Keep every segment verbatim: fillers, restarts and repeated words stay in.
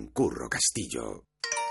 Curro Castillo.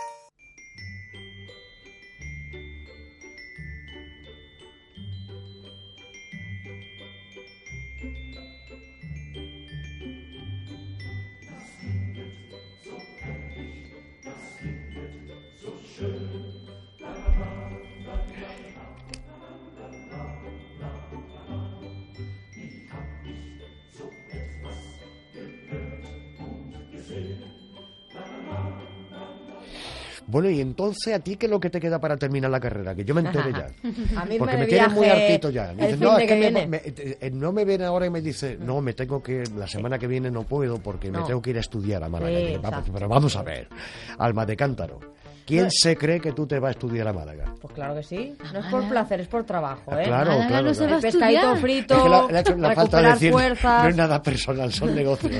Bueno, y entonces, ¿a ti qué es lo que te queda para terminar la carrera? Que yo me entere ya. A mí Porque me me tienes muy viaje hartito ya. Me el dicen, fin no, de es que que me- viene". me- eh, no me viene ahora y me dice, no, me tengo que, la semana que viene no puedo porque No. me tengo que ir a estudiar a Málaga. Sí, Y digo, "Vamos, exacto. pero vamos a ver, Alma de Cántaro, ¿quién No. se cree que tú te vas a estudiar a Málaga? Pues claro que sí. No es por placer, es por trabajo, Ah, ¿eh? claro, Málaga claro, no se claro. va El a pescadito estudiar. frito, Es que la, la, la falta de recuperar decir, fuerzas. no es nada personal, son negocios.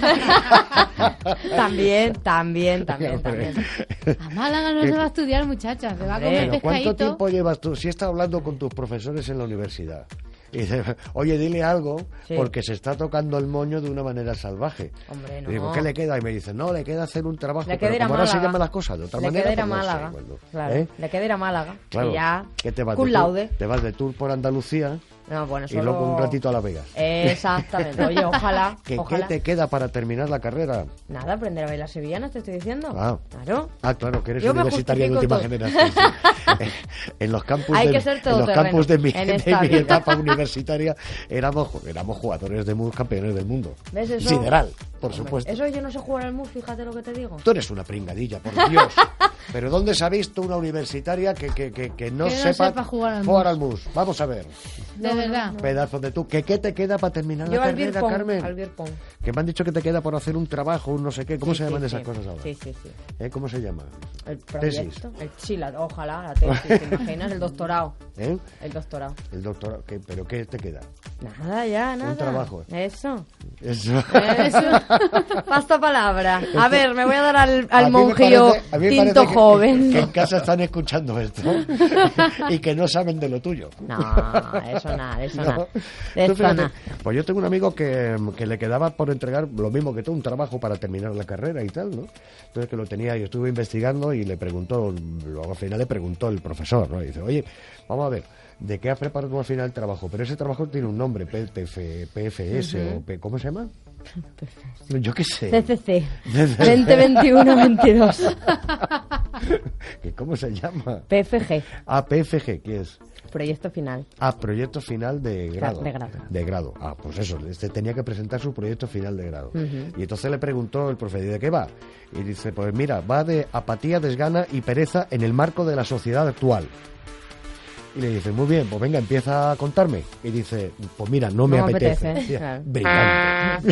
También, también, también, también. A Málaga no se va a estudiar, muchachas. Se va a Hombre. comer Pero ¿cuánto pescadito. tiempo llevas tú? Si estás hablando con tus profesores en la universidad y dices, oye, dile algo, Sí. porque se está tocando el moño de una manera salvaje. Hombre, Y no. digo, ¿qué le queda? Y me dicen, no, le queda hacer un trabajo. Le Pero queda ir a como ahora se Málaga. llaman las cosas de otra Le manera, queda ir a pues no sé, Málaga. bueno, Claro, ¿eh? le queda ir a Málaga. Claro. Y ya, ¿Qué te vas cum de tour? laude. Te vas de tour por Andalucía No, bueno, y luego solo- un ratito a Las Vegas. Exactamente. Oye, ojalá, ¿Qué, ¿Qué ojalá. te queda para terminar la carrera? Nada, aprender a bailar sevillanas, te estoy diciendo. Ah. Claro. Ah, claro, que eres Yo me universitaria de justifico última todo. generación. sí. En los campus, Hay de, que ser en los todoterreno campus de mi, en de esta mi vida. etapa universitaria éramos, éramos jugadores de mus, campeones del mundo. ¿Ves eso? Sideral, por Hombre, supuesto. Eso yo no sé jugar al mus, fíjate lo que te digo. Tú eres una pringadilla, por Dios. Pero ¿dónde se ha visto una universitaria que, que, que, que no, Que no sepa, sepa jugar al jugar al mus? Vamos a ver. De verdad. Pedazo de tú. ¿Qué, ¿Qué te queda para terminar Yo la al beer carrera, pong, Carmen? al beer pong. Que me han dicho que te queda por hacer un trabajo, un no sé qué. ¿Cómo Sí, se sí, llaman sí. esas cosas ahora? Sí, sí, sí. ¿Eh? ¿Cómo se llama? El Tesis. proyecto. El, sí, la, ojalá, la tesis, ¿te imaginas? El doctorado. ¿Eh? El doctorado. El doctor, ¿qué, ¿pero qué te queda? Nada, ya, nada. trabajo. Eso. Eso. Eso. Basta palabra. A ver, me voy a dar al, A al mí me monjillo parece- a mí me tinto parece que- joven. Que, en casa están escuchando esto y que no saben de lo tuyo. No, eso nada, eso No. nada. Tú Eso fíjate, nada. pues yo tengo un amigo que, que le quedaba por entregar lo mismo que tú, un trabajo para terminar la carrera y tal, ¿no? Entonces que lo tenía y estuve investigando y le preguntó, luego al final le preguntó el profesor, ¿no? Y dice, oye, vamos a ver, ¿de qué has preparado tú al final el trabajo? Pero ese trabajo tiene un nombre, P F, P F S o P, ¿cómo se llama? Yo qué sé. C C C. veinte veintiuno veintidós. ¿Que ¿Cómo se llama? P F G. Ah, P F G, ¿qué es? Proyecto final. Ah, proyecto final de grado. De grado. De grado. Ah, pues eso, este tenía que presentar su proyecto final de grado. Y entonces le preguntó el profe, ¿de qué va? Y dice, pues mira, va de apatía, desgana y pereza en el marco de la sociedad actual. Y le dice, muy bien, pues venga, empieza a contarme. Y dice, pues mira, no me No me apetece. apetece, Y, claro. Brillante.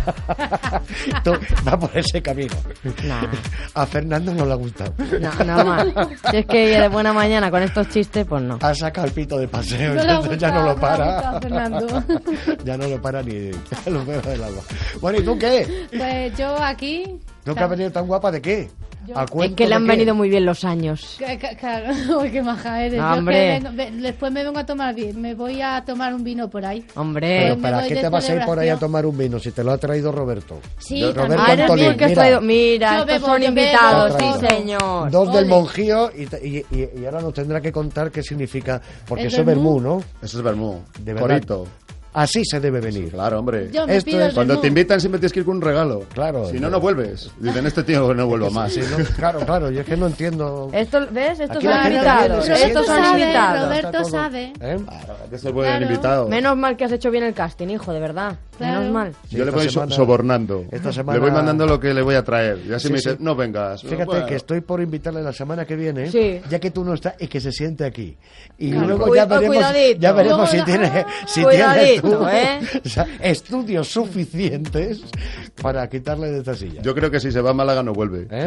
Tú, va por ese camino. Nah. A Fernando no le ha gustado. No, no mal. Si es que de buena mañana con estos chistes, pues no. Ha sacado el pito de paseo, No le ha entonces ya no lo gustado, no le ha para. gustado, Fernando. Ya no lo para ni los dedos del alma. Bueno, ¿y tú qué? Pues yo aquí... ¿Tú que has venido tan guapa de qué? Yo- ¿A Es cuento que le de han qué? venido muy bien los años. Ca- ca- Claro, uy, qué maja eres. No, Yo es que hombre. vengo- ve- después me vengo a tomar vi- me voy a tomar un vino por ahí. Hombre. Pero me ¿para voy qué de te vas a ir por ahí a celebración. tomar un vino si te lo ha traído Roberto? Sí, De- también. Roberto Ah, eres tú Antolín, el que has mira. traído. Mira, Yo estos bebo, son yo invitados, bebo sí, todo. señor. Dos del Ole. monjío y, te- y, y- y ahora nos tendrá que contar qué significa, porque ¿El eso es vermú? vermú, ¿no? Eso es vermú. De verdad. Corito. Así se debe venir. Claro, hombre. Yo me Esto pido es el Cuando vermú. te invitan siempre tienes que ir con un regalo. Claro. Si no, no vuelves. Dicen, este tío no vuelvo más. Sí, ¿no? Claro, claro, yo es que no entiendo. Esto, ¿ves? Estos Aquí son la gente invitados. viene, se Estos sienta, son sabe, invitados. Roberto Está todo- sabe. ¿Eh? Claro, que se buen Claro. invitado. Menos mal que has hecho bien el casting, hijo, de verdad. Claro. Menos mal. Sí, Yo le esta voy so- semana- sobornando. esta semana- Le voy mandando lo que le voy a traer. Y así Sí, me dice, sí. no vengas. Fíjate Bueno. que estoy por invitarle la semana que viene, Sí. ya que tú no estás y que se siente aquí. Y Claro. luego ya Cuida- veremos, cuidadito. ya veremos Luego si la- tiene, si Cuidadito, tienes tú, ¿eh? o sea, estudios suficientes para quitarle de esta silla. Yo creo que si se va a Málaga no vuelve. ¿Eh?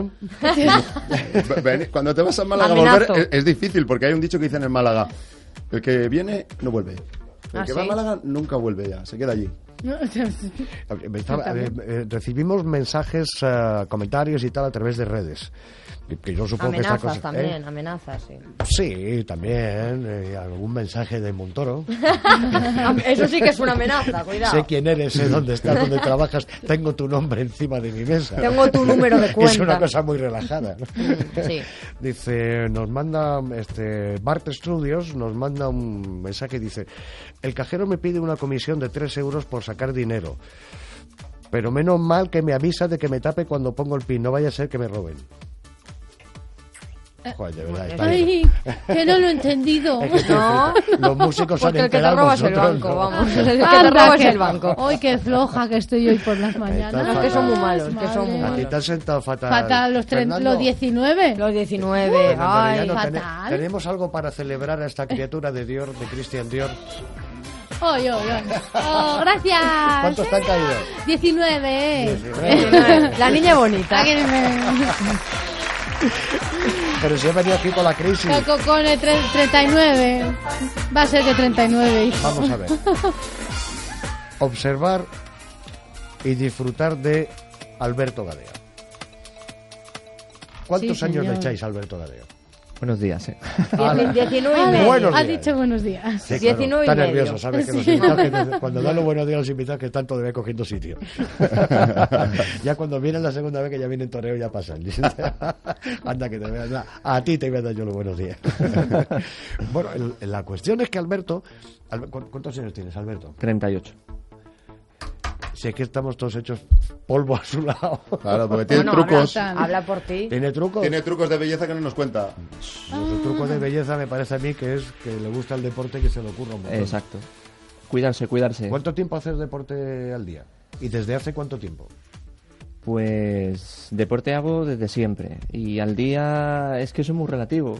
Ve- ven- Cuando te vas a Málaga a Aminazo. volver es, es difícil porque hay un dicho que dicen en Málaga. El que viene no vuelve. El ¿Ah, que va a sí? Málaga nunca vuelve ya. Se queda allí. Me estaba- eh, eh, recibimos mensajes, eh, comentarios y tal a través de redes. Que- que yo supongo que esta Amenazas cosa- también, ¿eh? amenazas, sí. Sí, también. eh, algún mensaje de Montoro. Eso sí que es una amenaza, cuidado. Sé quién eres, sé dónde estás, dónde trabajas. Tengo tu nombre encima de mi mesa. Tengo tu número de cuenta. Es una cosa muy relajada, ¿no? Sí. Dice, nos manda, este, Bart Studios nos manda un mensaje y dice, el cajero me pide una comisión de tres euros por sacar dinero, pero menos mal que me avisa de que me tape cuando pongo el pin, no vaya a ser que me roben. Joder, de verdad, está bien. Ay, que no lo he entendido. Es que No. los músicos Porque han el que te enterado, robas es el nosotros banco, no. vamos. El que te Anda, robas que- es el banco. Hoy qué floja que estoy hoy por las mañanas. No, es que son muy malos, que son muy Madre. A ti te has sentado fatal. Fatal, los, tre- Fernando, los diecinueve. Los diecinueve, Fernando ay. Arellano, ten- fatal. tenemos algo para celebrar a esta criatura de Dior, de Christian Dior. Oy, oy, oy. Oh, gracias. ¿Cuántos te han caído? diecinueve. diecinueve. La niña bonita. Aquí me- Pero si he venido aquí con la crisis. Coco con el tre- treinta y nueve. Va a ser que treinta y nueve, hijo. Vamos a ver. Observar y disfrutar de Alberto Gadea. ¿Cuántos Sí, años señor. le echáis a Alberto Gadea? Buenos días, eh. Dieci- diecinueve y Ah, medio. Buenos ha días. dicho buenos días. Sí, diecinueve y está medio. nervioso, ¿sabes? Que los Sí. invitados, que cuando dan los buenos días a los invitados, que están todavía cogiendo sitio. Ya cuando vienen la segunda vez, que ya vienen toreo, ya pasan. Anda, que te veas. A ti te voy a dar yo los buenos días. Bueno, el- la cuestión es que Alberto. Alber- ¿cu- ¿Cuántos años tienes, Alberto? treinta y ocho. Si es que estamos todos hechos polvo a su lado. Claro, porque tiene Bueno, trucos. Habla, habla por ti. ¿Tiene trucos? Tiene trucos de belleza que no nos cuenta. Los trucos de belleza me parece a mí que es que le gusta el deporte y que se le ocurra un montón. Exacto. Cuidarse, cuidarse. ¿Cuánto tiempo haces deporte al día? ¿Y desde hace cuánto tiempo? Pues deporte hago desde siempre. Y al día es que eso es muy relativo.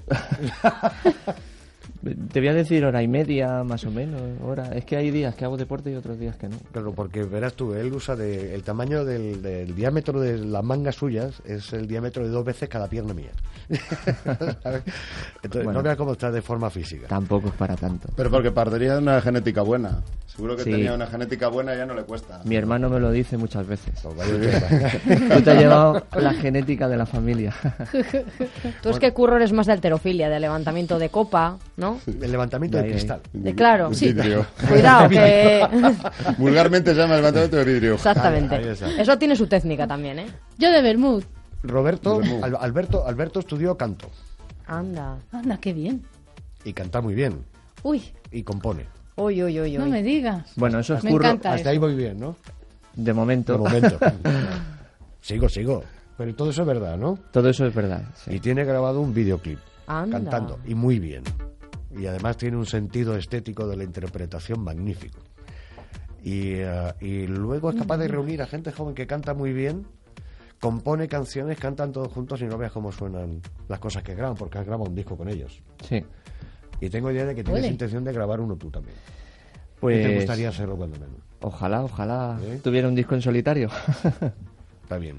Te voy a decir hora y media, más o menos, hora. Es que hay días que hago deporte y otros días que no. Claro, porque verás tú, él usa de, el tamaño del, del diámetro de las mangas suyas es el diámetro de dos veces cada pierna mía. ¿Sabes? Entonces, Bueno. no veas cómo está de forma física. Tampoco es para tanto. Pero porque partiría de una genética buena. Seguro que Sí. tenía una genética buena y ya no le cuesta. Mi hermano me lo dice muchas veces. Pues vaya tema. Tú te has llevado la genética de la familia. Tú es que Curro eres más de alterofilia, de levantamiento de copa, ¿no? El levantamiento Ahí, de ahí. cristal. De claro. Un vidrio. Cuidado, que... Vulgarmente se llama el levantamiento de vidrio. Exactamente. Ahí- ahí está. Eso tiene su técnica también, ¿eh? Yo de Bermud. Roberto, Al- Alberto, Alberto estudió canto Anda. Anda, qué bien. y canta muy bien Uy, y compone. Uy, uy, uy, no uy. me digas. Bueno, eso es Me curro. encanta. Hasta ahí voy bien, ¿no? De momento. De momento. Sigo, sigo. Pero todo eso es verdad, ¿no? Todo eso es verdad. sí. Y tiene grabado un videoclip Anda. cantando y muy bien. Y además tiene un sentido estético de la interpretación magnífico. Y, eh, y luego es capaz de reunir a gente joven que canta muy bien, compone canciones, cantan todos juntos y no veas cómo suenan las cosas que graban, porque has grabado un disco con ellos. Sí. Y tengo idea de que tienes Ole. intención de grabar uno tú también. Pues. ¿Qué te gustaría hacerlo cuando menos? Ojalá, ojalá ¿Eh? tuviera un disco en solitario. Está bien.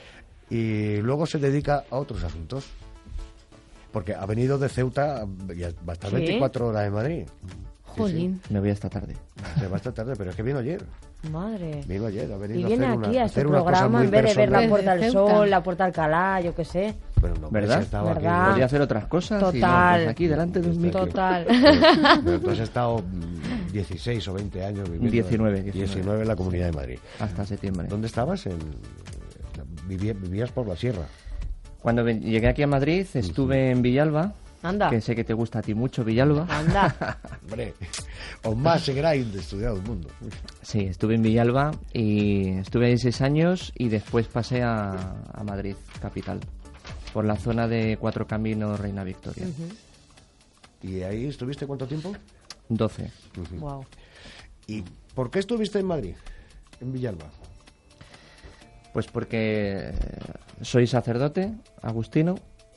Y luego se dedica a otros asuntos. Porque ha venido de Ceuta y va a estar ¿Sí? veinticuatro horas en Madrid. Jolín. Me voy esta tarde. Se va esta tarde, pero es que vino ayer. Madre. Vino ayer, ha venido Y a viene hacer una- aquí a este hacer una cosa programa muy en vez de ver la personal. Puerta del Desde Ceuta. Sol, la Puerta Alcalá, yo qué sé. Pero no, ¿Verdad? si estaba aquí, ¿Verdad? Podría hacer otras cosas. y no, Total. pues aquí delante de un Está micro. aquí. Total. Pero, pero tú has estado mm, dieciséis o veinte años viviendo. diecinueve, en- diecinueve. diecinueve en la Comunidad de Madrid. Hasta septiembre. ¿Dónde estabas? En, viví- vivías por la sierra. Cuando ven- llegué aquí a Madrid estuve en Villalba, Anda. que sé que te gusta a ti mucho Villalba. Anda. Hombre, o más Segrain de estudiado el mundo. Sí, estuve en Villalba y estuve ahí seis años y después pasé a, a Madrid, capital, por la zona de Cuatro Caminos, Reina Victoria. ¿Y ahí estuviste cuánto tiempo? doce. Wow. ¿Y por qué estuviste en Madrid? En Villalba. Pues porque soy sacerdote, agustino,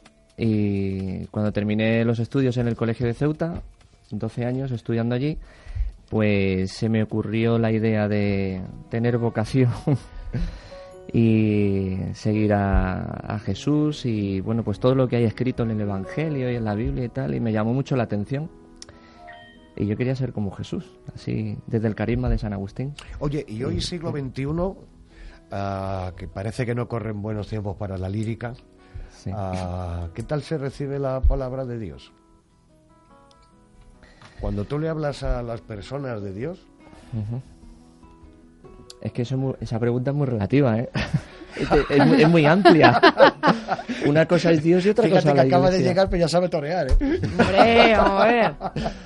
y cuando terminé los estudios en el Colegio de Ceuta, doce años estudiando allí, pues se me ocurrió la idea de tener vocación y seguir a, a Jesús y bueno, pues todo lo que hay escrito en el Evangelio y en la Biblia y tal, y me llamó mucho la atención. Y yo quería ser como Jesús, así, desde el carisma de San Agustín. Oye, y hoy siglo veintiuno, uh, que parece que no corren buenos tiempos para la lírica, Sí. uh, ¿qué tal se recibe la palabra de Dios? Cuando tú le hablas a las personas de Dios... Uh-huh. Es que eso es muy, esa pregunta es muy relativa, ¿eh? Es, es, muy, es muy amplia. Una cosa es Dios y otra Fíjate cosa que la acaba de Iglesia. llegar, pero ya sabe torear, ¿eh? Hombre, vamos a ver.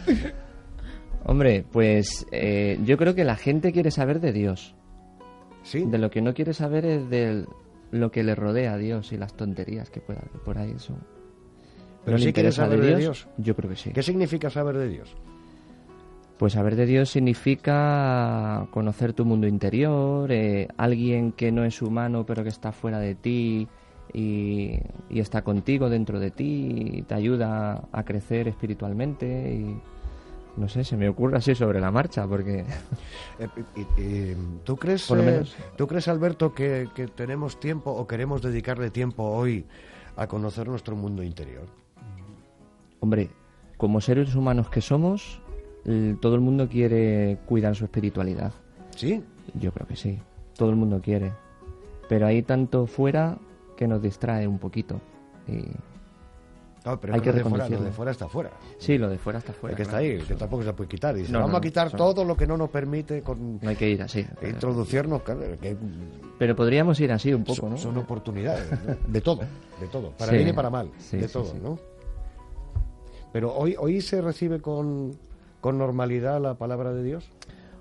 Hombre, pues eh, yo creo que la gente quiere saber de Dios. Sí. De lo que no quiere saber es de lo que le rodea a Dios y las tonterías que pueda haber por ahí. Eso. Pero ¿No sí le quiere interesa saber de Dios. Yo creo que sí. ¿Qué significa saber de Dios? Pues saber de Dios significa conocer tu mundo interior, eh, alguien que no es humano pero que está fuera de ti y, y está contigo dentro de ti y te ayuda a crecer espiritualmente y no sé, se me ocurre así sobre la marcha porque... Eh, y- y- ¿Tú crees, Por lo eh, menos. ¿tú crees, Alberto, que, que tenemos tiempo o queremos dedicarle tiempo hoy a conocer nuestro mundo interior? Hombre, como seres humanos que somos, l- todo el mundo quiere cuidar su espiritualidad. ¿Sí? Yo creo que sí, todo el mundo quiere. Pero hay tanto fuera que nos distrae un poquito. Y No, pero Hay lo que de fuera, lo reconducirlo. de fuera está fuera. sí, lo de fuera está fuera. El que está claro. ahí, que tampoco se puede quitar. Dice, No, vamos no, a quitar eso- todo lo que no nos permite con No hay que ir así. introducirnos, claro, que Pero podríamos ir así un poco, son, ¿no? son oportunidades, ¿no? De todo, de todo, para Sí, bien y para mal, sí, de sí, todo, sí. ¿no? Pero hoy, hoy se recibe con, con normalidad la palabra de Dios.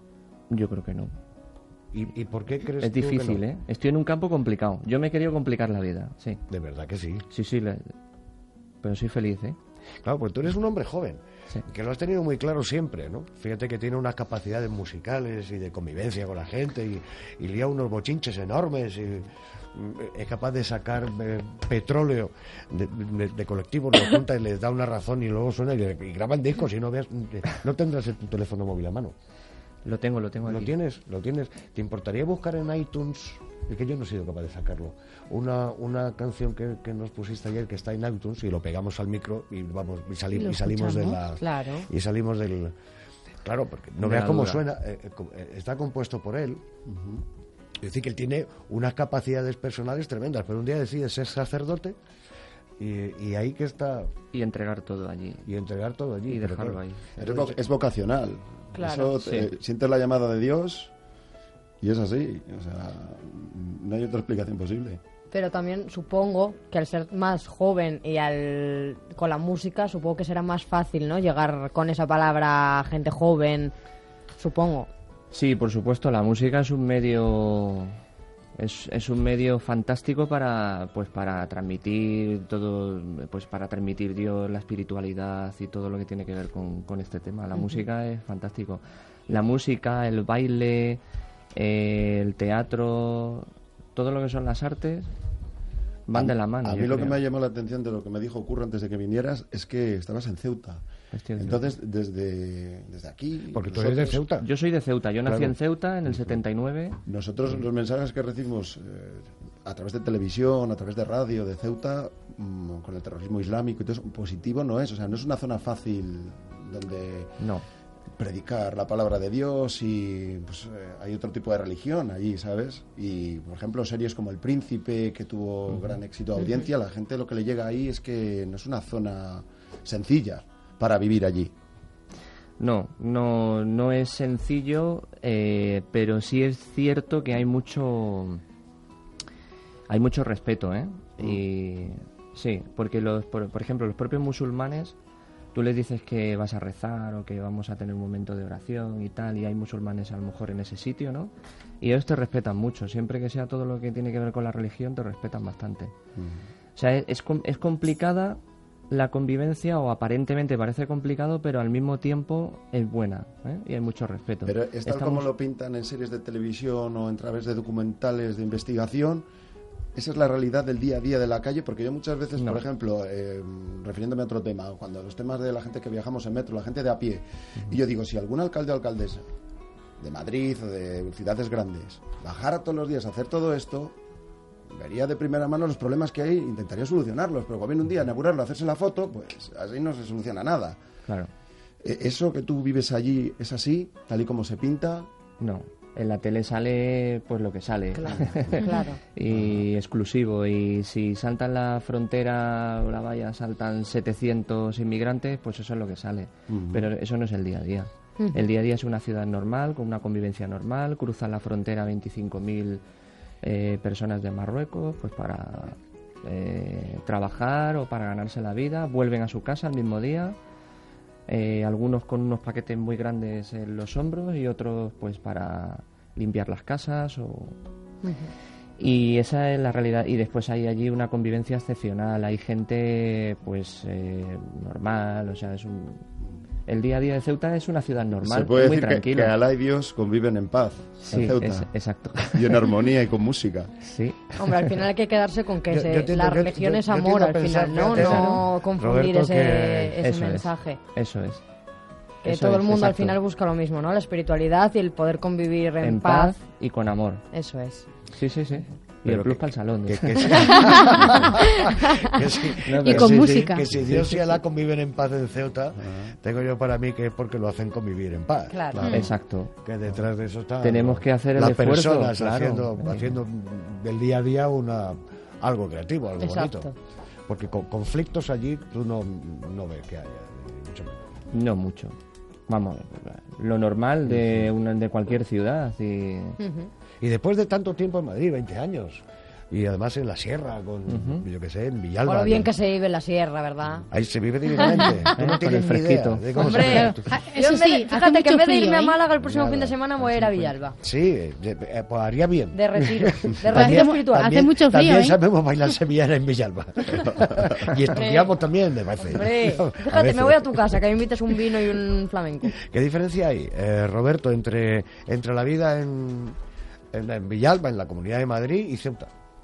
Yo creo que no. ¿Y, y por qué crees Es tú que difícil, no? ¿eh? Estoy en un campo complicado. Yo me he querido complicar la vida, sí. De verdad que sí. Sí, sí, le- pero soy feliz, ¿eh? Claro, porque tú eres un hombre joven, Sí. que lo has tenido muy claro siempre, ¿no? Fíjate que tiene unas capacidades musicales y de convivencia con la gente y, y lía unos bochinches enormes y mm, es capaz de sacar eh, petróleo de, de, de colectivos, lo junta y les da una razón y luego suena y, y graban discos y no veas, no tendrás tu teléfono móvil a mano. Lo tengo, lo tengo ¿Lo aquí. tienes? ¿Lo tienes? ¿Te importaría buscar en iTunes? Es que yo no he sido capaz de sacarlo. Una, una canción que, que nos pusiste ayer que está en iTunes y lo pegamos al micro y vamos y, sali- Y lo y salimos de escuchamos, la claro. y salimos del claro porque no De veas la cómo duda. suena eh, eh, co- eh, está compuesto por él. Es decir que él tiene unas capacidades personales tremendas, pero un día decide ser sacerdote y, y ahí que está Y entregar todo allí. y entregar todo allí Y pero dejarlo claro, ahí. Es, vo- es vocacional. Claro. Eso, te- Sí. sientes la llamada de Dios y es así. O sea, no hay otra explicación posible. Pero también supongo que al ser más joven y al con la música, supongo que será más fácil, ¿no? Llegar con esa palabra a gente joven, supongo. Sí, por supuesto, la música es un medio es, es un medio fantástico para pues para transmitir todo, pues para transmitir Dios, la espiritualidad y todo lo que tiene que ver con, con este tema. La música es fantástico. La música, el baile, eh, el teatro, todo lo que son las artes van de la mano. A yo mí lo que creo. me ha llamado la atención de lo que me dijo Curro antes de que vinieras es que estabas en Ceuta. Estoy en Entonces, desde, desde aquí... porque tú eres de nosotros- Ceuta. Yo soy de Ceuta, yo nací Claro. en Ceuta en el setenta y nueve. Nosotros los mensajes que recibimos eh, a través de televisión, a través de radio de Ceuta, mm, con el terrorismo islámico y todo eso, positivo no es. O sea, no es una zona fácil donde No. predicar la palabra de Dios y pues eh, hay otro tipo de religión allí, ¿sabes? Y, por ejemplo, series como El Príncipe, que tuvo gran éxito de audiencia, la gente lo que le llega ahí es que no es una zona sencilla para vivir allí. No, no, no es sencillo, eh, pero sí es cierto que hay mucho, hay mucho respeto, ¿eh? Y sí, porque los, por, por ejemplo, los propios musulmanes, tú les dices que vas a rezar o que vamos a tener un momento de oración y tal, y hay musulmanes a lo mejor en ese sitio, ¿no? Y ellos te respetan mucho, siempre que sea todo lo que tiene que ver con la religión, te respetan bastante. O sea, es, es, com- es complicada la convivencia, o aparentemente parece complicado, pero al mismo tiempo es buena, ¿eh? Y hay mucho respeto. Pero es tal Estamos- como lo pintan en series de televisión o en través de documentales de investigación. Esa es la realidad del día a día de la calle, porque yo muchas veces, No. por ejemplo, eh, refiriéndome a otro tema, cuando los temas de la gente que viajamos en metro, la gente de a pie, y yo digo, si algún alcalde o alcaldesa de Madrid o de ciudades grandes bajara todos los días a hacer todo esto, vería de primera mano los problemas que hay, intentaría solucionarlos, pero cuando viene un día a inaugurarlo, a hacerse la foto, pues así no se soluciona nada. Claro. Eh, ¿Eso que tú vives allí es así, tal y como se pinta? No, en la tele sale pues lo que sale. Claro, claro. Y exclusivo. Y si saltan la frontera o la valla, saltan setecientos inmigrantes, pues eso es lo que sale. Ujú. Pero eso no es el día a día. Ujú. El día a día es una ciudad normal, con una convivencia normal. Cruzan la frontera veinticinco mil eh, personas de Marruecos pues para eh, trabajar o para ganarse la vida. Vuelven a su casa el mismo día. Eh, algunos con unos paquetes muy grandes en los hombros y otros pues para limpiar las casas o... Ujú. Y esa es la realidad. Y después hay allí una convivencia excepcional. Hay gente pues eh, normal, o sea, es un... El día a día de Ceuta es una ciudad normal, Se puede muy decir que, tranquila. que Alá y Dios conviven en paz Sí, en Ceuta. es- exacto. Y en armonía y con música. Sí. Hombre, al final hay que quedarse con que Yo- se- yo tiendo- la yo- religión yo- es yo amor tiendo a al pensar, final, ¿no? fíjate, No confundir Roberto, ese, que- ese Eso es. mensaje. Eso es. Que Eso todo el es, mundo al exacto. final busca lo mismo, ¿no? La espiritualidad y el poder convivir en, En paz. paz y con amor. Eso es. Sí, sí, sí. Y Pero el plus que- para el salón. Que, que sí. Que sí. No, Y pero con sí, sí, música. que si Dios y Alá conviven en paz en Ceuta, tengo yo para mí que es porque lo hacen convivir en paz. Claro. Exacto. Que detrás de eso está... Tenemos que hacer el las esfuerzo, personas claro. haciendo, haciendo del día a día una algo creativo, algo Exacto. bonito. Porque con conflictos allí tú no, no ves que haya. ni mucho menos. No mucho. Vamos, lo normal de, una, de cualquier ciudad. Y... Ujú. Y después de tanto tiempo en Madrid, veinte años, y además en la sierra, con, Ujú. yo qué sé, en Villalba. Con lo bien ¿no? que se vive en la sierra, ¿verdad? Ahí se vive divinamente. Tú Eh, no con tienes el ni idea fresquito. de cómo Hombre, se vive. Tú- Ah, Yo eso en vez de- sí, hace fíjate que en mucho vez de irme frío, a ¿eh? Málaga el próximo Nada. fin de semana me voy a ir a Villalba. Sí, eh, eh, pues haría bien. De retiro. De También- retiro espiritual. Hace mucho frío, También ¿eh? sabemos bailar sevillana en Villalba. Y estudiamos también, me parece. Hombre, A fíjate, veces. me voy a tu casa, que me invites un vino y un flamenco. ¿Qué diferencia hay, eh, Roberto, entre, entre la vida en, en, en Villalba, en la Comunidad de Madrid, y Ceuta?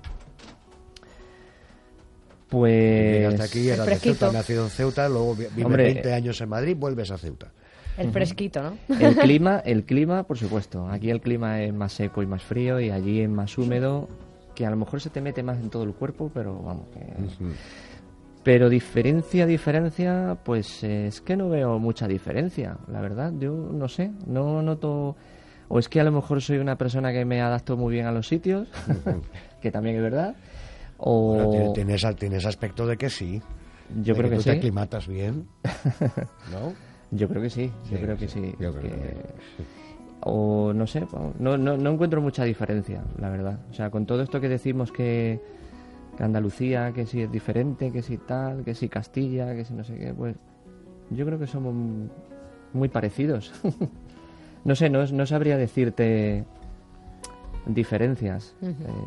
Pues... Llegaste aquí, eras de fresquito. Ceuta, nacido en Ceuta, luego vi- vives Hombre, veinte años en Madrid, vuelves a Ceuta. El fresquito, ¿no? El clima, el clima, por supuesto. Aquí el clima es más seco y más frío y allí es más húmedo, que a lo mejor se te mete más en todo el cuerpo, pero vamos. Que... Pero diferencia, diferencia, pues eh, es que no veo mucha diferencia, la verdad. Yo no sé, no noto... O es que a lo mejor soy una persona que me adapto muy bien a los sitios, que también es verdad. O Bueno, tiene- tienes, tienes aspecto de que sí. yo de creo que, tú sí. te aclimatas bien, ¿no? Yo creo que sí, yo Sí, creo que sí, sí. yo creo que- que sí. O no sé, vamos, no, no, no encuentro mucha diferencia, la verdad. O sea, con todo esto que decimos que, que Andalucía, que si es diferente, que si tal, que si Castilla, que si no sé qué, pues yo creo que somos m- muy parecidos. No sé, no, no sabría decirte diferencias. Ujú. Eh,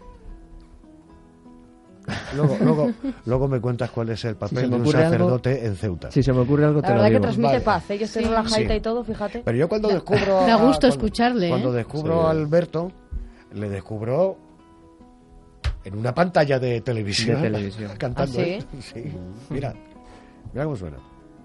Luego, luego, luego me cuentas cuál es el papel se me de un ocurre algo- sacerdote en Ceuta. si se me ocurre algo, te La lo verdad que digo. transmite Vale. paz, ¿eh? Yo estoy Sí. relajadita Sí. y todo, fíjate. Pero yo cuando descubro... Da a- gusto cuando- escucharle, ¿eh? Cuando descubro Sí. a Alberto, le descubro en una pantalla de televisión. De televisión. Cantando. ¿Ah, ¿eh? Sí. Mira, mira cómo suena.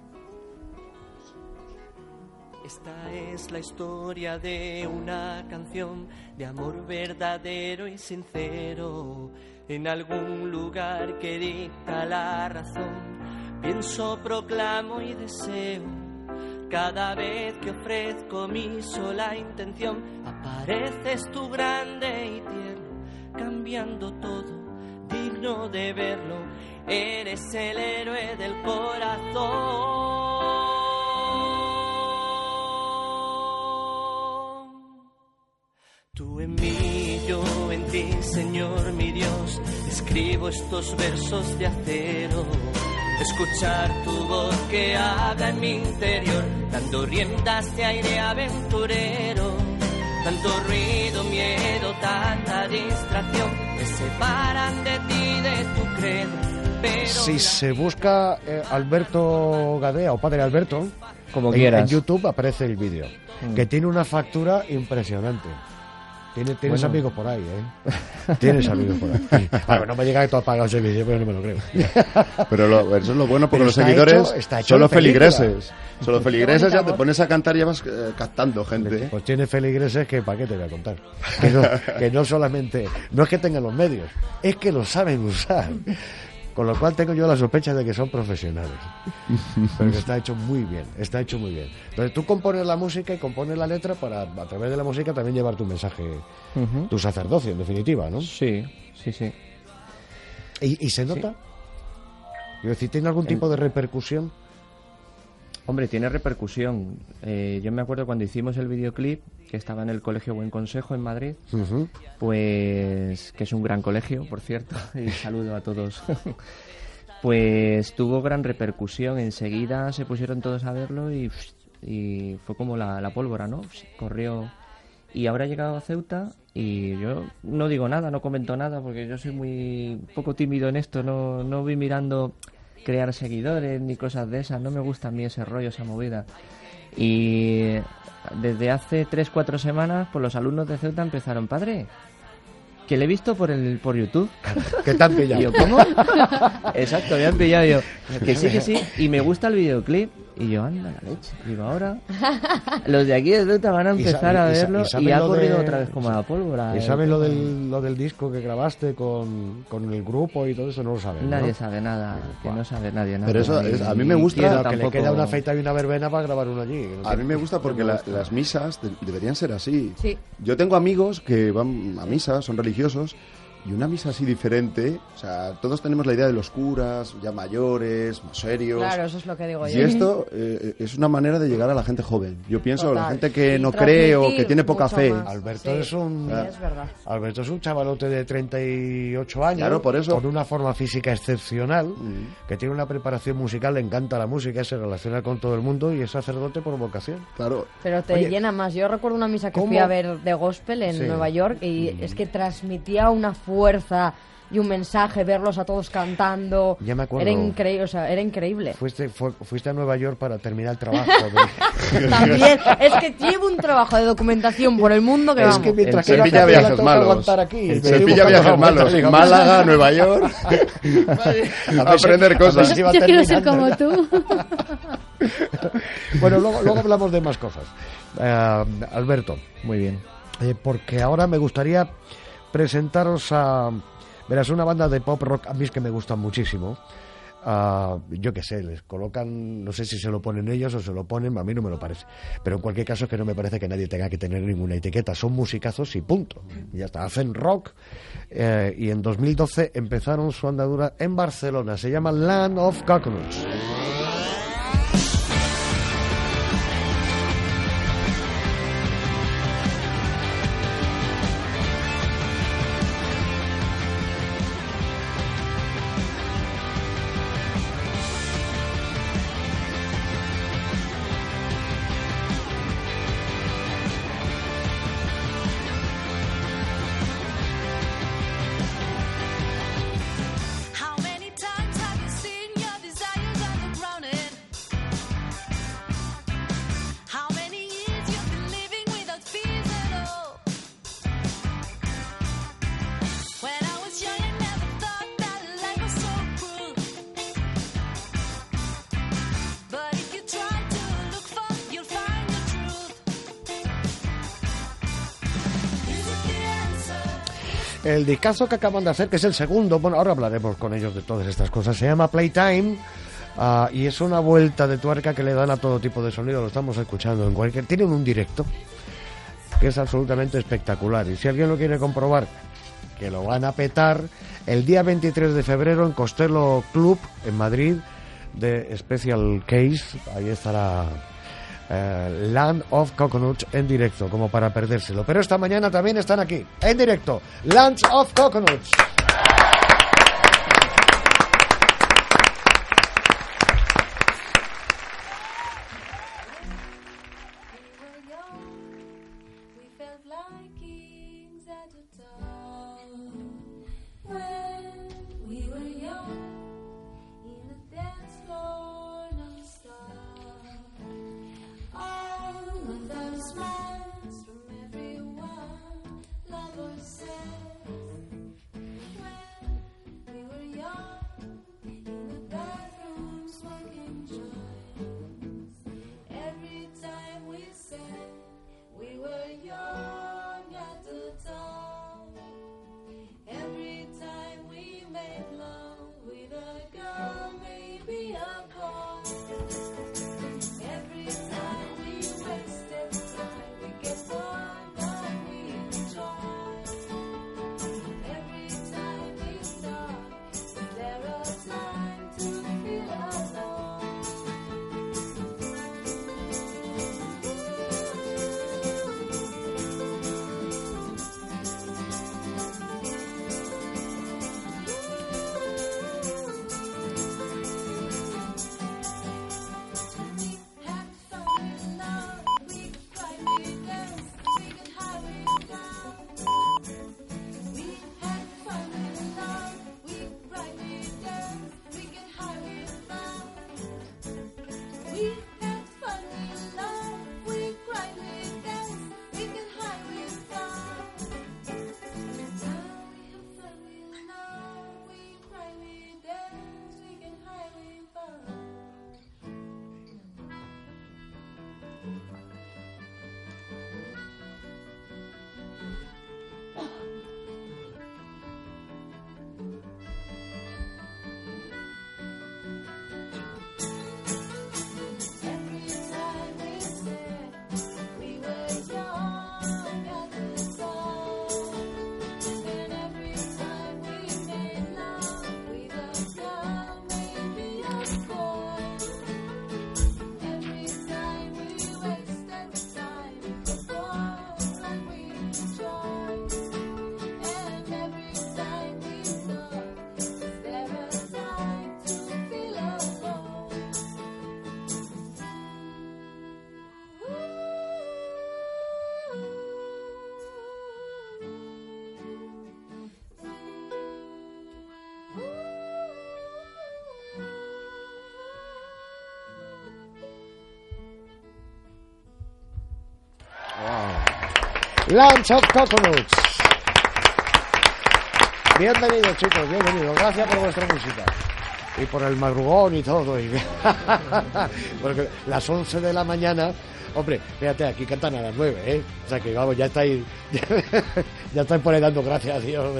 Esta es la historia de una canción de amor verdadero y sincero. En algún lugar que dicta la razón, pienso, proclamo y deseo. Cada vez que ofrezco mi sola intención, apareces tú grande y tierno, cambiando todo, digno de verlo. Eres el héroe del corazón. Tú en mí, yo en ti, Señor mi Dios, escribo estos versos de acero. Escuchar tu voz que habla en mi interior, dando riendas de aire aventurero. Tanto ruido, miedo, tanta distracción, me separan de ti, de tu credo. Pero Si la se busca eh, Alberto Gadea o Padre Alberto, Como en, quieras. en YouTube aparece el vídeo, Mm. que tiene una factura impresionante. Tiene- Tienes Bueno. amigos por ahí, ¿eh? Tienes amigos por ahí. Bueno, no me llega que tú has pagado ese vídeo, pero no me lo creo. Pero lo- eso es lo bueno, porque Pero los está seguidores hecho- está hecho son en los película. feligreses. Son los feligreses, bonita ya te voz. pones a cantar y ya vas eh, captando gente. ¿eh? Pues tiene feligreses que, ¿para qué te voy a contar? Que no, que no solamente, no es que tengan los medios, es que lo saben usar. Con lo cual tengo yo la sospecha de que son profesionales. Pero que está hecho muy bien, está hecho muy bien. Entonces tú compones la música y compones la letra para, a través de la música, también llevar tu mensaje, Ujú. tu sacerdocio, en definitiva, ¿no? Sí, sí, sí. ¿Y, y se nota? Quiero decir, ¿tiene algún tipo de repercusión? Hombre, tiene repercusión. Eh, yo me acuerdo cuando hicimos el videoclip, que estaba en el Colegio Buen Consejo en Madrid, Uh-huh. pues que es un gran colegio, por cierto, y saludo a todos. Pues tuvo gran repercusión. Enseguida se pusieron todos a verlo y, y fue como la, la pólvora, ¿no? Corrió. Y ahora ha llegado a Ceuta y yo no digo nada, no comento nada, porque yo soy muy poco tímido en esto, no, no voy mirando crear seguidores ni cosas de esas, no me gusta a mí ese rollo, esa movida. Y desde hace tres, cuatro semanas, pues los alumnos de Ceuta empezaron, padre, que le he visto por el por YouTube. Que te han pillado. Y yo, ¿cómo? Exacto, me han pillado yo. Que sí, que sí, y me gusta el videoclip. Y yo, anda la leche. Digo, ahora los de aquí de Ceuta van a Y empezar sa- a y sa- verlo y saben y ha lo corrido de- otra vez como la pólvora. ¿Y eh. sabes lo del, lo del disco que grabaste con, con el grupo y todo eso? No lo saben, ¿no? Nadie sabe nada, que no sabe nadie nada. Pero eso Ni- es- a mí ni me gusta quiero Claro, que le tampoco. queda una feita y una verbena para grabar uno allí. A mí me gusta porque la- las misas de- deberían ser así. Sí. Yo tengo amigos que van a misa, son religiosos, y una misa así diferente, o sea, todos tenemos la idea de los curas, ya mayores, más serios. Claro, eso es lo que digo Y yo. esto eh, es una manera de llegar a la gente joven. Yo pienso, Total. la gente que Y no cree o que transmitir tiene poca mucho fe. más. Alberto Sí, es un sí, es verdad. Alberto es un chavalote de treinta y ocho años, Claro, por eso. con una forma física excepcional, Mm. que tiene una preparación musical, le encanta la música, se relaciona con todo el mundo y es sacerdote por vocación. Claro. Pero te Oye, llena más. Yo recuerdo una misa que ¿cómo? fui a ver de gospel en Sí. Nueva York y es que transmitía una fuerza y un mensaje, verlos a todos cantando. Ya me acuerdo. Era increíble, o sea, era increíble. Fuiste, fue- fuiste a Nueva York para terminar el trabajo. ¿no? También, es que llevo un trabajo de documentación por el mundo que Es vamos. que mientras Se que pilla yo viajes tengo que malos. aguantar aquí, Se estoy pilla buscando viajes la vuelta, malos. digamos. Málaga, Nueva York. A Aprender cosas. si va Yo quiero ser como terminando. tú. Bueno, luego, luego hablamos de más cosas. Eh, Alberto, Muy bien. eh, porque ahora me gustaría presentaros a... Verás, una banda de pop rock a mí es que me gustan muchísimo. Ah, yo qué sé, les colocan, no sé si se lo ponen ellos o se lo ponen, a mí no me lo parece. Pero en cualquier caso es que no me parece que nadie tenga que tener ninguna etiqueta. Son musicazos y punto. Y ya está, hacen rock. eh, y en dos mil doce empezaron su andadura en Barcelona. Se llama Land of Coconuts. How many times have you seen your desires undergrounded? How many years you've been living without fears at all? When I was young, I never thought that life was so cruel. But if you try to look for, you'll find the truth. Is it the answer? El discazo que acaban de hacer, que es el segundo, bueno, ahora hablaremos con ellos de todas estas cosas, se llama Playtime. ah, y es una vuelta de tuerca que le dan a todo tipo de sonido, lo estamos escuchando en cualquier... Tienen un directo que es absolutamente espectacular, y si alguien lo quiere comprobar, que lo van a petar, el día veintitrés de febrero en Costello Club, en Madrid, de Special Case, ahí estará eh, Land of Coconuts en directo, como para perdérselo. Pero esta mañana también están aquí, en directo, Land of Coconuts. We felt like kings at the dawn when we were young in a dance floor non-stop. All of those smiles from everyone, lovers said. Land of Coconuts. Bienvenidos, chicos, bienvenidos. Gracias por vuestra música. Y por el madrugón y todo. Y... Porque las once de la mañana... Hombre, fíjate, aquí cantan a las nueve, ¿eh? O sea que, vamos, ya estáis... ya estáis por ahí dando gracias a Dios.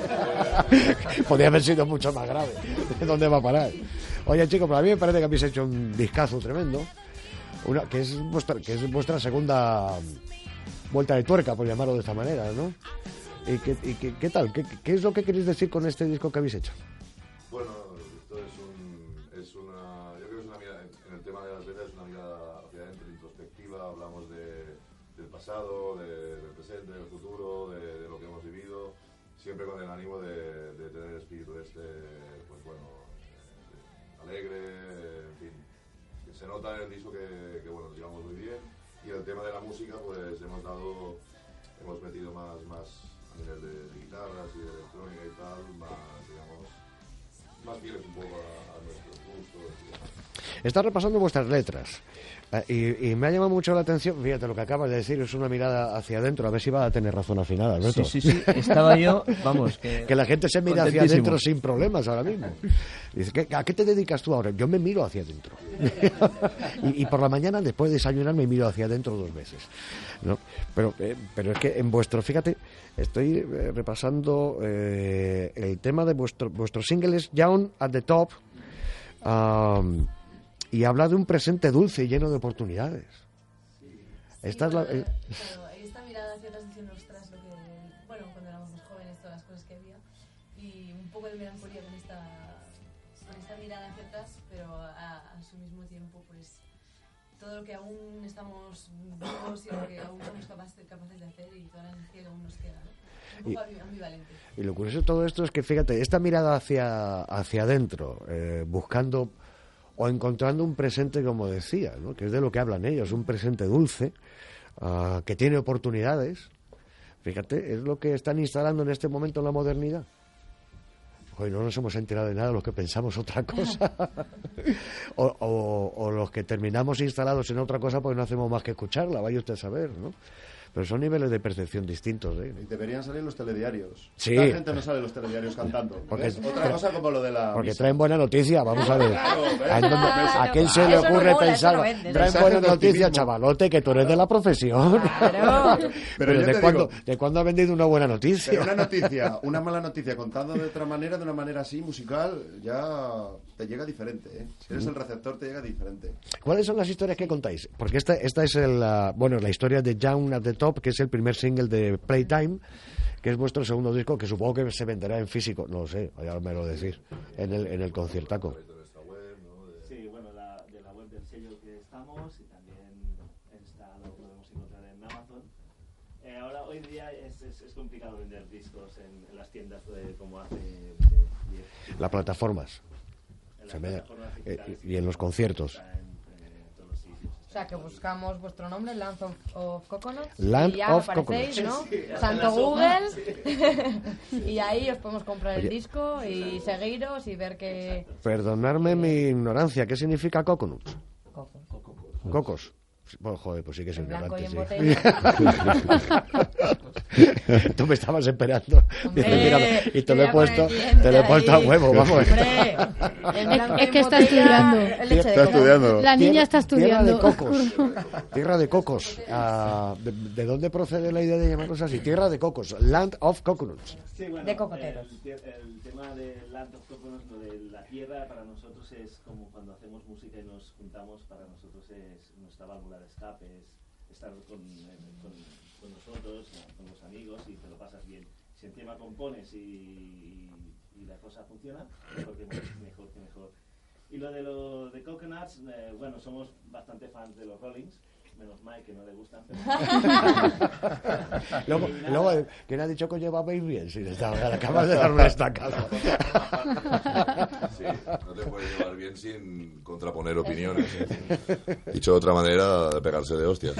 Podría haber sido mucho más grave. ¿Dónde va a parar? Oye, chicos, pero a mí me parece que habéis hecho un discazo tremendo. Una, que, es vuestra, que es vuestra segunda vuelta de tuerca, por llamarlo de esta manera, ¿no? ¿Y qué, y qué, qué tal? ¿Qué, ¿Qué es lo que queréis decir con este disco que habéis hecho? Bueno, esto es, un, es una... Yo creo que es una mirada... En el tema de las letras es una mirada hacia adentro, introspectiva. Hablamos de, del pasado, de, del presente, del futuro, de, de lo que hemos vivido. Siempre con el ánimo de, de tener el espíritu este, pues bueno, eh, alegre, en fin. Que se nota en el disco que, que bueno, nos llevamos muy bien. Y el tema de la música, pues hemos dado... Hemos metido más... más a nivel de, de guitarras y de electrónica y tal, más, digamos, más fieles un poco a, a nuestros gustos. Y Está repasando vuestras letras eh, y, y me ha llamado mucho la atención, fíjate lo que acabas de decir, es una mirada hacia adentro, a ver si va a tener razón al final, Alberto. Sí, sí, sí, estaba yo, vamos, que... Que la gente se mira hacia adentro sin problemas ahora mismo. Dice, ¿qué, ¿a qué te dedicas tú ahora? Yo me miro hacia adentro. y, y por la mañana, después de desayunar, me miro hacia adentro dos veces, ¿no? Pero, eh, pero es que en vuestro, fíjate, estoy eh, repasando eh, el tema de vuestro, vuestro single es Down at the Top, um, y habla de un presente dulce y lleno de oportunidades. Esta es la... eh, Claro, esta mirada hacia atrás diciendo, ostras, lo que, bueno, cuando éramos más jóvenes, todas las cosas que había, y un poco de melancolía con esta, con esta mirada hacia atrás, pero a, a su mismo tiempo, pues, todo lo que aún estamos vivos y lo que aún somos capaces, capaces de hacer y toda la energía que aún nos queda, ¿no? Un poco Y- ambivalente. Y lo curioso de todo esto es que, fíjate, esta mirada hacia, hacia adentro, eh, buscando o encontrando un presente, como decía, ¿no? Que es de lo que hablan ellos, un presente dulce, ah, que tiene oportunidades. Fíjate, es lo que están instalando en este momento en la modernidad. Hoy no nos hemos enterado de nada, los que pensamos otra cosa. o, o, o los que terminamos instalados en otra cosa porque no hacemos más que escucharla, vaya usted a saber, ¿no? Pero son niveles de percepción distintos, ¿eh? Y deberían salir los telediarios. Sí. La gente no sale en los telediarios cantando. Porque- ¿ves? Otra cosa como lo de la... Porque misa. traen buena noticia, vamos a ver. Claro, ¿ves? ¿A, dónde- Ah, ¿a quién se le eso no ocurre mola, eso pensar? no vende. Traen Mensaje buenas de noticias, optimismo. chavalote, que tú eres de la profesión. Claro. Pero, yo ¿de, te cuándo, digo- ¿de cuándo ha vendido una buena noticia? Pero una noticia, una mala noticia contando de otra manera, de una manera así, musical, ya te llega diferente, ¿eh? Si eres el receptor, te llega diferente. ¿Cuáles son las historias que contáis? Porque esta, esta es el, ah, bueno, la historia de Down at the Top, que es el primer single de Playtime, que es vuestro segundo disco, que supongo que se venderá en físico, no lo sé, ya me lo decís, en el, en el conciertaco. Sí, bueno, la, de la web del sello que estamos y también está, lo podemos encontrar en Amazon. Eh, ahora, hoy en día es, es, es complicado vender discos en, en las tiendas de, como hace diez, Las plataformas. en las Se me- plataformas eh, digitales y en los conciertos. está en, en todos los sitios. O sea, que buscamos vuestro nombre, Land of, of Coconuts, Land y ya of aparecéis, ¿no? Coconuts. Sí, Santo la sopa, Google, y ahí os podemos comprar el Oye. disco y seguiros y ver que... Perdonadme mi ignorancia, ¿qué significa coconuts? Coco. Cocos. Bueno, joder, pues sí que es En blanco y ignorante, en sí. botella. Tú me estabas esperando. Hombre, Dices, mira, y te lo he mira, puesto, con el diente te lo he puesto a ahí. huevo, vamos. Hombre, en blanco y es en que está botella, estudiando. leche de Está coco. estudiando. La niña Tierra- está estudiando. Tierra de cocos. Tierra de cocos. Ah, de, de dónde procede la idea de llamarlos así? Tierra de cocos. Land of Coconuts. Sí, bueno, De cocoteros. El, tie- el tema de Land of Coconuts, lo de la tierra, para nosotros es como cuando hacemos música y nos juntamos, para nosotros es nuestra válvula de escape, es estar con, eh, con, con nosotros, con los amigos y te lo pasas bien. Si encima compones y, y la cosa funciona, mejor que mejor. Que mejor. Y lo de lo de Coconuts, eh, bueno, somos bastante fans de los Rollings. Menos Mike, que no le gustan. Pero... Luego, Y nada. luego eh, ¿quién ha dicho que os llevabais bien? Si está, acabas de dar una estacada. Sí, no te puedes llevar bien sin contraponer opiniones. Dicho de otra manera, de pegarse de hostias.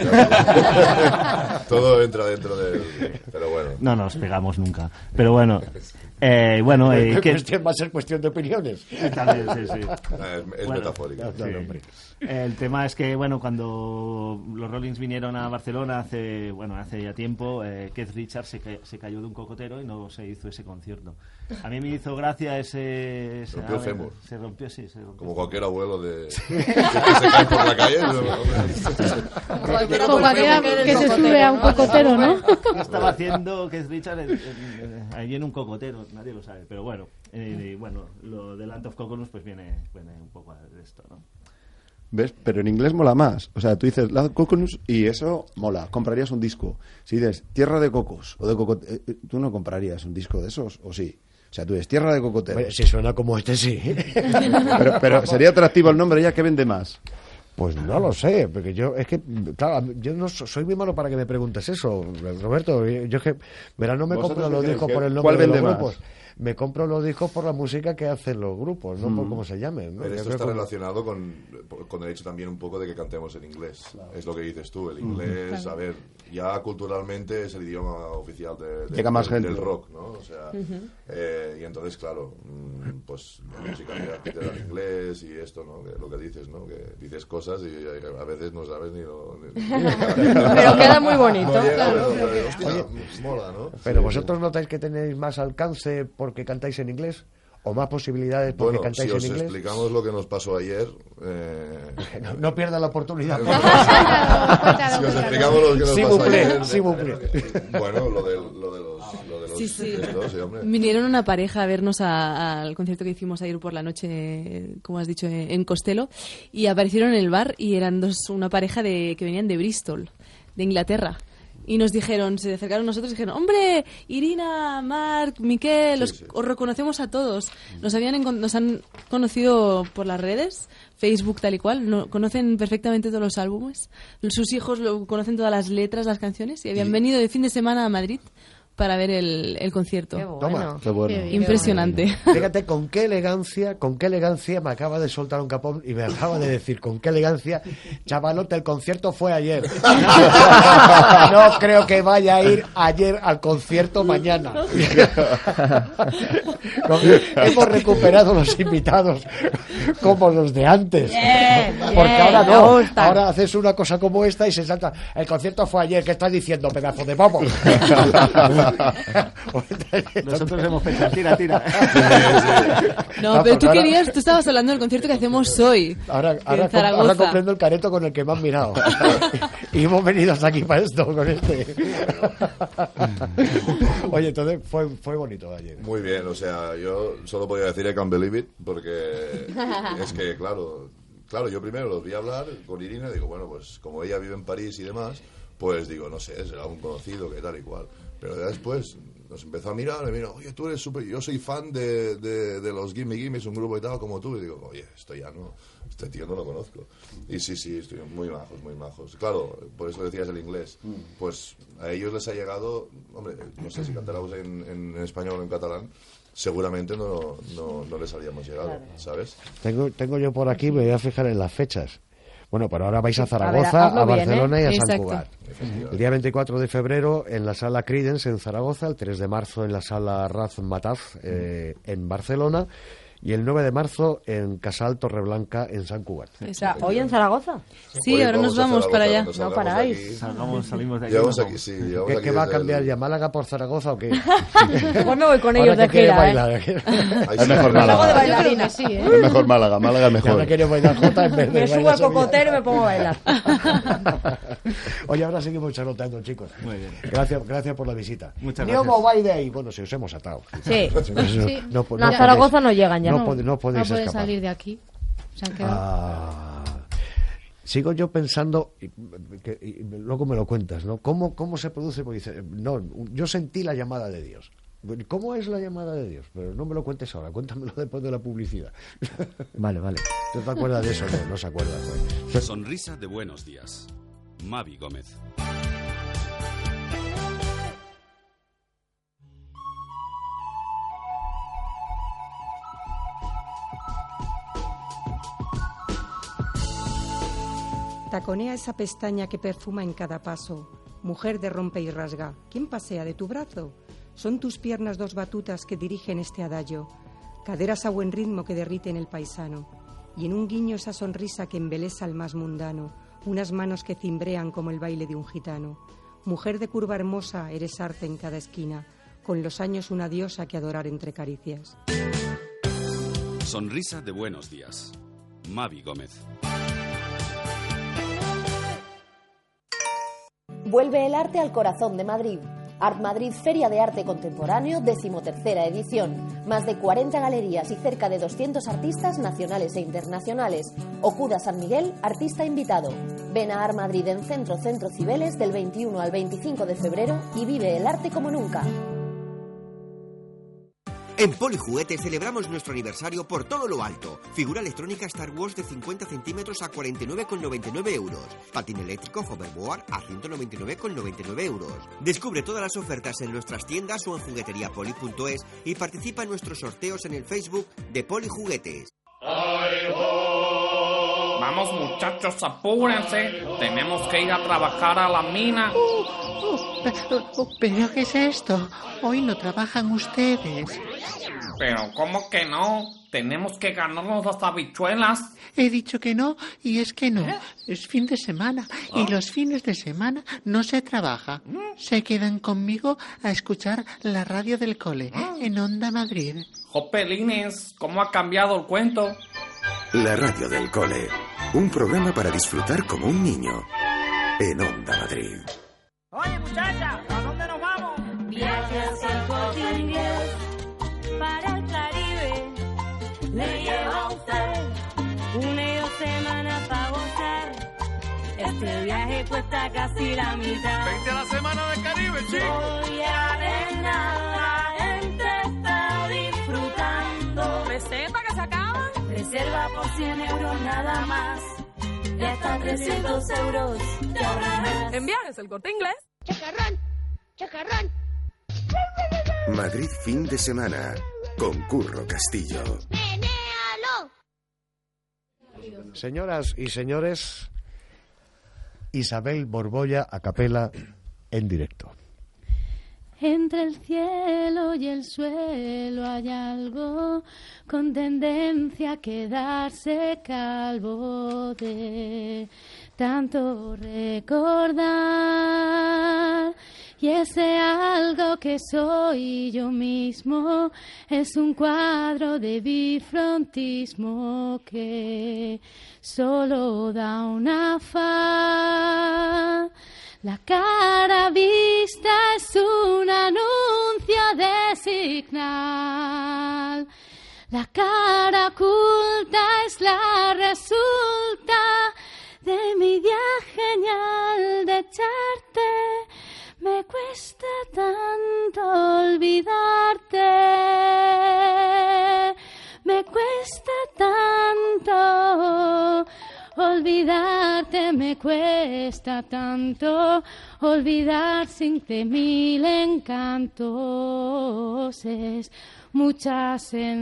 Claro. Todo entra dentro del... Pero bueno. No nos pegamos nunca. Pero bueno, Eh, bueno, eh, Es que- cuestión- va a ser cuestión de opiniones. También, sí, sí. Es, es Bueno, metafórica. Claro, hombre. El tema es que, bueno, cuando los Rollins vinieron a Barcelona hace, bueno, hace ya tiempo, eh, Keith Richards se, ca- se cayó de un cocotero y no se hizo ese concierto. A mí me hizo gracia ese... ese- Rompió el ah, fémur. Se rompió, sí, se rompió. Como cualquier abuelo de que se cae por la calle. Como cualquiera que se sube a un cocotero, ¿no? ¿Qué estaba haciendo Keith Richards en- en- en- allí en un cocotero? Nadie lo sabe, pero bueno, eh, bueno, lo de Land of Coconuts pues viene, viene un poco de esto, ¿no? ¿Ves? Pero en inglés mola más. O sea, tú dices Land of Coconuts y eso mola. Comprarías un disco. Si dices Tierra de Cocos o de Coco... eh, eh, ¿tú no comprarías un disco de esos o sí? O sea, tú dices Tierra de Cocoteros. Hombre, si suena como este, sí. pero, pero sería atractivo el nombre ya que vende más. Pues no lo sé, porque yo es que, claro, yo no so- soy muy malo para que me preguntes eso, Roberto. Yo es que, verás, no me ¿Vosotros compro los qué discos creéis? por el ¿Cuál nombre de los vende más? grupos. Me compro los discos por la música que hacen los grupos, no por Mm. cómo se llamen. ¿no? Pero Yo esto creo está que- relacionado con, con el hecho también un poco de que cantemos en inglés. Es lo que dices tú, el inglés, Claro. a ver, ya culturalmente es el idioma oficial de, de- Llega más del- gente. del rock, ¿no? O sea, eh, y entonces, claro, mm, pues la musicalidad que te da el inglés y esto, ¿no? Que lo que dices, ¿no? Que dices cosas y eh, a veces no sabes ni lo... ni- Pero queda muy bonito. No llega, Claro. pero, pero, hostia, mola, ¿no? Pero Sí. vosotros notáis que tenéis más alcance porque cantáis en inglés o más posibilidades porque Bueno, cantáis si os en inglés. explicamos lo que nos pasó ayer... Eh, No, no pierdan la oportunidad. Cuéntalo, cuéntalo, Si os cuéntalo. explicamos lo que nos Sí, pasó vous plaît, ayer... sí, vous plaît. Bueno, lo de, lo de los... Lo de los Sí, sí. estos, sí, hombre. Vinieron una pareja a vernos a- al concierto que hicimos ayer por la noche, como has dicho, en Costello, y aparecieron en el bar y eran dos, una pareja de que venían de Bristol, de Inglaterra. Y nos dijeron, se acercaron a nosotros y dijeron, hombre, Irina, Marc, Miquel, os, sí. os reconocemos a todos. Nos habían encon- nos han conocido por las redes, Facebook tal y cual, no, conocen perfectamente todos los álbumes. Sus hijos lo, conocen todas las letras, las canciones, y habían Y- venido de fin de semana a Madrid para ver el, el concierto. Qué bueno. Toma. Qué bueno. Qué bien. Impresionante. Fíjate con qué elegancia, con qué elegancia me acaba de soltar un capón y me acaba de decir con qué elegancia, chavalote, el concierto fue ayer. No creo que vaya a ir ayer al concierto mañana. Hemos recuperado los invitados como los de antes. Bien, Porque bien, ahora me no, gusta. ahora haces una cosa como esta y se salta. El concierto fue ayer, ¿qué estás diciendo, pedazo de bobo? Nosotros hemos pensado, tira, tira. No, No, pero tú ahora- querías, tú estabas hablando del concierto que hacemos hoy. Ahora, en ahora, com- Zaragoza. ahora comprendo el careto con el que me han mirado. Y hemos venido hasta aquí para esto, con este. Oye, entonces fue, fue bonito ayer. Muy bien, o sea, yo solo podía decir I can't believe it, porque es que, claro, claro, yo primero los vi hablar con Irina, digo, bueno, pues como ella vive en París y demás, pues digo, no sé, será un conocido, que tal y cual. Pero ya después nos empezó a mirar, y mira, oye, tú eres súper, yo soy fan de, de, de los Gimme Gimme, es un grupo y tal como tú, y digo, oye, esto ya no, este tío no lo conozco. Y sí, sí, estoy muy majos, muy majos. Claro, por eso decías el inglés, pues a ellos les ha llegado, hombre, no sé si cantáramos en, en, en español o en catalán, seguramente no, no, no les habríamos llegado, ¿sabes? Tengo, tengo yo por aquí, me voy a fijar en las fechas. Bueno, pero ahora vais a A ver, Zaragoza, a, hazlo bien, Barcelona ¿eh? y a Exacto. San Cugat. El día veinticuatro de febrero en la sala Credence en Zaragoza, el tres de marzo en la sala Raz Mataz eh, en Barcelona y el nueve de marzo en Casal Torreblanca en San Cugat. O sea, ¿hoy en Zaragoza? Sí, Oye, ahora nos a vamos Zaragoza, para allá. cuando No salgamos paráis. de aquí. Salgamos, salimos de aquí. Llegamos nos aquí, vamos. sí. llegamos ¿Qué, aquí qué va a desde el- cambiar ya? ¿Málaga por Zaragoza o qué? Pues me voy con ellos Ahora de que quiere gira, ¿eh? bailar. Ahí Es sí. mejor Luego de Málaga. bailarina. Sí, ¿eh? Es mejor Málaga. Málaga es Y ahora mejor. quiere bailar Jota en vez de Me subo bailar al Sevilla. cocotero y me pongo a bailar. Oye, ahora seguimos charloteando, chicos. Muy bien. Gracias, gracias por la visita. Muchas Neo gracias. Mobile Day. Bueno, si os hemos atado. Sí. Sí. No, po- No, a podéis- Zaragoza no llegan ya. No, No. pod- no No podéis pueden escapar. salir de aquí. Se han quedado. Ah, sigo yo pensando, y, que- y luego me lo cuentas, ¿no? ¿Cómo, cómo se produce? Porque dice, no, yo sentí la llamada de Dios. ¿Cómo es la llamada de Dios? Pero no me lo cuentes ahora, cuéntamelo después de la publicidad. Vale, vale. ¿No te acuerdas de eso? No, no se acuerda. Pues. Sonrisa de buenos días. Mavi Gómez. Taconea esa pestaña que perfuma en cada paso. Mujer de rompe y rasga, ¿quién pasea de tu brazo? Son tus piernas dos batutas que dirigen este adagio, caderas a buen ritmo que derriten el paisano, y en un guiño esa sonrisa que embelesa al más mundano, unas manos que cimbrean como el baile de un gitano. Mujer de curva hermosa, eres arte en cada esquina, con los años una diosa que adorar entre caricias. Sonrisa de buenos días. Mavi Gómez. Vuelve el arte al corazón de Madrid. Art Madrid Feria de Arte Contemporáneo, decimotercera edición. Más de cuarenta galerías y cerca de doscientos artistas nacionales e internacionales. Okuda San Miguel, artista invitado. Ven a Art Madrid en Centro Centro Cibeles del veintiuno al veinticinco de febrero y vive el arte como nunca. En Polijuguetes celebramos nuestro aniversario por todo lo alto. Figura electrónica Star Wars de cincuenta centímetros a cuarenta y nueve con noventa y nueve euros. Patín eléctrico Hoverboard a ciento noventa y nueve con noventa y nueve euros. Descubre todas las ofertas en nuestras tiendas o en jugueteriapoli punto es y participa en nuestros sorteos en el Facebook de Polijuguetes. Vamos muchachos, apúrense. Tenemos que ir a trabajar a la mina. Uh, uh, pero, ¿Pero qué es esto? Hoy no trabajan ustedes. Pero ¿cómo que no? Tenemos que ganarnos las habichuelas. He dicho que no, y es que no. Es fin de semana, y los fines de semana no se trabaja. Se quedan conmigo a escuchar la radio del cole, en Onda Madrid. Jopelines, ¿cómo ha cambiado el cuento? La radio del cole. Un programa para disfrutar como un niño. En Onda Madrid. Oye, muchacha, ¿a dónde nos vamos? Viaje hacia el Corte Inglés para el Caribe. Le lleva a usted una y dos semanas para gozar. Este viaje cuesta casi la mitad. Vente a la semana del Caribe, chico. Voy a ver nada, la gente está disfrutando. ¿Receta que se acaban? Reserva por cien euros nada más. Y hasta trescientos euros te ahorrarás. En Viajes El Corte Inglés. ¡Chacarrón! ¡Chacarrón! Madrid fin de semana. Con Curro Castillo. ¡Menéalo! Señoras y señores, Isabel Borbolla a capela en directo. Entre el cielo y el suelo hay algo con tendencia a quedarse calvo de tanto recordar. Y ese algo que soy yo mismo es un cuadro de bifrontismo que solo da una faz. La cara vista es un anuncio de Signal. La cara oculta es la resulta de mi idea genial de echarte. Me cuesta tanto olvidarte. Me cuesta tanto olvidarte, me cuesta tanto olvidar sin que mil encantos. Es mucha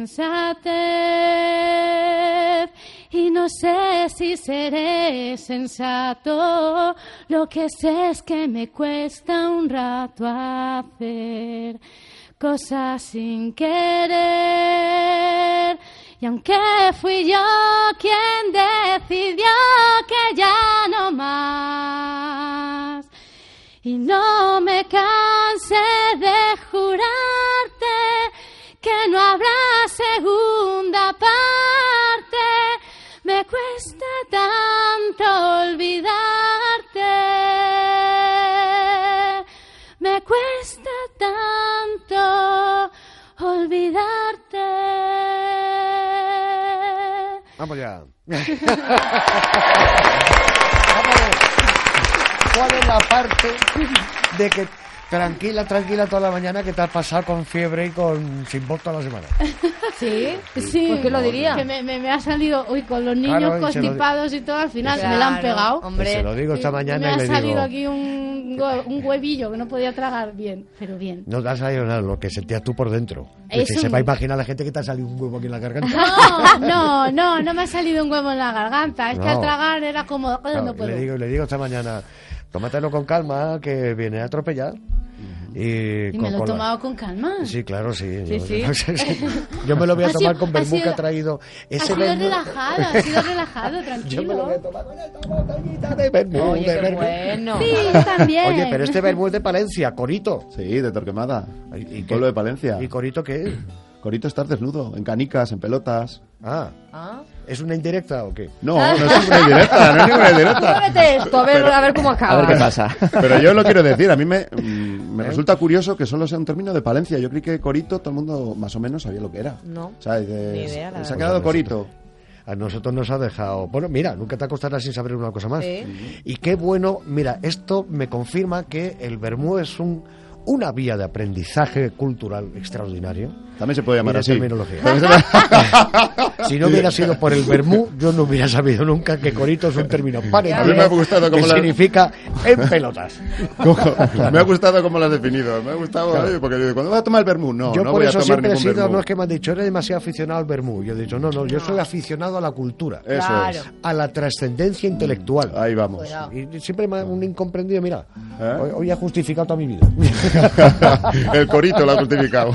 sensatez y no sé si seré sensato. Lo que sé es que me cuesta un rato hacer cosas sin querer. Y aunque fui yo quien decidió que ya no más, y no me cansé de jurarte que no habrá segunda parte, me cuesta tanto olvidarte, me cuesta tanto olvidarte. Vamos ya. ¿Cuál es la parte de que tranquila, tranquila toda la mañana que te has pasado con fiebre y con sin voz toda la semana? ¿Sí? Sí. ¿Por qué lo diría? Que me, me, me ha salido hoy con los niños Claro, y se lo constipados y todo, al final Claro, me la han pegado. hombre. Pues se lo digo esta Y mañana me y ha le salido digo... aquí un, hue- un huevillo que no podía tragar bien, pero bien. No te ha salido nada, lo que sentías tú por dentro. Que Es se, se un- va a imaginar la gente que te ha salido un huevo aquí en la garganta. No, no, no, no me ha salido un huevo en la garganta. Es que No. al tragar era como... Claro, no puedo. le digo, le digo esta mañana, tómatelo con calma, que viene a atropellar. Y, Y con- me lo he con la- tomado con calma. Sí, claro, sí. Sí, yo, sí. yo me lo voy a Ha tomar sido- con ha vermú que sido- ha traído. Ha Ese sido vermú- relajado, ha sido relajado, tranquilo. Yo me lo voy a tomar con esta botellita de vermú. Oye, de qué vermú. bueno. Sí, también. Oye, pero este vermú es de Palencia, Corito. Sí, de Torquemada. ¿Y qué? Pueblo de Palencia. ¿Y Corito qué es? Corito estar desnudo, en canicas, en pelotas. Ah, ¿Ah? ¿es una indirecta o qué? No, no es ninguna indirecta, no es ninguna indirecta. Muévete esto, a ver, a ver cómo acaba. A ver qué pasa. Pero yo lo quiero decir, a mí me, mm, me resulta curioso que solo sea un término de Palencia. Yo creí que Corito todo el mundo más o menos sabía lo que era. No, O sea, de- ni idea, la se ha verdad. quedado Corito. A nosotros nos ha dejado... Bueno, mira, nunca te acostarás sin saber una cosa más. Sí. Y qué bueno, mira, esto me confirma que el vermú es un, una vía de aprendizaje cultural extraordinario. También se puede llamar Y de así. terminología. También se- Si no hubiera sido por el vermú, yo no hubiera sabido nunca que Corito es un término parencial A mí me ha gustado que cómo la- significa en pelotas. Cojo, me ha gustado cómo lo has definido. Me ha gustado, Claro. oye, porque digo, ¿cuándo vas a tomar el vermú? No, yo no por voy a eso tomar siempre he ningún sido, vermú. no es que me han dicho, eres demasiado aficionado al vermú. Yo he dicho, no, no, yo soy aficionado a la cultura. Eso Claro. es. A la trascendencia intelectual. Ahí vamos. Cuidado. Y siempre me ha- un incomprendido, mira, ¿Eh? hoy, hoy ha justificado toda mi vida. El Corito lo ha justificado.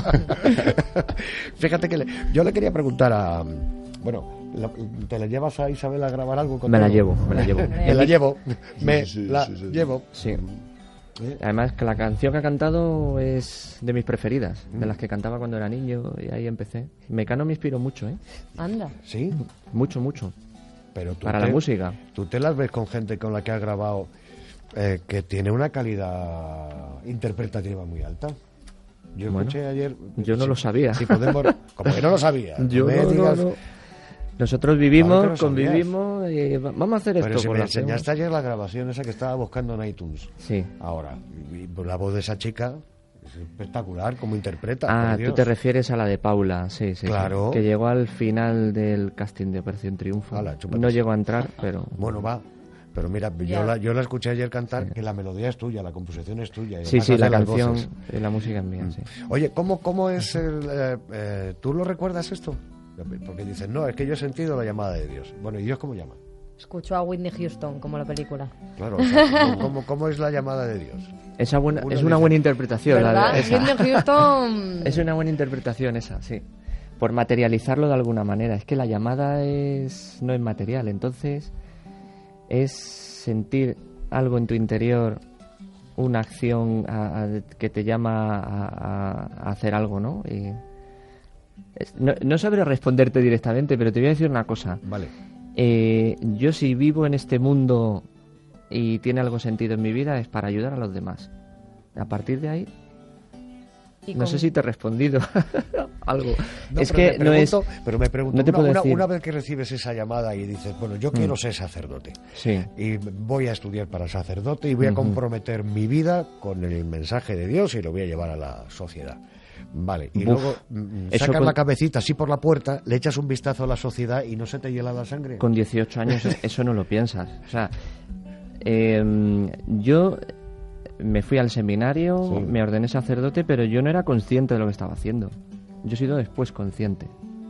Fíjate que le- yo le quería preguntar a... Bueno, la- ¿te la llevas a Isabel a grabar algo? Me la contigo? llevo, me la llevo. Me la llevo. Me Sí, sí, la sí, sí. llevo. Sí. Además que la canción que ha cantado es de mis preferidas, de las que cantaba cuando era niño y ahí empecé. Mecano me inspiró mucho, ¿eh? Anda. Sí, Mucho, mucho. pero tú Para te, la música. tú te las ves con gente con la que has grabado eh, que tiene una calidad interpretativa muy alta. Yo Bueno, escuché ayer... yo no si- lo sabía. Si podemos... Como que no lo sabía. Yo me no, no, digas- no. Nosotros Claro vivimos, que lo sabías. convivimos y va- vamos a hacer Pero esto. si pues me lo hacemos. enseñaste ayer la grabación esa que estaba buscando en iTunes. Sí. Ahora, y- y la voz de esa chica es espectacular, como interpreta. Ah, por tú Dios. te refieres a la de Paula, sí, sí. Claro. sí. Que llegó al final del casting de Operación Triunfo. Ala, chúpate. No llegó a entrar, pero... Bueno, va. Pero mira, yo Ya. la, yo la escuché ayer cantar, que la melodía es tuya, la composición es tuya. y Sí, además sí, hace la las canción voces. y la música es mía, sí. Oye, ¿cómo, cómo es el...? eh, eh, ¿Tú lo recuerdas esto? Porque dices, no, es que yo he sentido la llamada de Dios. Bueno, ¿y Dios cómo llama? Escucho a Whitney Houston, como la película. Claro, o sea, ¿cómo, cómo es la llamada de Dios? Esa buena, Uno es una dice- buena interpretación. la de- ¿Verdad? esa. Whitney Houston... Es una buena interpretación esa, sí. Por materializarlo de alguna manera. Es que la llamada es no es material, entonces es sentir algo en tu interior, una acción a- a- que te llama a, a- a hacer algo, ¿no? Y es- no, no sabré responderte directamente, pero te voy a decir una cosa. Vale. Eh, yo si vivo en este mundo y tiene algo sentido en mi vida es para ayudar a los demás. A partir de ahí, Y no con- sé si te he respondido algo. No, es pero que me no es... pregunto- Pero me pregunto, no te una, puedo una- decir. una vez que recibes esa llamada y dices, bueno, yo Mm. quiero ser sacerdote. Sí. Y voy a estudiar para sacerdote y voy a Ujú. comprometer mi vida con el mensaje de Dios y lo voy a llevar a la sociedad. Vale, y Buf, luego mm, eso sacas con- la cabecita así por la puerta, le echas un vistazo a la sociedad y no se te hiela la sangre. Con dieciocho años eso no lo piensas. O sea, em, yo me fui al seminario, Sí. me ordené sacerdote, pero yo no era consciente de lo que estaba haciendo. Yo he sido después consciente.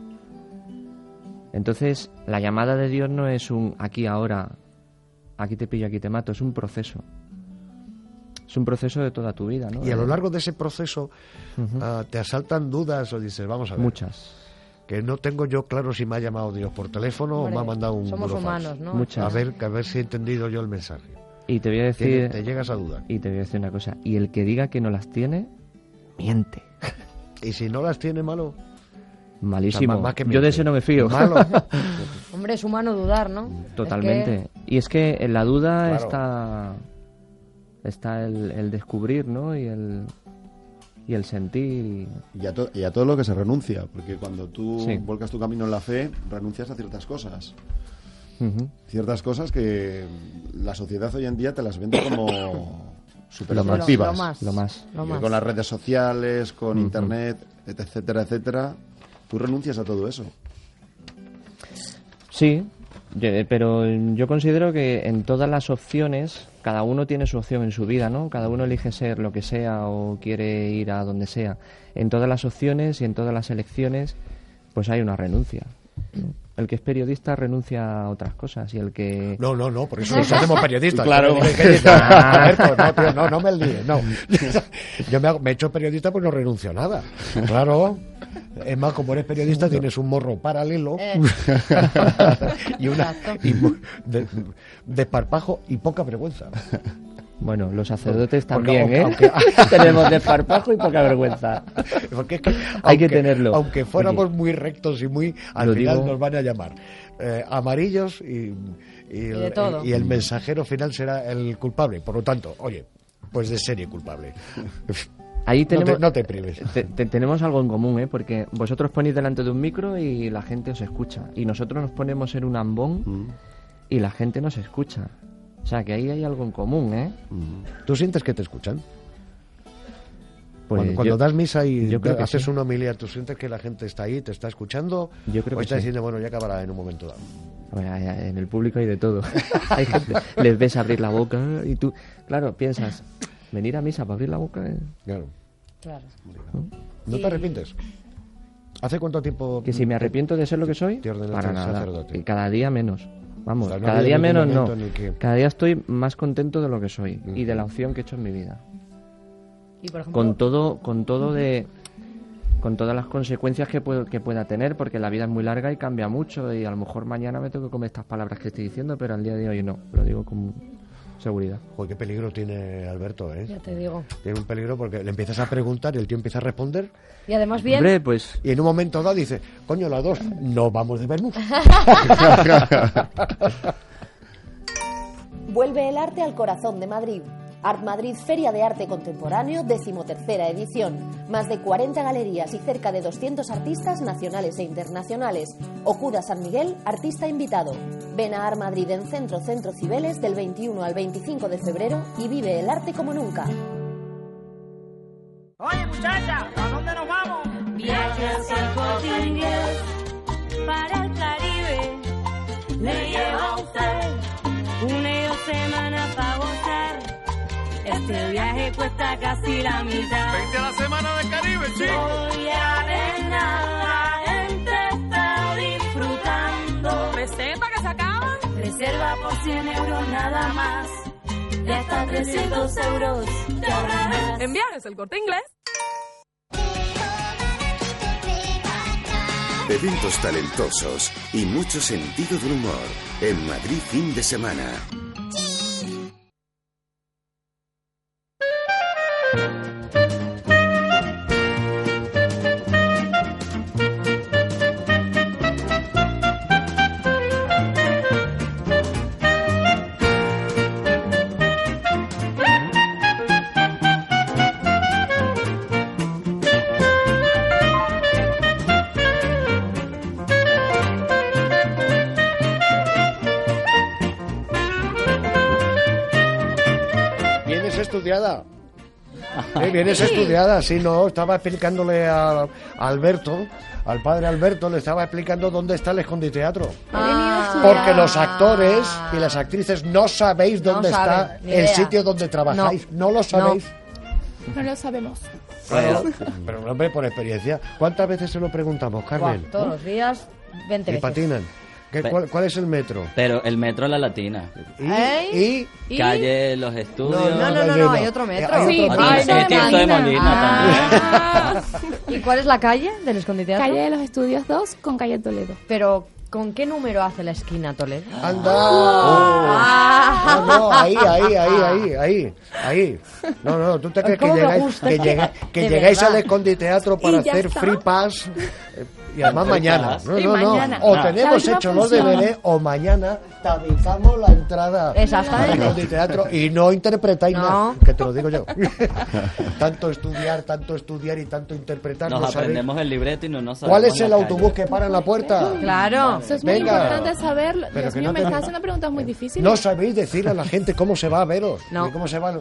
Entonces, la llamada de Dios no es un aquí, ahora, aquí te pillo, aquí te mato, es un proceso. Es un proceso de toda tu vida, ¿no? Y a lo largo de ese proceso Ujú. ah, te asaltan dudas o dices, vamos a ver. Muchas. Que no tengo yo claro si me ha llamado Dios por teléfono Hombre, o me ha mandado un somos burofax. humanos, ¿no? Muchas. A ver, que a ver si he entendido yo el mensaje. Y te voy a Te, decir... te llegas a dudar. Y te voy a decir una cosa. Y el que diga que no las tiene, miente. Y si no las tiene, malo. Malísimo. O sea, más que Yo miente. de ese no me fío. Malo. Hombre, es humano dudar, ¿no? Totalmente. Es Y es que en la duda Claro. está está el, el descubrir, ¿no? Y el y el sentir. Y a, to- y a todo lo que se renuncia, porque cuando tú Sí. volcas tu camino en la fe, renuncias a ciertas cosas. Ujú. Ciertas cosas que la sociedad hoy en día te las vende como súper Lo más. atractivas. Lo más. Lo más. Lo Y más. con las redes sociales, con Ujú. internet, etcétera, etcétera, tú renuncias a todo eso. Sí, yo- pero yo considero que en todas las opciones, cada uno tiene su opción en su vida, ¿no? Cada uno elige ser lo que sea o quiere ir a donde sea. En todas las opciones y en todas las elecciones, pues hay una renuncia. El que es periodista renuncia a otras cosas y el que... No, no, no, por eso nos hacemos periodistas. Claro. Alberto, no, tío, no, no me líes, no. Yo me, hago, me he hecho periodista pues no renuncio a nada. Claro. Es más, como eres periodista tienes un morro paralelo Eh. y una y de, desparpajo y poca vergüenza. Bueno, los sacerdotes Porque también, aunque- ¿eh? aunque- Tenemos desparpajo y poca vergüenza. Porque es que, Hay aunque- que tenerlo. Aunque fuéramos Oye, muy rectos y muy... Al lo final digo- nos van a llamar eh, amarillos y, y, el, de todo. y el mensajero final será el culpable. Por lo tanto, oye, pues de serie culpable. Ahí No tenemos, te- no te prives. te- te- tenemos algo en común, ¿eh? Porque vosotros ponéis delante de un micro y la gente os escucha. Y nosotros nos ponemos en un ambón Mm. y la gente nos escucha. O sea, que ahí hay algo en común, ¿eh? ¿Tú sientes que te escuchan? Pues cuando cuando yo- das misa y yo creo que haces sí. una homilía, ¿tú sientes que la gente está ahí, te está escuchando? Yo creo ¿O que está sí. diciendo, bueno, ya acabará en un momento dado? Bueno, hay- hay- en el público hay de todo. Hay gente, les ves abrir la boca y tú, claro, piensas, venir a misa para abrir la boca. ¿eh? Claro. Claro. ¿No te arrepientes? ¿Hace cuánto tiempo...? Que si me arrepiento de ser lo que soy, te ordenaste para nada. sacerdote? Y cada día menos. Vamos, O sea, no ha cada habido día ningún menos no. momento en el que- Cada día estoy más contento de lo que soy y de la opción que he hecho en mi vida. Y por ejemplo, Con todo, con todo de, con todas las consecuencias que, puedo- que pueda tener, porque la vida es muy larga y cambia mucho y a lo mejor mañana me tengo que comer estas palabras que estoy diciendo, pero al día de hoy no. Lo digo con seguridad. Joder, qué peligro tiene Alberto, ¿eh? ya te digo. Tiene un peligro porque le empiezas a preguntar y el tío empieza a responder Y además bien. Hombre, pues y en un momento dado dice, coño, las dos, no vamos de vernos. Vuelve el arte al corazón de Madrid. Art Madrid Feria de Arte Contemporáneo, decimotercera edición. Más de cuarenta galerías y cerca de doscientos artistas nacionales e internacionales. Ocuda San Miguel, artista invitado. Ven a Art Madrid en Centro Centro Cibeles del veintiuno al veinticinco de febrero y vive el arte como nunca. Oye, muchacha, ¿a dónde nos vamos? Viajes al Corte Inglés para el Caribe. Le lleva a usted una y dos semanas para gozar. Este viaje cuesta casi la mitad. Vente a la semana del Caribe, chico. Voy a ver nada, la gente está disfrutando. Receta que se acaban. Reserva por cien euros nada más. De hasta trescientos euros te ahorrarás. En Viajes el Corte Inglés. Eventos talentosos y mucho sentido del humor en Madrid fin de semana. ¿Vienes estudiada? ¿Eh? ¿Vienes estudiada? Sí, no, estaba explicándole a, a Alberto, al padre Alberto, le estaba explicando dónde está el esconditeatro. Ah. Porque los actores y las actrices no sabéis No dónde saben, está ni el idea. sitio donde trabajáis. No, lo sabéis. No lo sabemos. Claro, pero hombre, por experiencia. ¿Cuántas veces se lo preguntamos, Carmen? Buah, todos los días, veinte ¿Y veces. patinan? ¿Qué- Pe- cuál, cuál es el metro? Pero el metro La Latina. ¿Y? ¿Eh? ¿Y? Calle Los Estudios. No, no, no, no, hay otro metro. Hay Sí, otro hay metro. otro Y Tirso de Molina Ah. ¿Y cuál es la calle del esconditeatro? Calle de los Estudios dos con calle Toledo. Pero, ¿con qué número hace la esquina Toledo? ¡Anda! Ah. No, no, ahí, ahí, ahí, ahí, ahí, ahí. No, no, tú te crees que ¿Cómo me llegáis, gusta? que llega- que De llegáis verdad. al esconditeatro para Y ya hacer está. free pass eh, y además mañana. No, Y no, no. mañana. O La tenemos última hecho los función. deberes o mañana tabizamos la entrada al Exactamente. esconditeatro y no interpretáis No. nada, que te lo digo yo. Tanto estudiar, tanto estudiar y tanto interpretar. Nos no sabéis. aprendemos el libreto y no nos sabemos ¿Cuál es el la autobús calle. que para en la puerta? Claro. Eso es muy Venga. importante saberlo. Pero Dios que mío, no me te- estás haciendo preguntas muy difíciles. No sabéis decir a la gente cómo se va a veros, No. ni cómo se va.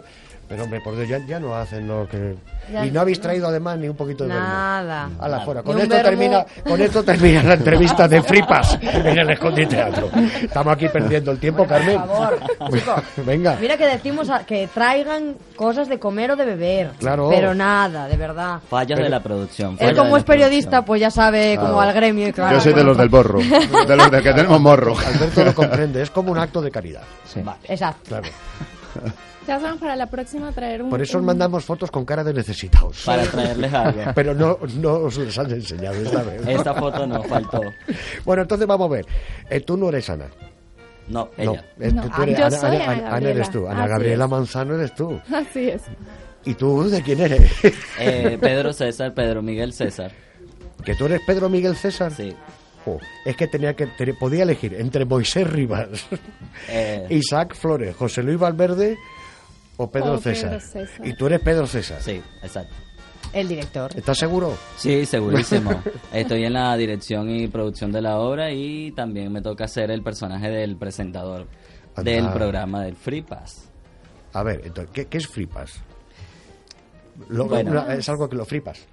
Pero hombre, por Dios, ya, ya no hacen lo que... Ya y no habéis traído además ni un poquito de vermú. Nada. A la fuera. Ni Con un esto, vermú. termina, con esto termina la entrevista de Fripas en el Escondite Teatro. Estamos aquí perdiendo el tiempo, Carmen. Por favor, chicos. Venga. Mira que decimos a- que traigan cosas de comer o de beber. Claro. Pero nada, de verdad. Fallos de la producción. Él fallos como de es la periodista, pues ya sabe cómo Claro. va el gremio. Y claro, Yo soy de bueno, los del borro, de los de que tenemos morro. Alberto lo comprende, es como un acto de caridad. Sí. Exacto. Claro. Ya saben, para la próxima traer un... Por eso os un- mandamos fotos con cara de necesitados. Para traerles algo. Pero no, no os les han enseñado esta vez. Esta foto no faltó. Bueno, entonces vamos a ver. Eh, tú no eres Ana. No, No, ella. eh, tú, No. tú eres Yo Ana, soy Ana- Ana Ana- Ana Gabriela. eres tú. Ana Así Gabriela es. Manzano eres tú. Así es. ¿Y tú de quién eres? Eh, Pedro César, Pedro Miguel César. ¿Que tú eres Pedro Miguel César? Sí. Jo, es que tenía que te- podía elegir entre Moisés Rivas, Eh, Isaac Flores, José Luis Valverde o Pedro O Pedro César. César. Y tú eres Pedro César. sí, exacto. El director. ¿Estás seguro? Sí, segurísimo. Estoy en la dirección y producción de la obra y también me toca ser el personaje del presentador Anda. del programa del Free Pass. A ver, entonces, ¿qué, qué es fripas? Lo- Bueno. una- es algo que lo fripas.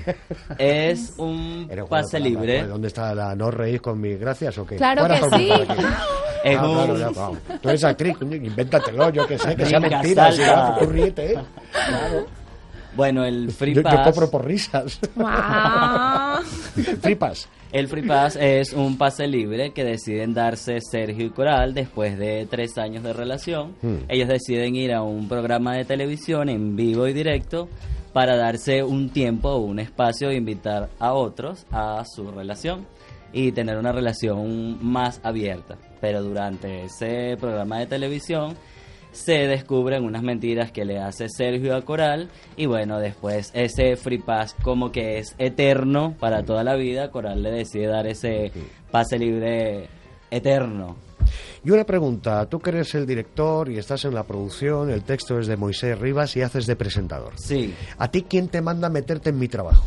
Es un Eres pase Juan, libre. Juan, ¿Dónde está la no reís con mis gracias o qué? Claro Fuera que Juan sí. por aquí. Es Ah, un- claro, ya, claro. Tú eres actriz, coño, invéntatelo, yo que sé, que sea Venga, mentira. Si salta. va, tú ríete, ¿eh? Claro. Bueno, el Free Yo, yo Pass. cobro por risas. Guau. Fripas. El Free Pass es un pase libre que deciden darse Sergio y Coral después de tres años de relación. Hmm. Ellos deciden ir a un programa de televisión en vivo y directo para darse un tiempo o un espacio e invitar a otros a su relación y tener una relación más abierta. Pero durante ese programa de televisión se descubren unas mentiras que le hace Sergio a Coral y bueno, después ese Free Pass como que es eterno para toda la vida, Coral le decide dar ese pase libre eterno. Y una pregunta, tú que eres el director y estás en la producción, el texto es de Moisés Rivas y haces de presentador. Sí. ¿A ti quién te manda a meterte en mi trabajo?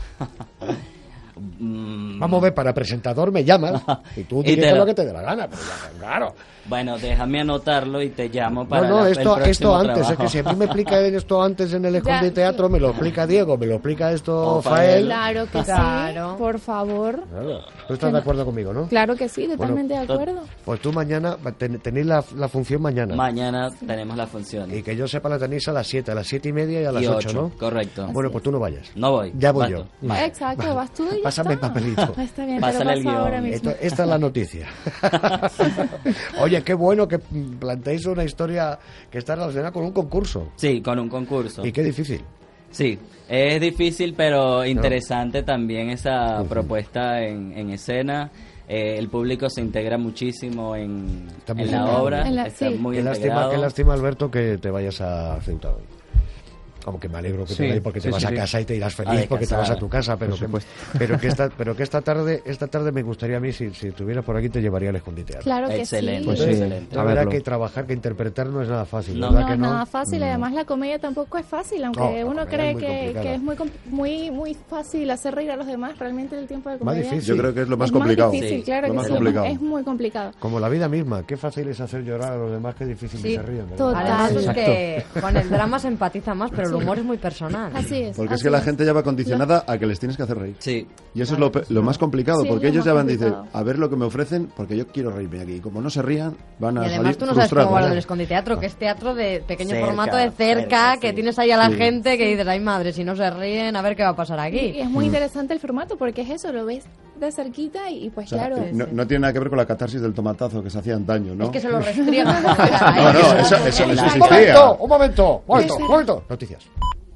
Mm, Vamos a ver, para presentador me llamas y tú Y te diriges lo- lo que te dé la gana, pero ya, claro. Bueno, déjame anotarlo y te llamo para No, no, la- esto, el esto próximo antes, es trabajo. que si a mí me explica él esto antes en el Escondite Teatro, me lo explica Diego, me lo explica esto O Fael. Claro que Claro. sí. Por favor. Claro. ¿Tú estás de acuerdo conmigo, no? Claro que sí, totalmente Bueno, de acuerdo. Pues tú mañana, ten- tenéis la, la función mañana. Mañana tenemos la función. Y que yo sepa la tenéis a las siete, a las siete y media y a las Y ocho, ocho, ¿no? correcto. Bueno, pues tú no vayas. No voy. Ya voy Vas yo. tú. Vale. Exacto, vas tú y ya Pásame el está. papelito. Está bien, Pásale te el lo paso ahora guión. mismo. Esto- esta es la noticia. Oye, qué bueno que planteéis una historia que está relacionada con un concurso. Sí, con un concurso. Y qué difícil. Sí, es difícil pero interesante también esa propuesta en, en escena. Eh, el público se integra muchísimo en, Está muy en bien. la obra, En la- está sí. muy Qué lástima, integrado. qué lástima, Alberto, que te vayas a Ceuta hoy. Como que me alegro que Sí, te vayas porque te sí, vas sí, a sí. casa y te irás A feliz porque te vas a descansar. tu casa, pero Por que, supuesto. pero que esta, pero que esta tarde, esta tarde me gustaría a mí si, si estuvieras por aquí te llevaría al Escondite Teatro. Claro que Excelente, sí. Pues sí, excelente. La a verdad verlo. que trabajar, que interpretar no es nada fácil, No. ¿verdad No, que no? nada fácil. Además, la comedia tampoco es fácil, aunque No, la uno comedia cree es muy que, complicada. que es muy, com- muy muy fácil hacer reír a los demás. Realmente el tiempo de Más comedia difícil. Yo creo que es lo más es complicado. más difícil, Sí, claro lo que más sí. complicado. Es muy complicado. Como la vida misma, qué fácil es hacer llorar a los demás, qué difícil que Sí, se rían. ¿verdad? total. Además es Exacto. que con el drama se empatiza más, pero el humor es muy personal. Así es. Porque es así que la gente ya va condicionada a que les tienes que hacer reír. Sí, Y eso es lo, pe- lo más complicado, Sí, es porque lo ellos más ya van, dicen, complicado. a ver lo que me ofrecen, porque yo quiero reírme aquí. Y como no se rían, van a Y además salir tú no sabes frustrados. cómo va lo del Escondite Teatro, que es teatro de pequeño Cerca, formato, de cerca, cerca, que sí. tienes ahí a la Sí. gente que dices, ay madre, si no se ríen, a ver qué va a pasar Y aquí. es muy interesante el formato porque es eso, lo ves de cerquita y, y pues O sea, claro. eh, no, no tiene nada que ver con la catarsis del tomatazo que se hacía antaño, ¿no? Es que se lo restriegan. por la cara, No, ¿eh? no, eso, eso, eso Un existía. momento, un momento, un momento, un momento. Noticias.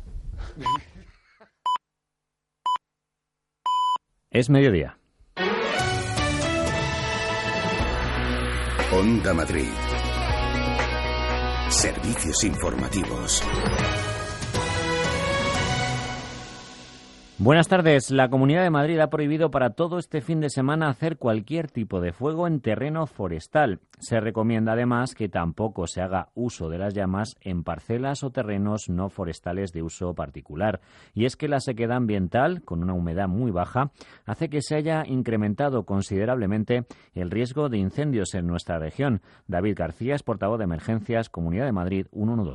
Es mediodía. Onda Madrid. Servicios informativos. Buenas tardes. La Comunidad de Madrid ha prohibido para todo este fin de semana hacer cualquier tipo de fuego en terreno forestal. Se recomienda además que tampoco se haga uso de las llamas en parcelas o terrenos no forestales de uso particular. Y es que la sequedad ambiental, con una humedad muy baja, hace que se haya incrementado considerablemente el riesgo de incendios en nuestra región. David García es portavoz de Emergencias, Comunidad de Madrid ciento doce.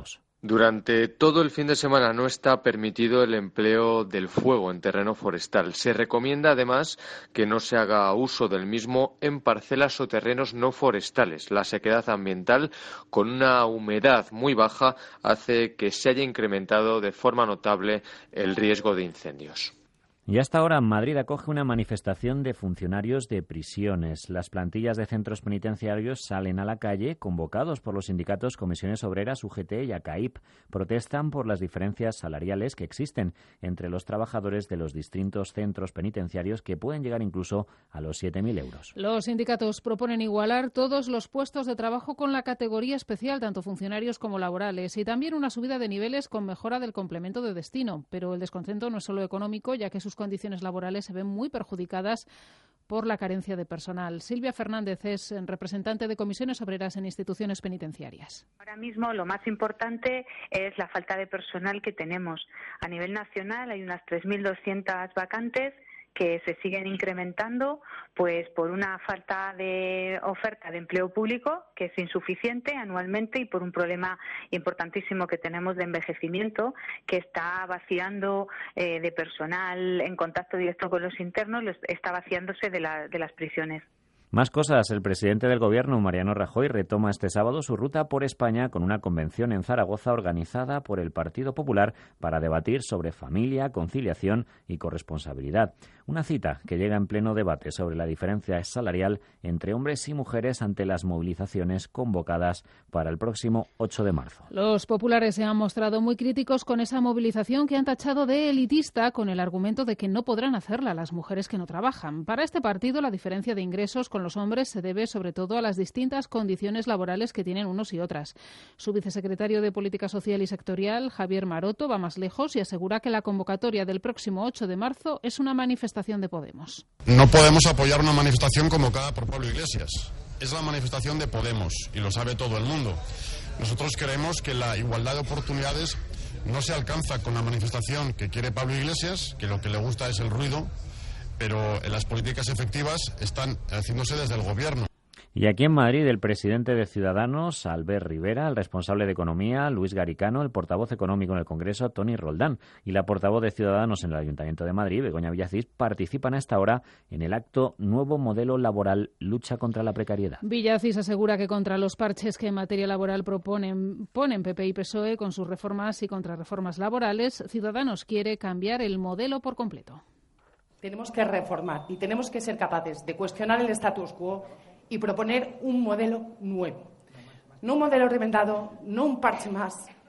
Durante todo el fin de semana no está permitido el empleo del fuego en terreno forestal. Se recomienda además que no se haga uso del mismo en parcelas o terrenos no forestales. La sequedad ambiental, con una humedad muy baja, hace que se haya incrementado de forma notable el riesgo de incendios. Y hasta ahora Madrid acoge una manifestación de funcionarios de prisiones. Las plantillas de centros penitenciarios salen a la calle, convocados por los sindicatos Comisiones Obreras, U G T y A C A I P. Protestan por las diferencias salariales que existen entre los trabajadores de los distintos centros penitenciarios, que pueden llegar incluso a los siete mil euros. Los sindicatos proponen igualar todos los puestos de trabajo con la categoría especial, tanto funcionarios como laborales, y también una subida de niveles con mejora del complemento de destino. Pero el descontento no es solo económico, ya que sus condiciones laborales se ven muy perjudicadas por la carencia de personal. Silvia Fernández es representante de Comisiones Obreras en instituciones penitenciarias. Ahora mismo lo más importante es la falta de personal que tenemos. A nivel nacional hay unas tres mil doscientas vacantes que se siguen incrementando pues por una falta de oferta de empleo público que es insuficiente anualmente y por un problema importantísimo que tenemos de envejecimiento que está vaciando eh, de personal en contacto directo con los internos, está vaciándose de, la, de las prisiones. Más cosas. El presidente del Gobierno, Mariano Rajoy, retoma este sábado su ruta por España con una convención en Zaragoza organizada por el Partido Popular para debatir sobre familia, conciliación y corresponsabilidad. Una cita que llega en pleno debate sobre la diferencia salarial entre hombres y mujeres ante las movilizaciones convocadas para el próximo ocho de marzo. Los populares se han mostrado muy críticos con esa movilización que han tachado de elitista con el argumento de que no podrán hacerla las mujeres que no trabajan. Para este partido, la diferencia de ingresos con los hombres se debe sobre todo a las distintas condiciones laborales que tienen unos y otras. Su vicesecretario de Política Social y Sectorial, Javier Maroto, va más lejos y asegura que la convocatoria del próximo ocho de marzo es una manifestación de Podemos. No podemos apoyar una manifestación convocada por Pablo Iglesias. Es la manifestación de Podemos y lo sabe todo el mundo. Nosotros creemos que la igualdad de oportunidades no se alcanza con la manifestación que quiere Pablo Iglesias, que lo que le gusta es el ruido, pero las políticas efectivas están haciéndose desde el Gobierno. Y aquí en Madrid, el presidente de Ciudadanos, Albert Rivera, el responsable de Economía, Luis Garicano, el portavoz económico en el Congreso, Toni Roldán, y la portavoz de Ciudadanos en el Ayuntamiento de Madrid, Begoña Villacís, participan a esta hora en el acto Nuevo Modelo Laboral, Lucha contra la Precariedad. Villacís asegura que contra los parches que en materia laboral proponen, ponen P P y P S O E con sus reformas y contrarreformas laborales, Ciudadanos quiere cambiar el modelo por completo. Tenemos que reformar y tenemos que ser capaces de cuestionar el status quo y proponer un modelo nuevo. No un modelo reventado, no un parche más,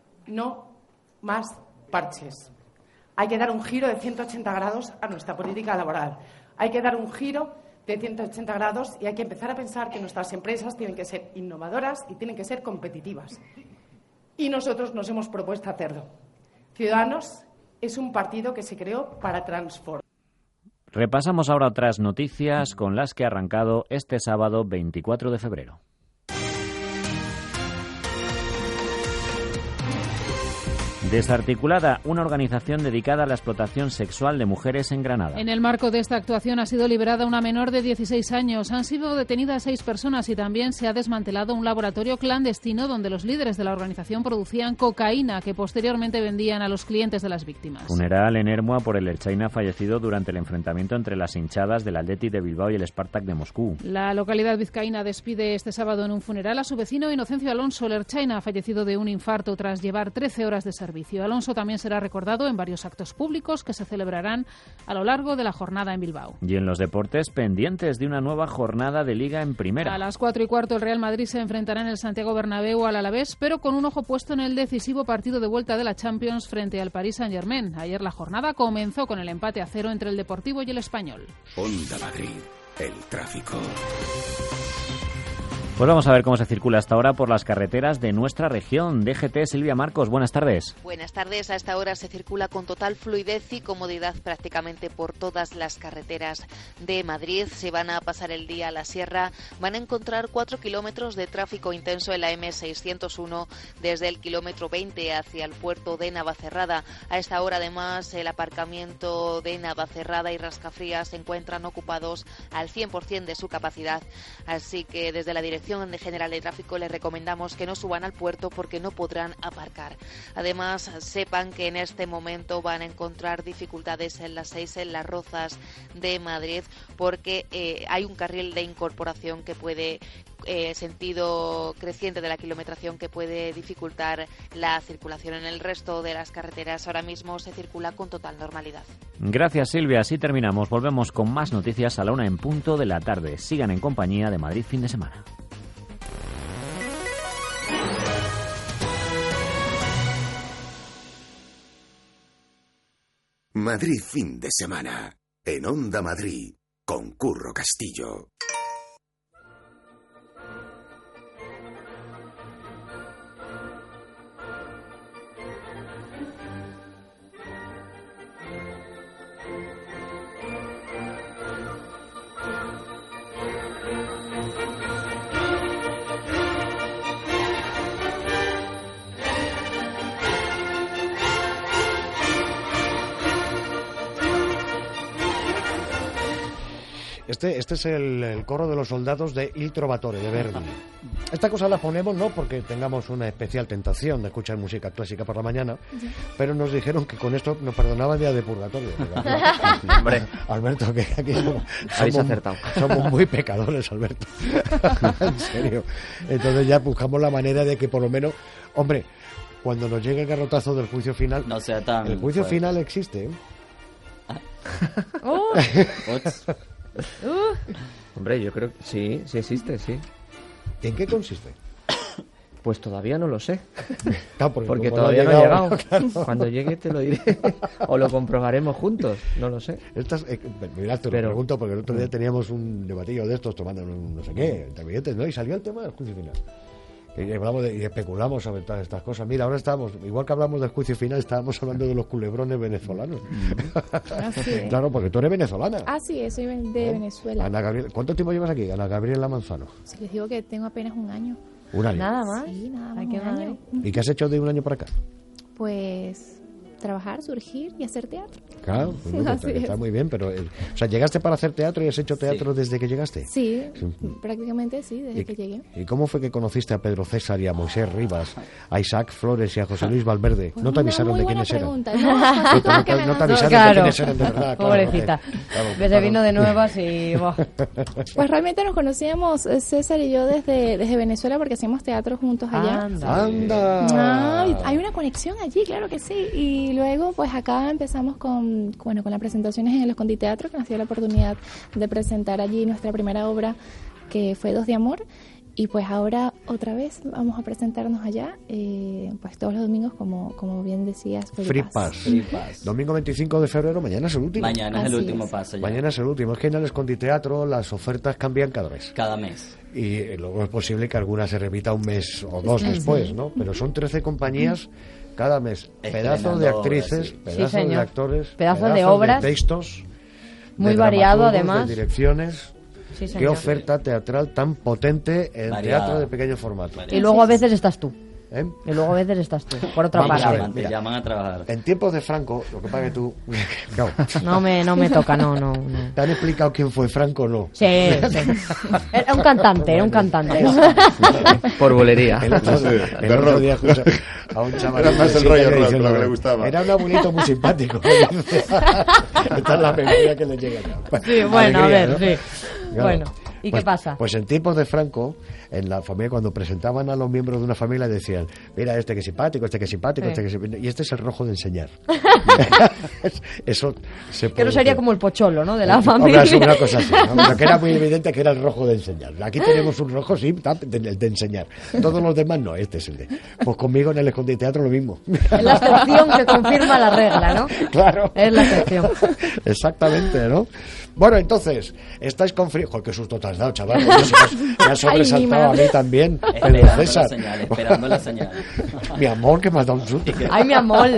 no más parches. Hay que dar un giro de ciento ochenta grados a nuestra política laboral. Hay que dar un giro de ciento ochenta grados y hay que empezar a pensar que nuestras empresas tienen que ser innovadoras y tienen que ser competitivas. Y nosotros nos hemos propuesto hacerlo. Ciudadanos es un partido que se creó para transformar. Repasamos ahora otras noticias con las que ha arrancado este sábado veinticuatro de febrero. Desarticulada, una organización dedicada a la explotación sexual de mujeres en Granada. En el marco de esta actuación ha sido liberada una menor de dieciséis años. Han sido detenidas seis personas y también se ha desmantelado un laboratorio clandestino donde los líderes de la organización producían cocaína que posteriormente vendían a los clientes de las víctimas. Funeral en Ermua por el ertzaina fallecido durante el enfrentamiento entre las hinchadas del Athletic de Bilbao y el Spartak de Moscú. La localidad vizcaína despide este sábado en un funeral a su vecino Inocencio Alonso. El ertzaina ha fallecido de un infarto tras llevar trece horas de servicio. Alonso también será recordado en varios actos públicos que se celebrarán a lo largo de la jornada en Bilbao. Y en los deportes, pendientes de una nueva jornada de Liga en Primera. A las cuatro y cuarto el Real Madrid se enfrentará en el Santiago Bernabéu al Alavés, pero con un ojo puesto en el decisivo partido de vuelta de la Champions frente al Paris Saint-Germain. Ayer la jornada comenzó con el empate a cero entre el Deportivo y el Español. Onda Madrid, el tráfico. Pues vamos a ver cómo se circula hasta ahora por las carreteras de nuestra región. D G T, Silvia Marcos, buenas tardes. Buenas tardes. A esta hora se circula con total fluidez y comodidad prácticamente por todas las carreteras de Madrid. Se van a pasar el día a la sierra. Van a encontrar cuatro kilómetros de tráfico intenso en la eme seiscientos uno desde el kilómetro veinte hacia el puerto de Navacerrada. A esta hora, además, el aparcamiento de Navacerrada y Rascafrías se encuentran ocupados al cien por ciento de su capacidad. Así que desde la dirección Dirección General de Tráfico les recomendamos que no suban al puerto porque no podrán aparcar. Además, sepan que en este momento van a encontrar dificultades en las seis en Las Rozas de Madrid porque eh, hay un carril de incorporación que puede Eh, sentido creciente de la kilometración que puede dificultar la circulación. En el resto de las carreteras ahora mismo se circula con total normalidad. Gracias, Silvia. Así terminamos. Volvemos con más noticias a la una en punto de la tarde. Sigan en compañía de Madrid Fin de Semana. Madrid Fin de Semana. En Onda Madrid, con Curro Castillo. Este, este es el, el coro de los soldados de Il Trovatore, de Verdi. Esta cosa la ponemos no porque tengamos una especial tentación de escuchar música clásica por la mañana, sí. Pero nos dijeron que con esto nos perdonaban ya de purgatorio. Hombre, Alberto, que aquí somos, habéis somos, acertado. Somos muy pecadores, Alberto. En serio. Entonces ya buscamos la manera de que por lo menos, hombre, cuando nos llegue el garrotazo del juicio final, no sea tan el juicio fuerte. final existe, ¿eh? Oh. Uh. Hombre, yo creo que sí, sí existe, sí. ¿En qué consiste? Pues todavía no lo sé. Claro, porque porque como todavía no no ha ha llegado, llegado. claro. Cuando llegue te lo diré. O lo comprobaremos juntos, no lo sé. Estas, eh, mirad, te lo Pero- pregunto porque el otro día teníamos un debatillo de estos tomando un no sé qué, entre billetes, ¿no? Y salió el tema del juicio final. Y, hablamos de- y especulamos sobre todas estas cosas. Mira, ahora estamos, igual que hablamos del juicio final, estábamos hablando de los culebrones venezolanos. Así es. Claro, porque tú eres venezolana. Ah, sí, soy ven- de ¿Eh? Venezuela. Ana Gabriel, ¿cuánto tiempo llevas aquí? Ana Gabriela Manzano. Si les digo que tengo apenas un año. Un año. Nada más. Sí, nada más Ay, un qué año. ¿Y qué has hecho de un año para acá? Pues trabajar, surgir y hacer teatro. Claro, pues no, Así está, está es. muy bien, pero... eh, o sea, ¿llegaste para hacer teatro y has hecho teatro desde que llegaste? Sí, Sí. prácticamente sí, desde ¿Y, que llegué. ¿Y cómo fue que conociste a Pedro César y a Moisés Rivas, a Isaac Flores y a José Luis Valverde? Pues ¿No te una avisaron muy de buena quiénes eran? pregunta. No, No, te- no te- que me no te mandó. avisaron Claro. de quiénes eran de verdad. claro, Pobrecita. porque- claro, Que se claro. vino de nuevas y... buah. Pues realmente nos conocíamos eh, César y yo desde, desde Venezuela porque hacíamos teatro juntos allá. Anda. ¡Anda! Ah, y hay una conexión allí, claro que sí. Y luego, pues acá empezamos con, bueno, con las presentaciones en el Escondi Teatro, que nos dio la oportunidad de presentar allí nuestra primera obra, que fue Dos de Amor. Y pues ahora otra vez vamos a presentarnos allá, eh, pues todos los domingos, como, como bien decías, Free Free Pass. Pass. Free Pass. Domingo veinticinco de febrero, mañana es el último. Mañana es el Así último es. paso ya. Mañana es el último. Es que en el Escondi Teatro las ofertas cambian cada mes. Cada mes. Y eh, luego es posible que alguna se repita un mes o dos después, ¿no? Pero son trece compañías cada mes. Pedazos de Estrenando actrices, obras, sí. pedazos Sí, de señor. actores, Pedazos de obras. textos, Muy de variado, dramaturgos, además. de direcciones. Sí, Qué señor. oferta teatral tan potente en Variada. teatro de pequeño formato. Y luego a veces estás tú. ¿Eh? Y luego a veces estás tú, por otra Vamos a parte. ver. Te mira. llaman a trabajar. En tiempos de Franco, lo que pasa que tú... no. No me, no me toca, no, no, no. ¿Te han explicado quién fue Franco o no? Sí, sí. Era un cantante, era un cantante. Por bolería. El otro, Sí, el de otro rock. día escuché a un chaval Era más de el siete rollo años rock, diciendo, lo que le gustaba. Era un abuelito muy simpático. Esta es la memoria que le llega ya. Sí, bueno, a Alegría, ver, ¿no? sí. Claro. Bueno, ¿y Pues- qué pasa? Pues en tiempos de Franco, en la familia, cuando presentaban a los miembros de una familia, decían, mira, este que es simpático, este que es simpático, Sí. este que es simpático, y este es el rojo de enseñar. Eso se Que puede no sería hacer. como el pocholo, ¿no? De la Hombre, familia. es una cosa así, ¿no? Pero que era muy evidente que era el rojo de enseñar. Aquí tenemos un rojo, sí, ta- de, de enseñar. Todos los demás no, este es el de. Pues conmigo en el Escondi Teatro lo mismo. Es la excepción que confirma la regla, ¿no? Claro. Es la excepción. Exactamente, ¿no? Bueno, entonces, estáis con frío. Joder, qué susto te has dado, chaval. porque se has- Me has sobresaltado a mí también, Pedro Esperando César. la señal, esperando la señal. Mi amor, que me has dado un susto. Ay, mi amor.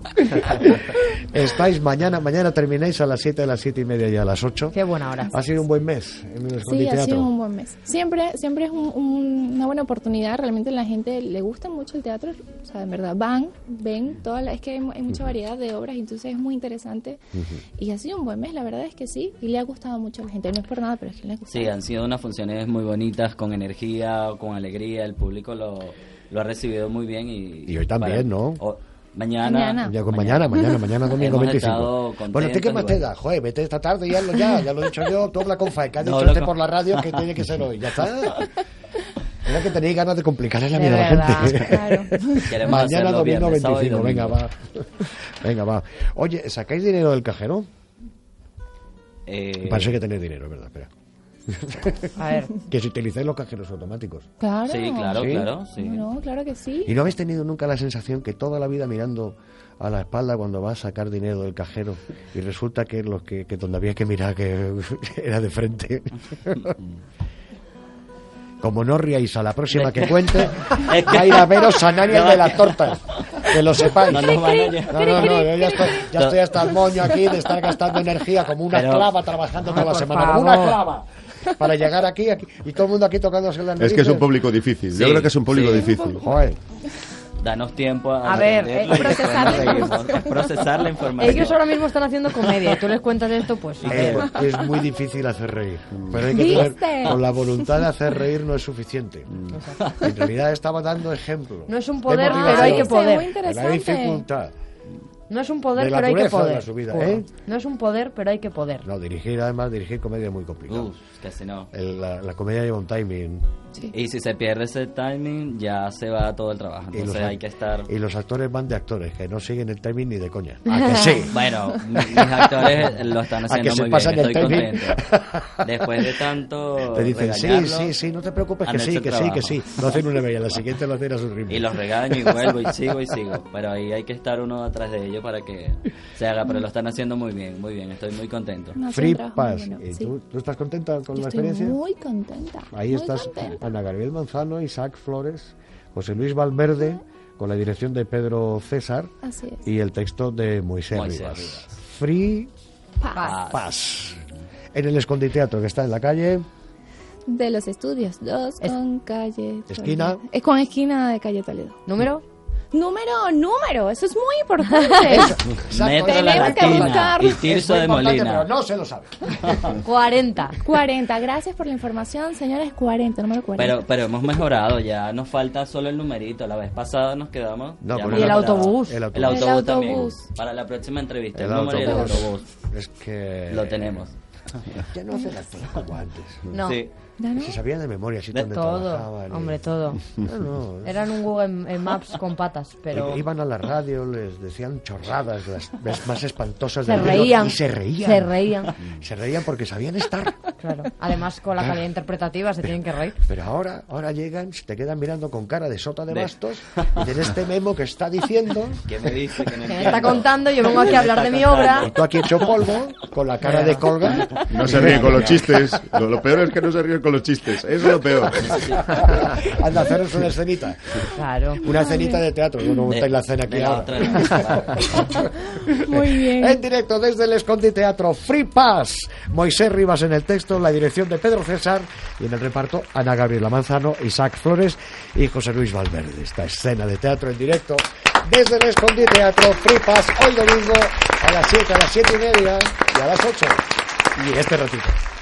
Estáis mañana, mañana termináis a las siete, a las siete y media y a las ocho. Qué buena hora. Ha sido un buen mes en el Escondi Sí, ha Teatro. sido un buen mes. Siempre, siempre es un, un- una buena oportunidad. Realmente la gente le gusta mucho el teatro, o sea, en verdad van, ven toda la, es que hay, hay mucha variedad de obras, entonces es muy interesante. Uh-huh. Y ha sido un buen mes, la verdad es que sí, y le ha gustado mucho a la gente. No es por nada, pero es que le ha gustado. Sí, han sido unas funciones muy bonitas, con energía, con alegría. El público lo, lo ha recibido muy bien y, y hoy también, bueno, ¿no? O, Mañana. Mañana. Ya con mañana, mañana, mañana domingo veinticinco. Bueno, ¿usted qué más te da? Joder, vete esta tarde y ya, ya, ya lo he dicho yo. Tú habla con Fae, que ha dicho no, usted con... por la radio que tiene que ser hoy. Ya está. Era que tenéis ganas de complicarle la vida a la gente. Claro. Mañana domingo veinticinco. Venga, va. Venga, va. Oye, ¿sacáis dinero del cajero? Eh... Parece que tenéis dinero, ¿verdad? Espera. A ver. Que si utilizáis los cajeros automáticos. Claro. Sí, claro, ¿Sí? claro. Sí. No, claro que sí. ¿Y no habéis tenido nunca la sensación que toda la vida mirando a la espalda cuando vas a sacar dinero del cajero y resulta que los que, que donde había que mirar que era de frente? Como no ríais a la próxima que cuente, va a ir a veros Sanarias de las tortas. Que lo sepáis. No, no, no, no, no yo ya estoy, ya estoy hasta el moño aquí de estar gastando energía como una Pero... clava trabajando toda la semana. Como una clava. Para llegar aquí, aquí y todo el mundo aquí tocándose la nariz. Es que es un público difícil. Sí, yo creo que es un público sí. difícil. Joder. Danos tiempo a, a ver, eh, procesar, la procesar la información. Ellos ahora mismo están haciendo comedia y tú les cuentas esto, pues sí. Eh, es muy difícil hacer reír. Pero hay que tener, con la voluntad de hacer reír no es suficiente. Exacto. En realidad estaba dando ejemplo. No es un poder, pero hay que poder. Muy interesante. La dificultad. No es un poder, pero hay que poder. Subida, ¿eh? No es un poder, pero hay que poder. No, dirigir, además, dirigir comedia es muy complicado. Uf, casi no. El, la, la comedia lleva un timing. Sí. Y si se pierde ese timing, ya se va todo el trabajo. Entonces hay que estar... Y los actores van de actores, que no siguen el timing ni de coña. ¿A que sí? Bueno, mis actores lo están haciendo muy bien, estoy contento. Después de tanto te dicen, sí, sí, sí, no te preocupes, que sí, que sí, que sí. No hacen una bella, la siguiente lo hacen a su ritmo. Y los regaño y vuelvo y sigo y sigo. Pero ahí hay que estar uno atrás de ellos para que se haga, pero lo están haciendo muy bien, muy bien, estoy muy contento. No, Free Pass, bueno, ¿y sí. tú, tú estás contenta con Yo la estoy experiencia? Muy contenta. Ahí muy estás, contenta. Ana Gabriel Manzano, Isaac Flores, José Luis Valverde, con la dirección de Pedro César. Así es. Y el texto de Moisés, Moisés Rivas. Rivas. Free Pass. Pass. En el Esconditeatro, que está en la calle de los Estudios dos, es... con calle esquina es con esquina de calle Toledo. ¿Número? Número, número, eso es muy importante. Metro La Latina y Tirso de Molina. Pero no se lo sabe. cuarenta. cuarenta, gracias por la información, señores, cuarenta, número cuarenta. Pero, pero hemos mejorado, ya nos falta solo el numerito. La vez pasada nos quedamos. No, y el autobús. el autobús. El autobús. El autobús también. Para la próxima entrevista, el, el número y el autobús. Es que... Lo tenemos. Ya no hacen las cosas como antes. No. Sí. ¿No? Si sabían de memoria, así de donde todo, trabajaban. hombre, y... todo. No, no. Eran un Google Maps con patas, pero... Iban a la radio, les decían chorradas, las más espantosas se del reían, mundo, y se reían. Se reían. Se reían porque sabían estar. Claro. Además, con la calidad claro. interpretativa se pero, tienen que reír. Pero ahora, ahora llegan, se te quedan mirando con cara de sota de, de... bastos, y en este memo que está diciendo... ¿Qué me dice? Que, no que me está contando, yo vengo aquí a hablar de mi obra. Y tú aquí hecho polvo, con la cara de colga. No se ríen con los chistes. Lo, lo peor es que no se ríen con los chistes. Eso es lo peor. Anda a haceros una escenita. Claro. Una escenita de teatro. No montáis la escena aquí ahora. Muy bien. En directo desde el Esconditeatro, Free Pass. Moisés Rivas en el texto, la dirección de Pedro César y en el reparto Ana Gabriela Manzano, Isaac Flores y José Luis Valverde. Esta escena de teatro en directo desde el Esconditeatro, Free Pass, hoy domingo a las siete, a las siete y media y a las ocho. Y este ratito.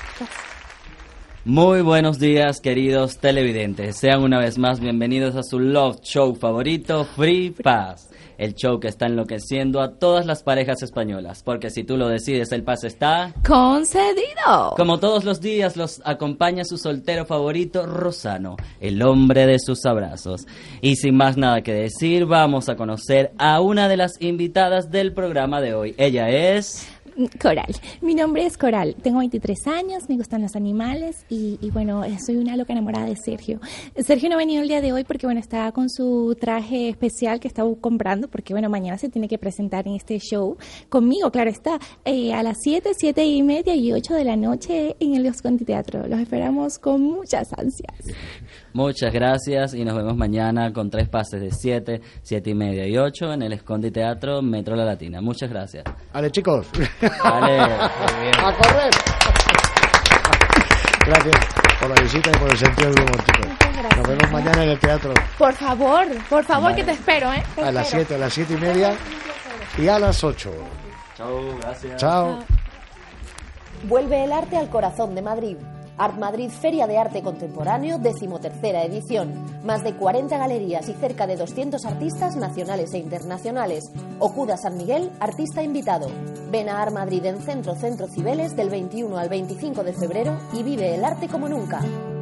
Muy buenos días, queridos televidentes. Sean una vez más bienvenidos a su Love Show favorito, Free Pass. El show que está enloqueciendo a todas las parejas españolas. Porque si tú lo decides, el pase está... ¡concedido! Como todos los días, los acompaña su soltero favorito, Rosano, el hombre de sus abrazos. Y sin más nada que decir, vamos a conocer a una de las invitadas del programa de hoy. Ella es... Coral. Mi nombre es Coral. Tengo veintitrés años, me gustan los animales y, y bueno, soy una loca enamorada de Sergio. Sergio no ha venido el día de hoy porque bueno, está con su traje especial que estaba comprando porque bueno, mañana se tiene que presentar en este show conmigo, claro está, eh, a las siete, siete y media y ocho de la noche en el Esconditeatro. Los esperamos con muchas ansias. Muchas gracias y nos vemos mañana con tres pases de siete, siete y media y ocho en el Esconditeatro Metro La Latina. Muchas gracias. Vale, chicos. Vale, muy bien. A correr. Gracias por la visita y por el sentido del humor, chicos. gracias. Nos vemos mañana en el teatro. Por favor, por favor, Vale. que te espero, ¿eh? Te A las espero. siete, a las siete y media y a las ocho. Chao, gracias. Chao. Vuelve el arte al corazón de Madrid. Art Madrid Feria de Arte Contemporáneo, decimotercera edición. Más de cuarenta galerías y cerca de doscientos artistas nacionales e internacionales. Okuda San Miguel, artista invitado. Ven a Art Madrid en Centro Centro Cibeles del veintiuno al veinticinco de febrero y vive el arte como nunca.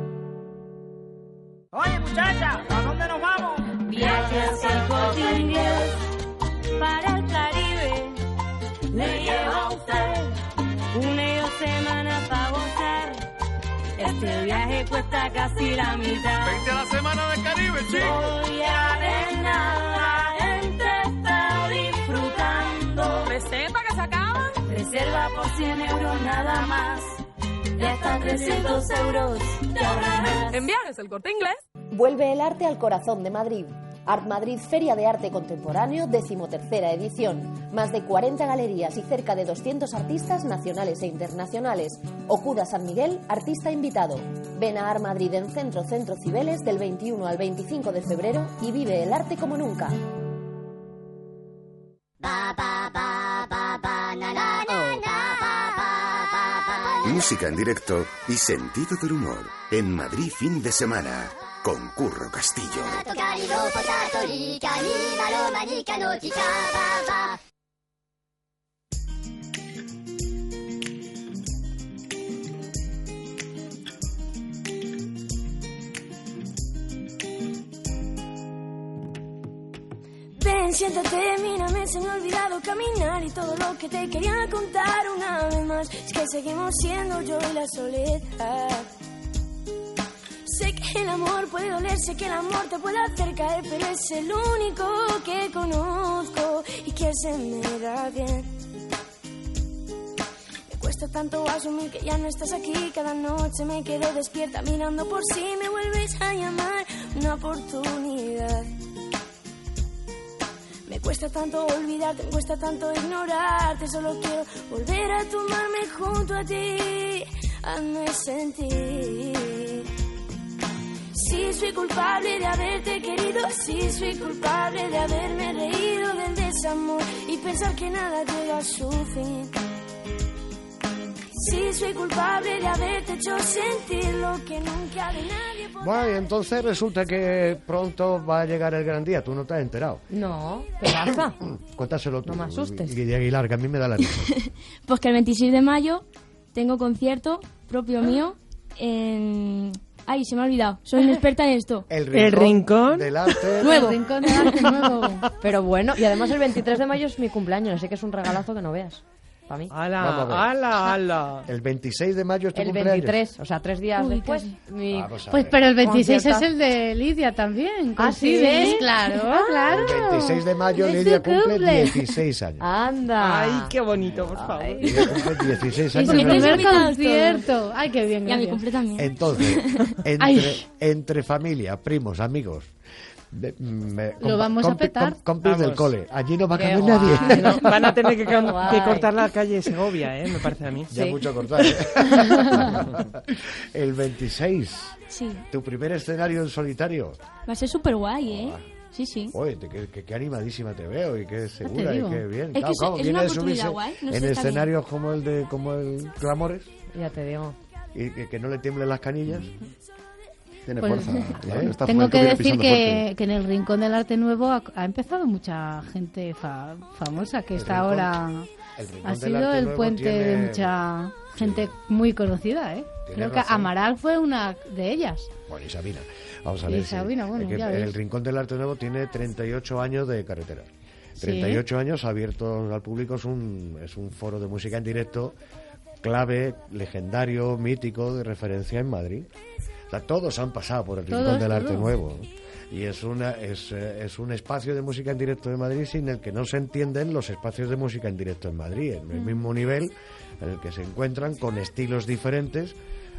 Oye, muchacha, ¿a dónde nos vamos? Viajes al Corte Inglés para el Caribe. Le llevo a usted una y dos semanas para gozar. Este viaje cuesta casi la mitad. Vente a la semana del Caribe, chico. Voy a ver nada, la gente está disfrutando. Reserva que se acaban. Reserva por cien euros nada más. Y hasta trescientos euros te ahorrarás. En Viajes el Corte Inglés. Vuelve el arte al corazón de Madrid. Art Madrid Feria de Arte Contemporáneo, decimotercera edición. Más de cuarenta galerías y cerca de doscientos artistas nacionales e internacionales. Okuda San Miguel, artista invitado. Ven a Art Madrid en Centro Centro Cibeles del veintiuno al veinticinco de febrero y vive el arte como nunca. Música en directo y sentido del humor. En Madrid fin de semana. Con Curro Castillo. Ven, siéntate, mírame, se me ha olvidado caminar y todo lo que te quería contar una vez más. Es que seguimos siendo yo y la soledad. Sé que el amor puede doler, sé que el amor te puede hacer caer, pero es el único que conozco y que se me da bien. Me cuesta tanto asumir que ya no estás aquí, cada noche me quedo despierta mirando por si me vuelves a llamar una oportunidad. Me cuesta tanto olvidarte, me cuesta tanto ignorarte, solo quiero volver a tomarme junto a ti, hazme sentir. Si soy culpable de haberte querido, si soy culpable de haberme reído del desamor y pensar que nada llega a su fin. Si soy culpable de haberte hecho sentir lo que nunca de nadie podrá. Bueno, y entonces resulta que pronto va a llegar el gran día. ¿Tú no te has enterado? No, ¿qué pasa? Cuéntaselo tú. No me asustes. Guille Aguilar, que a mí me da la risa. Pues que el veintiséis de mayo tengo concierto propio mío en... Ay, se me ha olvidado. Soy una experta en esto. El rincón, el rincón del arte nuevo. El rincón del arte nuevo. Pero bueno, y además el veintitrés de mayo es mi cumpleaños, así que es un regalazo que no veas. Para mí. Vamos a ver. ¡Hala, hala! El veintiséis de mayo es tu El cumpleaños. veintitrés, o sea, tres días Uy, después. casi. Mi Vamos a Pues ver. pero el veintiséis conciertazo. es el de Lidia también. ¿Ah, sí? ¿Coincides? Claro, Ah. claro. El veintiséis de mayo Es Lidia su cumple cumple. dieciséis años. Anda. ¡Ay, qué bonito, por favor! Lidia cumple dieciséis Y años. su ¿no? primer invitados concierto. Ay, qué bien. Y a mi gracias. cumple también. Entonces, entre, Ay. entre familia, primos, amigos, de- me- Lo compa- vamos a compi- petar. com- compis del Vamos. cole. Allí no va a Qué caber guay. nadie. No, van a tener que, Qué cam- guay. que cortar la calle Segovia, ¿eh? Me parece a mí. Ya Sí. mucho cortar. ¿eh? El veintiséis, Sí. tu primer escenario en solitario. Va a ser súper guay, ¿eh? Sí, sí. Oye, te- qué, qué- qué animadísima te veo y qué segura y digo. qué bien. Es que Claro, es- claro, es viene una de oportunidad subirse guay, no en sé, está escenarios como el de como el Clamores Ya te digo. y que, que no le tiemblen las canillas. Tiene Pues, fuerza. La- esta Tengo juventud que viene decir pisando que, fuerte. que en el Rincón del Arte Nuevo ha, ha empezado mucha gente fa- famosa que El está Rincón- ahora... el Rincón Ha del sido Arte el Nuevo puente tiene- de mucha gente muy conocida, ¿eh? Tienes Creo que razón. Amaral fue una de ellas. Bueno, y Sabina. Vamos a Y ver. sí. Sabina, bueno, Es que ya el ves. Rincón del Arte Nuevo tiene treinta y ocho años de carretera. Sí. treinta y ocho años abiertos al público, es un, es un foro de música en directo clave, legendario, mítico, de referencia en Madrid. O sea, todos han pasado por el Rincón Todos, del Arte todos. Nuevo. Y es, una, es, eh, es un espacio de música en directo de Madrid sin el que no se entienden los espacios de música en directo en Madrid, en el mismo nivel en el que se encuentran con estilos diferentes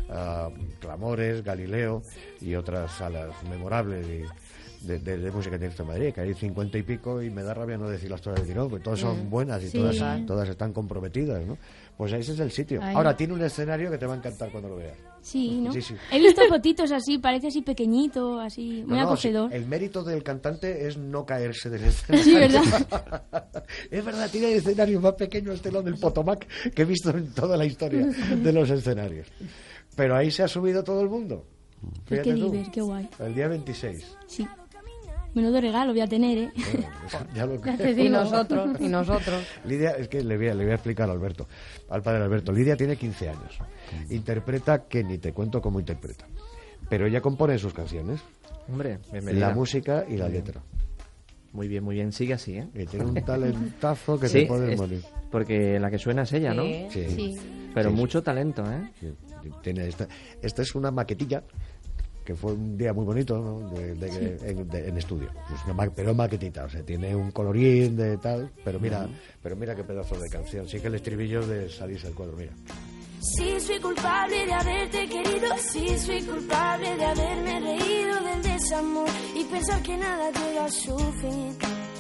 uh, Clamores, Galileo y otras salas memorables y de, de, de música en directo en Madrid, que hay cincuenta y pico y me da rabia no decir las todas del tirón, porque todas son buenas y Sí. todas, todas están comprometidas, ¿no? Pues ese es el sitio. Ahí. Ahora tiene un escenario que te va a encantar cuando lo veas. Sí, ¿no? Sí, sí. He visto fotitos así, parece así pequeñito, así, muy No, no, acogedor. sí, el mérito del cantante es no caerse del escenario. Sí, ¿verdad? Es verdad, tiene el escenario más pequeño este lado del Potomac que he visto en toda la historia de los escenarios. Pero ahí se ha subido todo el mundo. Pues Fíjate qué tú, diver, qué guay. el día veintiséis. Sí. Menudo regalo voy a tener, ¿eh? Bueno, eso ya lo Ya te digo. Y nosotros, y nosotros. Lidia, es que le voy, a, le voy a explicar a Alberto, al padre Alberto. Lidia tiene quince años. Interpreta, que ni te cuento cómo interpreta. Pero ella compone sus canciones. Hombre, bienvenida. La música y la Muy bien. letra. Muy bien, muy bien. Sigue así, ¿eh? Y tiene un talentazo que Sí, te puedes es- morir. Porque la que suena es ella, ¿no? Sí. Sí. Pero Sí. mucho talento, ¿eh? Sí, tiene esta, esta es una maquetilla que fue un día muy bonito, ¿no? de, de- Sí. en, de- en estudio. Pues una ma- pero maquetita, o sea, tiene un colorín de tal, pero mira, pero mira qué pedazo de canción. Sí que el estribillo de salirse del cuadro, mira. Sí, soy culpable de haberte querido, sí, soy culpable de haberme reído del desamor y pensar que nada llega a su fin.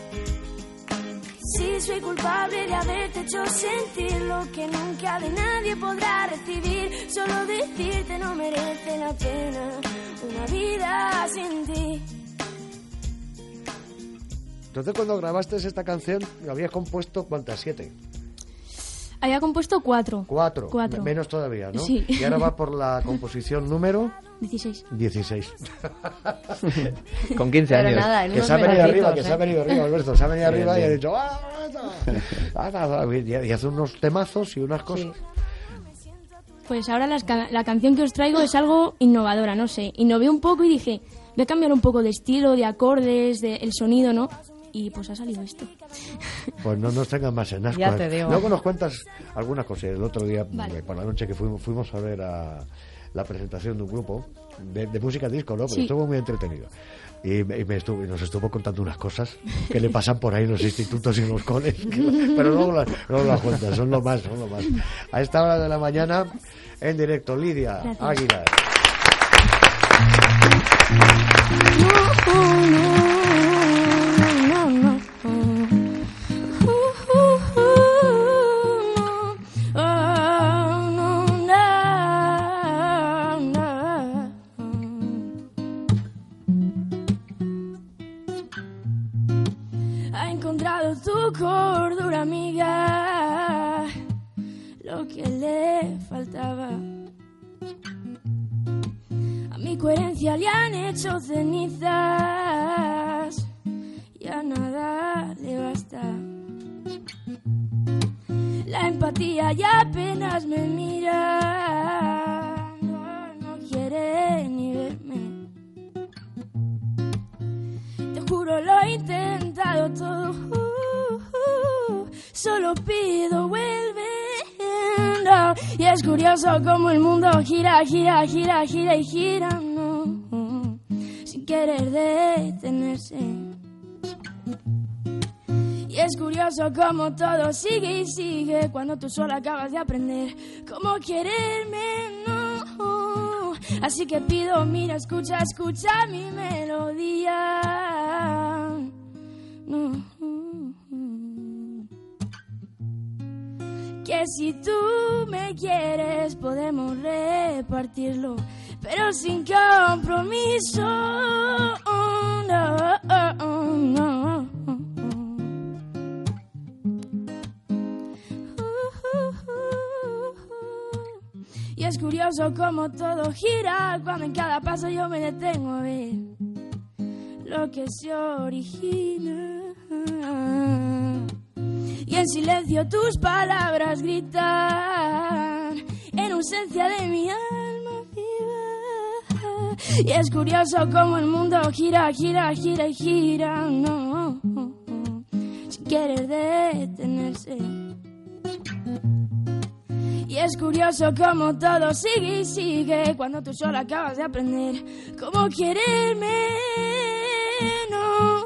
Sí, soy culpable de haberte hecho sentir lo que nunca de nadie podrá recibir. Solo decirte no merece la pena una vida sin ti. Entonces, cuando grabaste esta canción, habías compuesto ¿cuántas? ¿Siete? Había compuesto cuatro. Cuatro. Cuatro. M- Menos todavía, ¿no? Sí. Y ahora va por la composición número dieciséis. dieciséis. Con quince Pero años. nada, en Que unos se ha venido mesecitos, arriba, que ¿eh? se ha venido arriba, Alberto. Se ha venido Bien, arriba y ha bien. dicho ¡ah, ah, ah, ah", y hace unos temazos y unas cosas. Pues ahora las ca- la canción que os traigo es algo innovadora, no sé. Innové un poco y dije, voy a cambiar un poco de estilo, de acordes, de el sonido, ¿no? Y pues ha salido esto. Pues no nos tengan más en ascuas. Ya te digo. Luego nos cuentas algunas cosas. El otro día, Vale. eh, por la noche que fuimos, fuimos a ver a la presentación de un grupo de, de música disco, ¿no? Pero Sí. estuvo muy entretenido. Y, me- y me estuvo, y nos estuvo contando unas cosas que le pasan por ahí en los institutos y en los coles. que- pero luego las, luego las cuentas, son lo más, son lo más. A esta hora de la mañana, en directo, Lidia Gracias. Águilar. No, no, ha encontrado tu cordura, amiga, lo que le faltaba. A mi coherencia le han hecho cenizas, ya nada le basta. La empatía ya apenas me mira, no, no quiere ni verme. Te juro lo he intentado todo, uh, uh, solo pido vuelve. No. Y es curioso como el mundo gira, gira, gira, gira y gira, no, uh, sin querer detenerse. Y es curioso como todo sigue y sigue cuando tú solo acabas de aprender cómo quererme, no. Así que pido, mira, escucha, escucha mi melodía. No. Que si tú me quieres podemos repartirlo, pero sin compromiso. No, no. Y es curioso como todo gira cuando en cada paso yo me detengo a ver lo que se origina. Y en silencio tus palabras gritan en ausencia de mi alma viva. Y es curioso como el mundo gira, gira, gira y gira, no, sin querer detenerse. Y es curioso como todo sigue y sigue cuando tú solo acabas de aprender cómo quererme, no.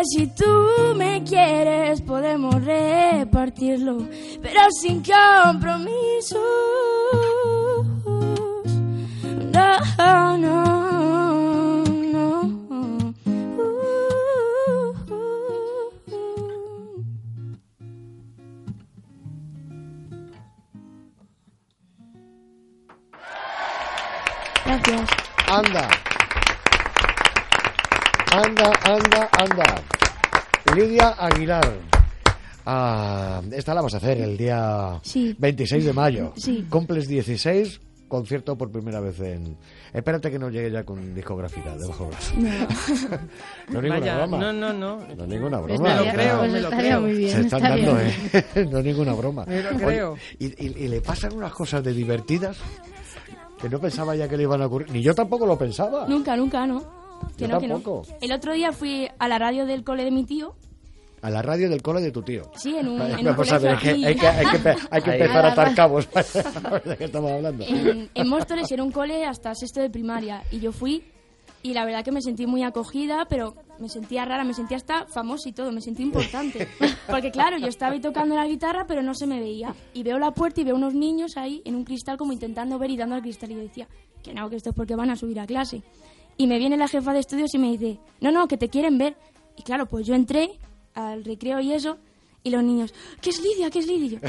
si tú me quieres podemos repartirlo, pero sin compromiso. No, no, no. Gracias. Anda. Anda, anda, anda. Lidia Aguilar. Ah, esta la vas a hacer el día sí. veintiséis de mayo. Sí. Cumples dieciséis, concierto por primera vez en... Espérate que no llegue ya con discográfica debajo brazo. No. No ninguna Vaya, broma. no, no, no. No ninguna broma. Me lo creo, pues me lo estaría creo. muy bien. Se están estaría dando, bien. ¿eh? No ninguna broma. Me lo Oye, creo. y, y, y le pasan unas cosas de divertidas que no pensaba ya que le iban a ocurrir. Ni yo tampoco lo pensaba. Nunca, nunca, no. Que Yo no, que no. tampoco. El otro día fui a la radio del cole de mi tío. A la radio del cole de tu tío. Sí, en un, en un Vamos a ver, colegio hay que, hay que, hay que, hay que Ahí. empezar a A atar la- cabos para saber de qué estamos hablando. En, en Móstoles era un cole hasta sexto de primaria y yo fui y la verdad que me sentí muy acogida, pero me sentía rara, me sentía hasta famosa y todo, me sentí importante. Porque claro, yo estaba ahí tocando la guitarra, pero no se me veía. Y veo la puerta y veo unos niños ahí en un cristal como intentando ver y dando al cristal. Y yo decía, que no, que esto es porque van a subir a clase. Y me viene la jefa de estudios y me dice, no, no, que te quieren ver. Y claro, pues yo entré al recreo y eso, y los niños, ¿qué es Lidia? ¿Qué es Lidia? Y yo,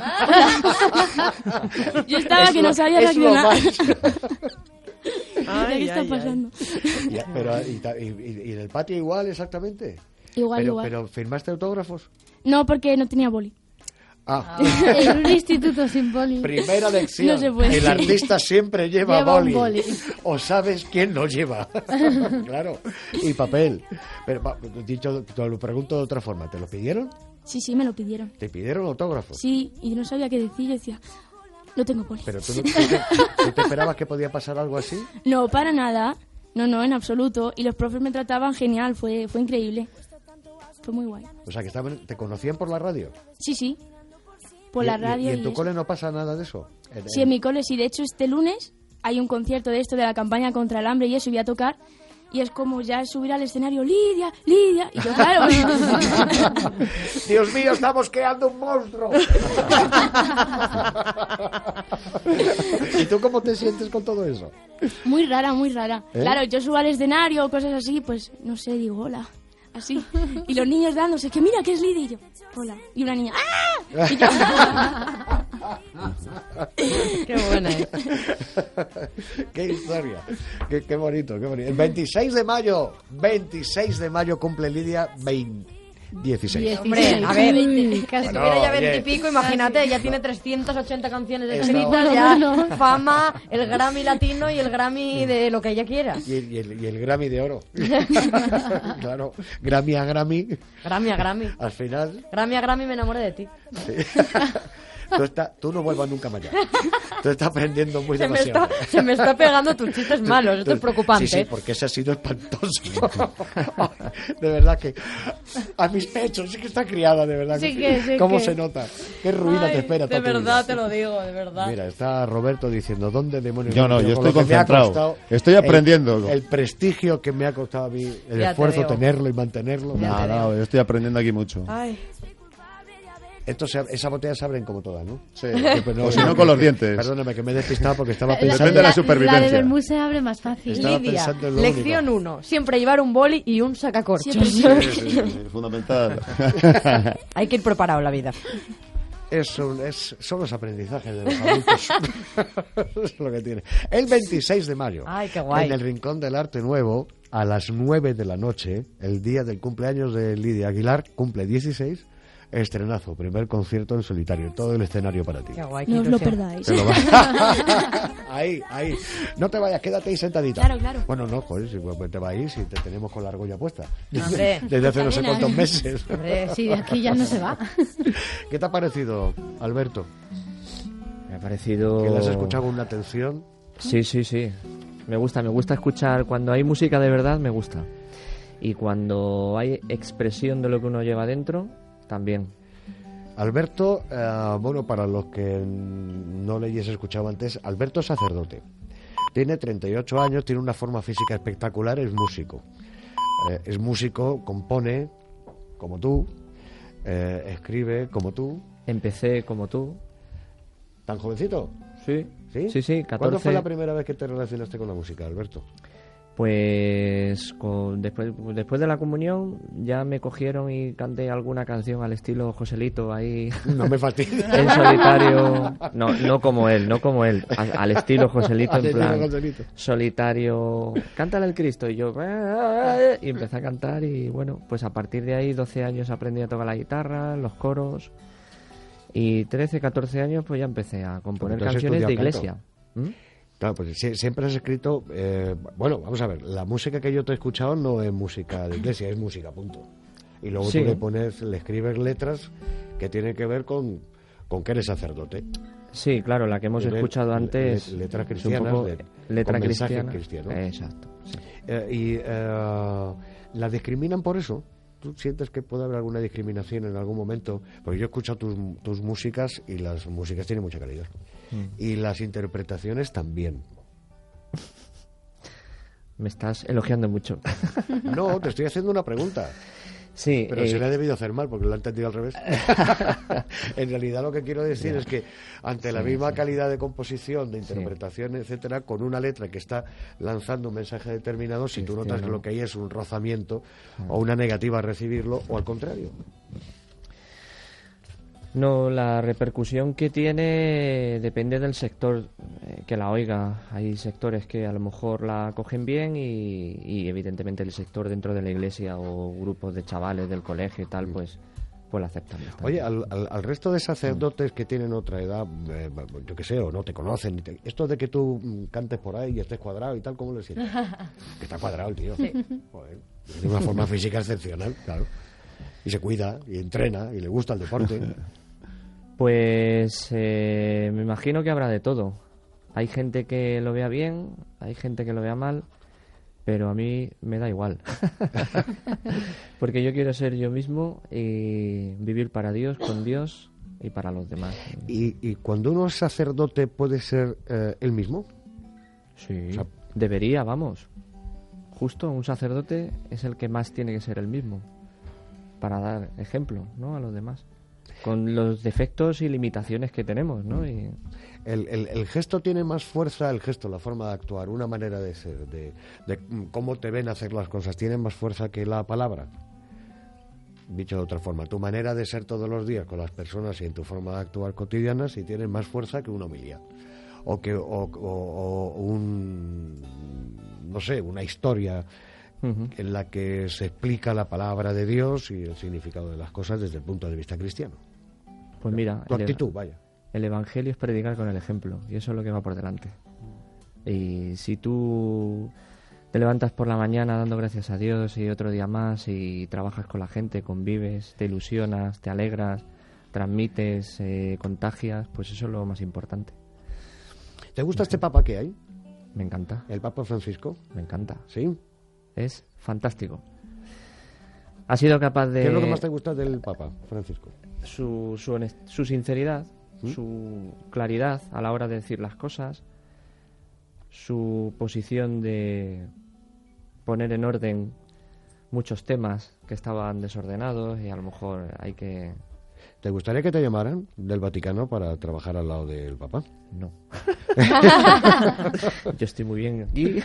yo estaba Es que lo- no sabía es lo reaccionar. más. Ay, ¿Qué está ay, ay. pasando? Ya, pero, y, ta- y- y- y en el patio igual, exactamente. Igual, pero, igual. Pero, ¿firmaste autógrafos? No, porque no tenía boli. Ah, En un instituto sin boli. primera lección. No se puede. El artista siempre lleva, Lleva un boli. boli. O sabes quién lo lleva. Claro. Y papel. Pero, va, dicho, te lo pregunto de otra forma. ¿Te lo pidieron? Sí, sí, me lo pidieron. ¿Te pidieron autógrafos? Sí, y yo no sabía qué decir. Yo decía, no tengo boli. Pero tú, no, tú te, ¿tú te esperabas que podía pasar algo así? No, para nada. No, no, en absoluto. Y los profes me trataban genial. Fue, fue increíble. Fue muy guay. O sea, que estaban, ¿te conocían por la radio? Sí, sí. Por ¿Y- la y- radio. ¿Y en y tu eso. cole no pasa nada de eso? En- Sí, en mi cole sí. De hecho, este lunes hay un concierto de esto de la campaña contra el hambre y eso, y voy a tocar. Y es como ya subir al escenario, Lidia, Lidia. Y yo, claro. Dios mío, estamos creando un monstruo. ¿Y tú cómo te sientes con todo eso? Muy rara, muy rara. ¿Eh? Claro, yo subo al escenario, cosas así, pues no sé, digo hola. Así. Y los niños dándose, que mira que es Lidia. Y yo, hola. Y una niña, ¡ah! Y yo, Qué buena es. Qué historia. Qué, qué bonito, qué bonito. El veintiséis de mayo, veintiséis de mayo cumple Lidia veinte, dieciséis. Hombre, a ver, Uy, casi Bueno, tuviera ya oye. veintipico, imagínate, ya tiene trescientas ochenta canciones Está- escritas, ya fama, el Grammy latino y el Grammy de lo que ella quiera. Y el, y el- y el Grammy de oro. Claro, Grammy a Grammy. Grammy a Grammy. Al final, Grammy a Grammy me enamoré de ti. sí. Tú, está- tú no vuelvas nunca más allá. Tú estás aprendiendo muy Se me, demasiado. está, se me está pegando tus chistes malos, esto es preocupante. Sí, sí, porque ese ha sido espantoso. De verdad que a mis pechos, sí que está criada, de verdad. Sí que, sí ¿Cómo que. se nota? Qué ruina Ay, te espera. de toda tu verdad vida. te lo digo, de verdad. Mira, está Roberto diciendo, ¿dónde demonios? Yo no, Pero yo con estoy lo que me ha concentrado. costado Estoy el- aprendiendo. El, prestigio que me ha costado a mí, el Ya te esfuerzo digo. tenerlo y mantenerlo. Ya te Nada, yo estoy aprendiendo aquí mucho. Ay, Esto se, esa botella se abren como todas, ¿no? Sí. Que, pues, O si no, con los que- dientes. Perdóname, que me he despistado porque estaba La- pensando... Depende de la La de supervivencia. Bermúdez se abre más fácil. Estaba Lidia, pensando en lo lección único. uno, siempre llevar un boli y un sacacorchos. Siempre. Sí, sí, sí, fundamental. Hay que ir preparado en la vida. Eso es, son los aprendizajes de los adultos. Es lo que tiene. El veintiséis de mayo, Ay, qué guay. en el Rincón del Arte Nuevo, a las nueve de la noche, el día del cumpleaños de Lidia Aguilar, cumple dieciséis, estrenazo, primer concierto en solitario, todo el escenario para ti. Qué guay, no qué os lo ilusión. perdáis. Te lo va- Ahí, ahí. No te vayas, quédate ahí sentadita. Claro, claro. Bueno, no, joder, si pues, te vas a ir si te tenemos con la argolla puesta. Hombre. Desde hace no sé Cadena. cuántos meses. Hombre, Sí, de aquí ya no se va. ¿Qué te ha parecido, Alberto? Me ha parecido... Que la has escuchado con una atención. Sí, sí, sí. Me gusta, me gusta escuchar. Cuando hay música de verdad, me gusta. Y cuando hay expresión de lo que uno lleva dentro, también. Alberto, eh, bueno, para los que no le hayas escuchado antes, Alberto es sacerdote. Tiene treinta y ocho años, tiene una forma física espectacular, es músico. Eh, es músico, compone, como tú, eh, escribe como tú. Empecé como tú. ¿Tan jovencito? Sí. ¿Sí? Sí, sí, catorce. ¿Cuándo fue la primera vez que te relacionaste con la música, Alberto? Pues con, después, después de la comunión ya me cogieron y canté alguna canción al estilo Joselito ahí. No me fastidies. En solitario. No, no como él, no como él. Al, al estilo Joselito, Al en estilo plan Joselito. solitario. Cántale el Cristo. Y yo y empecé a cantar y bueno, pues a partir de ahí doce años aprendí a tocar la guitarra, los coros y trece, catorce años pues ya empecé a componer Porque tú has canciones de estudiado iglesia. canto. ¿Mm? Claro, pues sie- siempre has escrito... eh, bueno, vamos a ver, la música que yo te he escuchado no es música de iglesia, es música, punto. Y luego Sí. tú le pones, le escribes letras que tienen que ver con, con que eres sacerdote. Sí, claro, la que hemos Le- escuchado le- antes. le- letras es un cristianas, poco de- letra con mensaje cristiana. cristiano. Exacto. sí. Eh, y eh, ¿la discriminan por eso? ¿Tú sientes que puede haber alguna discriminación en algún momento? Porque yo he escuchado tus, tus músicas y las músicas tienen mucha calidad. Mm. Y las interpretaciones también. Me estás elogiando mucho. No, te estoy haciendo una pregunta. Sí, Pero eh, se le ha debido hacer mal porque lo ha entendido al revés. En realidad lo que quiero decir Ya. es que ante la Sí, misma sí. calidad de composición, de interpretación, etcétera, con una letra que está lanzando un mensaje determinado, si tú notas que Cristiano. lo que hay es un rozamiento Ah. o una negativa a recibirlo, o al contrario. No, la repercusión que tiene depende del sector eh, que la oiga. Hay sectores que a lo mejor la cogen bien y, y evidentemente el sector dentro de la iglesia o grupos de chavales del colegio y tal, pues, pues la aceptan bastante. Oye, al, al- al resto de sacerdotes que tienen otra edad, eh, yo qué sé, o no te conocen, ni te- esto de que tú mm, cantes por ahí y estés cuadrado y tal, ¿cómo le sientes? Que está cuadrado el tío. Sí. Joder, tiene una forma física excepcional, claro. Y se cuida, y entrena, y le gusta el deporte. Pues eh, me imagino que habrá de todo. Hay gente que lo vea bien, hay gente que lo vea mal, pero a mí me da igual. Porque yo quiero ser yo mismo y vivir para Dios, con Dios y para los demás. Y, y cuando uno es sacerdote, ¿puede ser eh, él mismo? Sí, debería, vamos. Justo un sacerdote es el que más tiene que ser el mismo, para dar ejemplo, ¿no?, a los demás. Con los defectos y limitaciones que tenemos, ¿no? Y... El, el- el gesto tiene más fuerza, el gesto, la forma de actuar, una manera de ser, de, de mm, cómo te ven hacer las cosas, tiene más fuerza que la palabra. Dicho de otra forma, tu manera de ser todos los días con las personas y en tu forma de actuar cotidiana, si tiene más fuerza que una homilía. O que o, o- o un, no sé, una historia Ujú. en la que se explica la palabra de Dios y el significado de las cosas desde el punto de vista cristiano. Pues mira, Tu el- actitud, vaya. El evangelio es predicar con el ejemplo y eso es lo que va por delante. Y si tú te levantas por la mañana dando gracias a Dios y otro día más y trabajas con la gente, convives, te ilusionas, te alegras, transmites, eh, contagias, pues eso es lo más importante. ¿Te gusta este papa que hay? Me encanta. ¿El Papa Francisco? Me encanta. ¿Sí? Es fantástico. Ha sido capaz de... ¿Qué es lo que más te gusta del Papa Francisco? su, su, honest- su sinceridad, su claridad a la hora de decir las cosas, su posición de poner en orden muchos temas que estaban desordenados y a lo mejor hay que... ¿Te gustaría que te llamaran del Vaticano para trabajar al lado del Papa? No. Yo estoy muy bien aquí.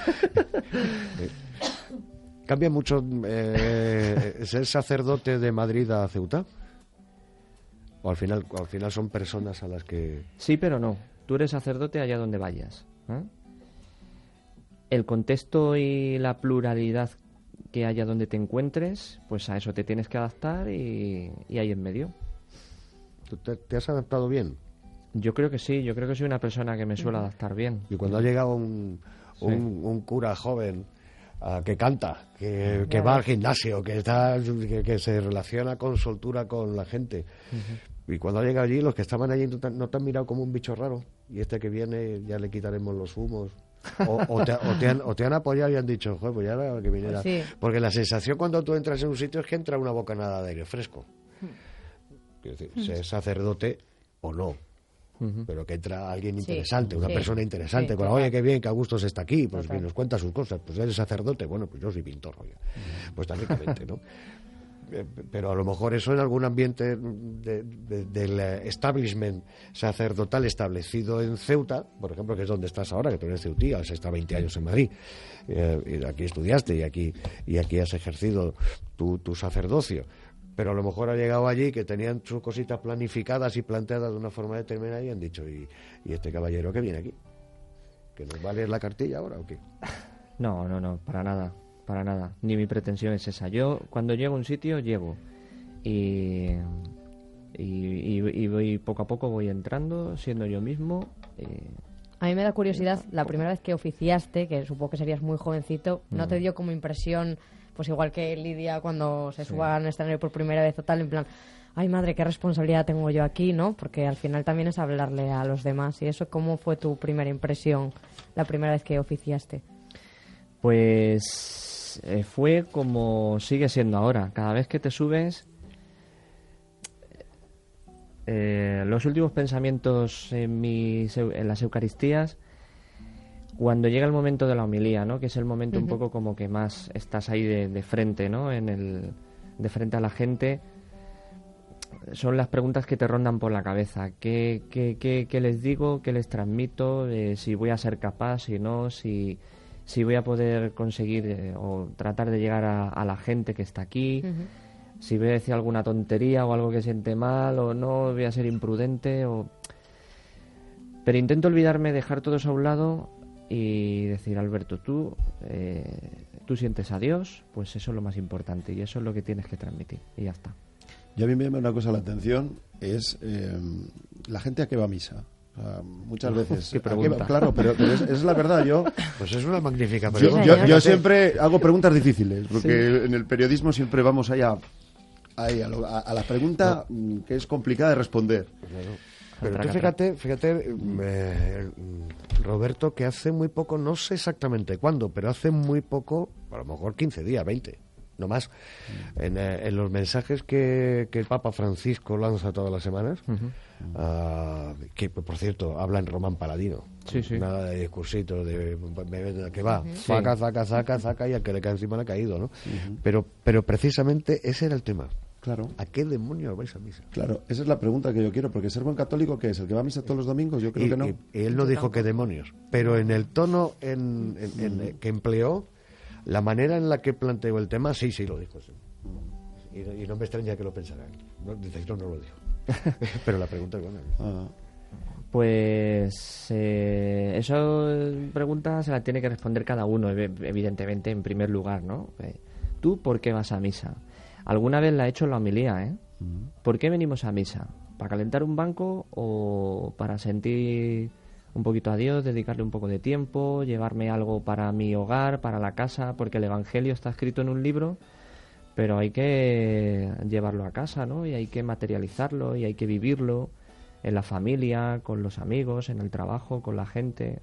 ¿Cambia mucho eh, ser sacerdote de Madrid a Ceuta? ¿O al final, al final son personas a las que... Sí, pero no. Tú eres sacerdote allá donde vayas. ¿eh? El contexto y la pluralidad que haya donde te encuentres, pues a eso te tienes que adaptar y, y ahí en medio. ¿Tú te, te has adaptado bien? Yo creo que sí, yo creo que soy una persona que me suele adaptar bien. Y cuando ha llegado un, Sí. un, un cura joven ah, que canta, que, que Ya va al ves. gimnasio, que, está, que, que se relaciona con soltura con la gente, y cuando ha llegado allí, los que estaban allí no te, no te han mirado como un bicho raro, y este que viene ya le quitaremos los humos. O, o, te, o, te han, o te han apoyado y han dicho, joder, pues ya era que viniera. Pues sí. Porque la sensación cuando tú entras en un sitio es que entra una bocanada de aire fresco. Quiero decir, Hmm. ser sacerdote o no, Ujú. pero que entra alguien Sí, interesante, una sí, persona interesante, sí, con, total. oye, qué bien, que Augusto está aquí, pues Total. que nos cuenta sus cosas, pues eres sacerdote, bueno, pues yo soy pintor, oye. Pues tan ricamente, ¿no? eh, pero a lo mejor eso en algún ambiente de, de, del establishment sacerdotal establecido en Ceuta, por ejemplo, que es donde estás ahora, que tú eres ceutí, has estado veinte años en Madrid, eh, y aquí estudiaste y aquí, y aquí has ejercido tu, tu sacerdocio. Pero a lo mejor ha llegado allí que tenían sus cositas planificadas y planteadas de una forma determinada y han dicho, ¿y, y este caballero que viene aquí? ¿Que nos va a leer la cartilla ahora o qué? No, no, no, para nada, para nada. Ni mi pretensión es esa. Yo cuando llego a un sitio, llego. Y, y, y, y voy poco a poco voy entrando, siendo yo mismo. Eh, A mí me da curiosidad, la primera vez que oficiaste, que supongo que serías muy jovencito, ¿no te dio como impresión, pues igual que Lidia cuando se suba al escenario por primera vez o tal, en plan, ay madre, qué responsabilidad tengo yo aquí, ¿no? Porque al final también es hablarle a los demás. ¿Y eso cómo fue tu primera impresión la primera vez que oficiaste? Pues eh, fue como sigue siendo ahora. Cada vez que te subes, eh, los últimos pensamientos en, mis, en las Eucaristías, cuando llega el momento de la homilía, ¿no? Que es el momento uh-huh. un poco como que más estás ahí de, de frente, ¿no? En el, de frente a la gente. Son las preguntas que te rondan por la cabeza. ¿Qué, qué, qué, qué les digo? ¿Qué les transmito? Eh, si voy a ser capaz, si no, si, si voy a poder conseguir eh, o tratar de llegar a, a la gente que está aquí. Uh-huh. Si voy a decir alguna tontería o algo que siente mal o no, voy a ser imprudente. O... Pero intento olvidarme, dejar todo eso a un lado y decir, Alberto, tú, eh, tú sientes a Dios, pues eso es lo más importante y eso es lo que tienes que transmitir y ya está. Y a mí me llama una cosa la atención, es eh, la gente a que va a misa. O sea, muchas veces. ¿Qué pregunta? ¿A qué va? Claro, pero, pero es, es la verdad. Yo, pues es una magnífica Yo, pregunta. yo, yo siempre hago preguntas difíciles, porque sí. en el periodismo siempre vamos allá, ahí a, lo, a, a la pregunta no. que es complicada de responder. Claro. Pero tú fíjate, fíjate, eh, Roberto, que hace muy poco, no sé exactamente cuándo, pero hace muy poco, a lo mejor quince días, veinte, no más, mm. en, eh, en los mensajes que, que el Papa Francisco lanza todas las semanas, uh-huh. uh, que por cierto habla en román paladino, sí, sí. nada de discursitos, de que va, uh-huh. zaca, zaca, zaca, zaca, y al que le cae encima le ha caído, ¿no? Uh-huh. Pero, pero precisamente ese era el tema. Claro. ¿A qué demonios vais a misa? Claro, esa es la pregunta que yo quiero, porque ser buen católico, ¿qué es? ¿El que va a misa todos los domingos? Yo creo y, que no. Y, y él no dijo tampoco. Que demonios, pero en el tono en, en, en, en, que empleó, la manera en la que planteó el tema, sí, sí lo dijo. Sí. Y, y no me extraña que lo pensara él. No, dice, no, no lo dijo. Pero la pregunta es buena. Ah. Pues eh, eso pregunta se la tiene que responder cada uno, evidentemente, en primer lugar, ¿no? ¿Tú por qué vas a misa? Alguna vez la he hecho en la homilía, ¿eh? Uh-huh. ¿Por qué venimos a misa? ¿Para calentar un banco o para sentir un poquito a Dios, dedicarle un poco de tiempo, llevarme algo para mi hogar, para la casa? Porque el Evangelio está escrito en un libro, pero hay que llevarlo a casa, ¿no? Y hay que materializarlo y hay que vivirlo en la familia, con los amigos, en el trabajo, con la gente.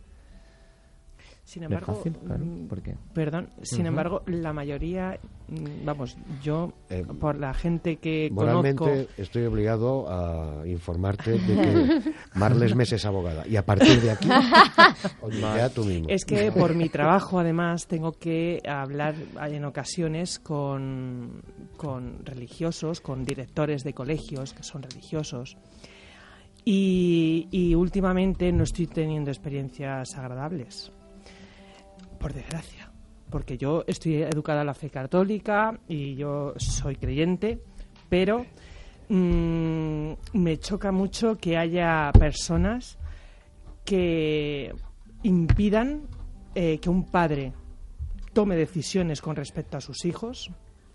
Sin embargo, es fácil, claro. ¿Por qué? Perdón, sin uh-huh. embargo, la mayoría, vamos, yo, eh, por la gente que moralmente conozco... estoy obligado a informarte de que Marles Mes es abogada. Y a partir de aquí, ya tú mismo. Es que por mi trabajo, además, tengo que hablar en ocasiones con, con religiosos, con directores de colegios que son religiosos. Y, y últimamente no estoy teniendo experiencias agradables. Por desgracia, porque yo estoy educada en la fe católica y yo soy creyente, pero mmm, me choca mucho que haya personas que impidan eh, que un padre tome decisiones con respecto a sus hijos,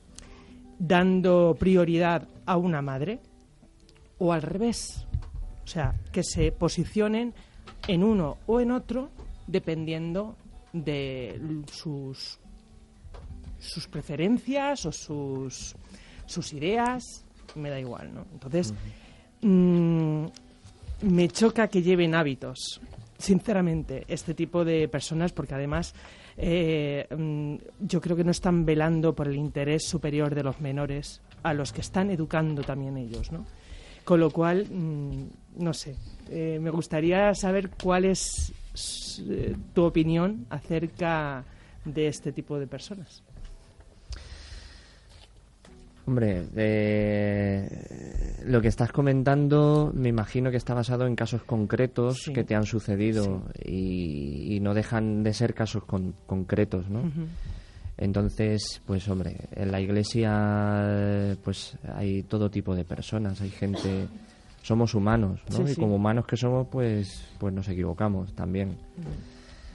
dando prioridad a una madre, o al revés, o sea, que se posicionen en uno o en otro dependiendo de sus sus preferencias o sus sus ideas, me da igual, ¿no? Entonces, uh-huh. mmm, me choca que lleven hábitos, sinceramente, este tipo de personas, porque además eh, mmm, yo creo que no están velando por el interés superior de los menores, a los que están educando también ellos, ¿no? Con lo cual, mmm, no sé, eh, me gustaría saber cuál es tu opinión acerca de este tipo de personas. Hombre, eh, lo que estás comentando me imagino que está basado en casos concretos sí. que te han sucedido sí. y, y no dejan de ser casos con, concretos, ¿no? Uh-huh. Entonces, pues hombre, en la iglesia pues hay todo tipo de personas, hay gente, somos humanos, ¿no? Sí, y sí. como humanos que somos, pues, pues nos equivocamos también. Uh-huh.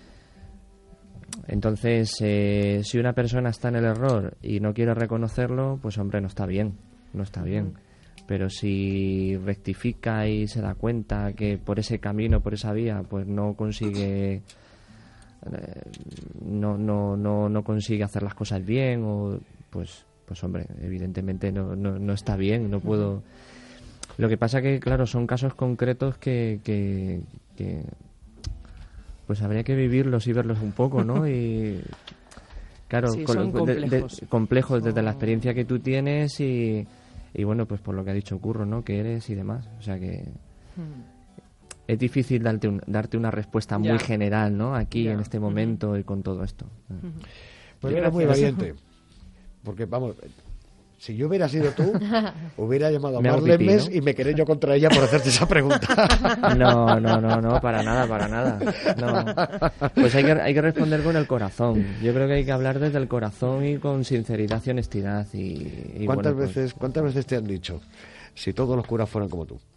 Entonces, eh, si una persona está en el error y no quiere reconocerlo, pues hombre, no está bien, no está bien. Pero si rectifica y se da cuenta que por ese camino, por esa vía, pues no consigue, eh, no, no, no, no consigue hacer las cosas bien, o pues, pues hombre, evidentemente no, no, no está bien, no puedo. Lo que pasa que, claro, son casos concretos que, que, que pues habría que vivirlos y verlos un poco, ¿no? Y claro, sí, con, complejos, de, de, complejos desde la experiencia que tú tienes y, y bueno, pues por lo que ha dicho Curro, ¿no? Que eres y demás. O sea que hmm. es difícil darte, un, darte una respuesta muy ya. general, ¿no? Aquí ya. en este momento uh-huh. y con todo esto. Uh-huh. Pues era muy valiente, porque vamos. Si yo hubiera sido tú, hubiera llamado a Marlene Mes, ¿no? Y me quedé yo contra ella por hacerte esa pregunta. No, no, no, no, para nada, para nada. No. Pues hay que, hay que responder con el corazón. Yo creo que hay que hablar desde el corazón y con sinceridad y honestidad. Y, y ¿Cuántas, bueno, pues, veces, ¿Cuántas veces te han dicho, si todos los curas fueran como tú?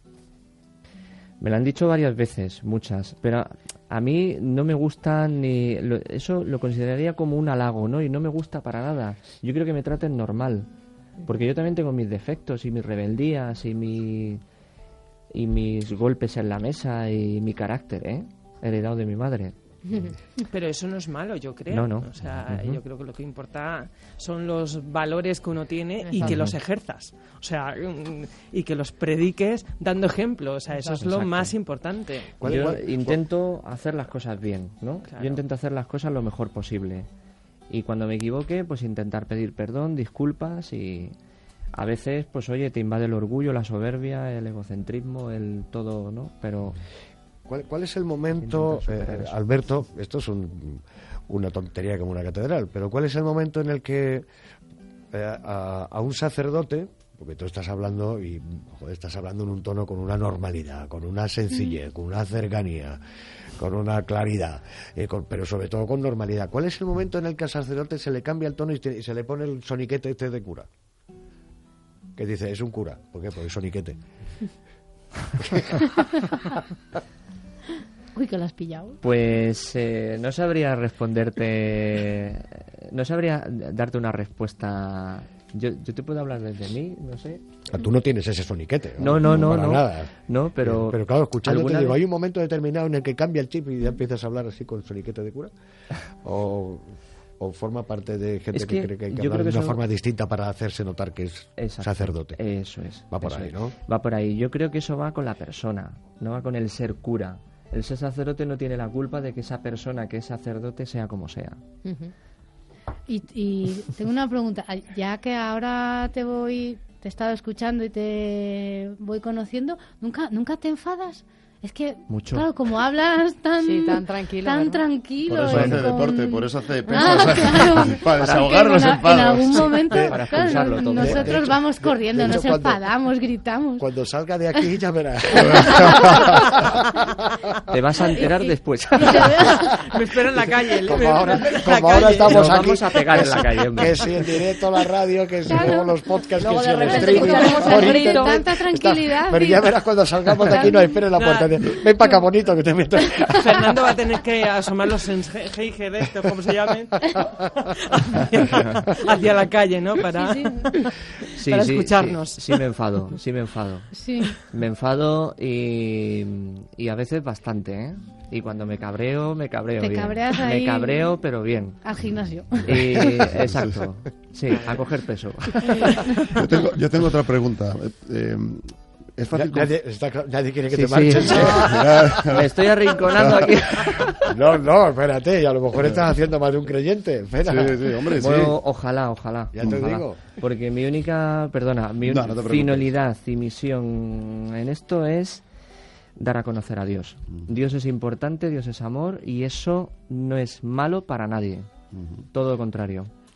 Me lo han dicho varias veces, muchas, pero a mí no me gusta ni... Lo, eso lo consideraría como un halago, ¿no? Y no me gusta para nada. Yo quiero que me traten normal, porque yo también tengo mis defectos y mis rebeldías y, mi, y mis golpes en la mesa y mi carácter, ¿eh? Heredado de mi madre. Pero eso no es malo, yo creo. No, no. O sea, uh-huh. yo creo que lo que importa son los valores que uno tiene y que los ejerzas. O sea, y que los prediques dando ejemplo. O sea, eso es lo Exacto. más importante. Yo ¿Cuál? intento hacer las cosas bien, ¿no? Claro. Yo intento hacer las cosas lo mejor posible. Y cuando me equivoque, pues intentar pedir perdón, disculpas y... A veces, pues oye, te invade el orgullo, la soberbia, el egocentrismo, el todo, ¿no? Pero... ¿Cuál, ¿Cuál es el momento, eh, Alberto, esto es un, una tontería como una catedral, pero cuál es el momento en el que eh, a, a un sacerdote, porque tú estás hablando y joder, estás hablando en un tono con una normalidad, con una sencillez, mm. con una cercanía, con una claridad, eh, con, pero sobre todo con normalidad, ¿cuál es el momento en el que al sacerdote se le cambia el tono y, te, y se le pone el soniquete este de cura? Que dice, es un cura, ¿por qué? Porque es soniquete. Uy, que lo has pillado. Pues eh, no sabría responderte, no sabría darte una respuesta. Yo, yo te puedo hablar desde mí, no sé. Ah, tú no tienes ese soniquete. No, no, no, no. Para no, nada. No, pero. Pero claro, escuchándote digo, vez... ¿hay un momento determinado en el que cambia el chip y ya empiezas a hablar así con soniquete de cura? O. ¿O forma parte de gente es que, que cree que hay que hablar de una forma distinta para hacerse notar que es Exacto. sacerdote? Eso es. Va por eso ahí, es. ¿no? Va por ahí. Yo creo que eso va con la persona, no va con el ser cura. El ser sacerdote no tiene la culpa de que esa persona que es sacerdote sea como sea. Uh-huh. y, y tengo una pregunta. Ya que ahora te voy, te he estado escuchando y te voy conociendo, ¿nunca, nunca te enfadas? Es que, Mucho. claro, como hablas tan, sí, tan tranquilo, tan ¿verdad? tranquilo. Por eso hace con... deporte, por eso hace pesas. Ah, claro. Para desahogar los en, enfados. En algún momento, para claro, todo. nosotros de hecho, vamos corriendo, de hecho, nos cuando, enfadamos, gritamos. Cuando salga de aquí ya verás. Te vas a enterar después. Me espero en la calle. Como ahora, como calle. ahora estamos Nos aquí. vamos a pegar en la calle. Hombre. Que si en directo la radio, que si Claro. luego los podcasts, Luego que si de el repente streaming. escucharemos por el grito. internet. Tanta tranquilidad. Está, pero ya verás cuando salgamos de aquí, no esperen en la puerta. Ven para acá, bonito, que te meto. Fernando va a tener que asomar los G I G de estos, como se llamen, hacia, hacia la calle, ¿no? Para, sí, sí. para sí, escucharnos. Sí, sí, me enfado, sí me enfado. Sí. Me enfado y, y a veces bastante, ¿eh? Y cuando me cabreo, me cabreo Te bien. cabreas ahí Me cabreo, pero bien. Al gimnasio. Y, exacto. Sí, a coger peso. Yo tengo, yo tengo otra pregunta. Eh, es fácil. Ya, nadie, está, nadie quiere que sí, te marches. Sí. ¿eh? Me estoy arrinconando aquí. No, no, espérate, y a lo mejor estás haciendo más de un creyente. Espera. Sí, sí, hombre, bueno, sí. ojalá, ojalá. Ya te ojalá. digo. Porque mi única, perdona, mi No, no te finalidad y misión en esto es dar a conocer a Dios. Uh-huh. Dios es importante, Dios es amor y eso no es malo para nadie. Uh-huh. Todo lo contrario.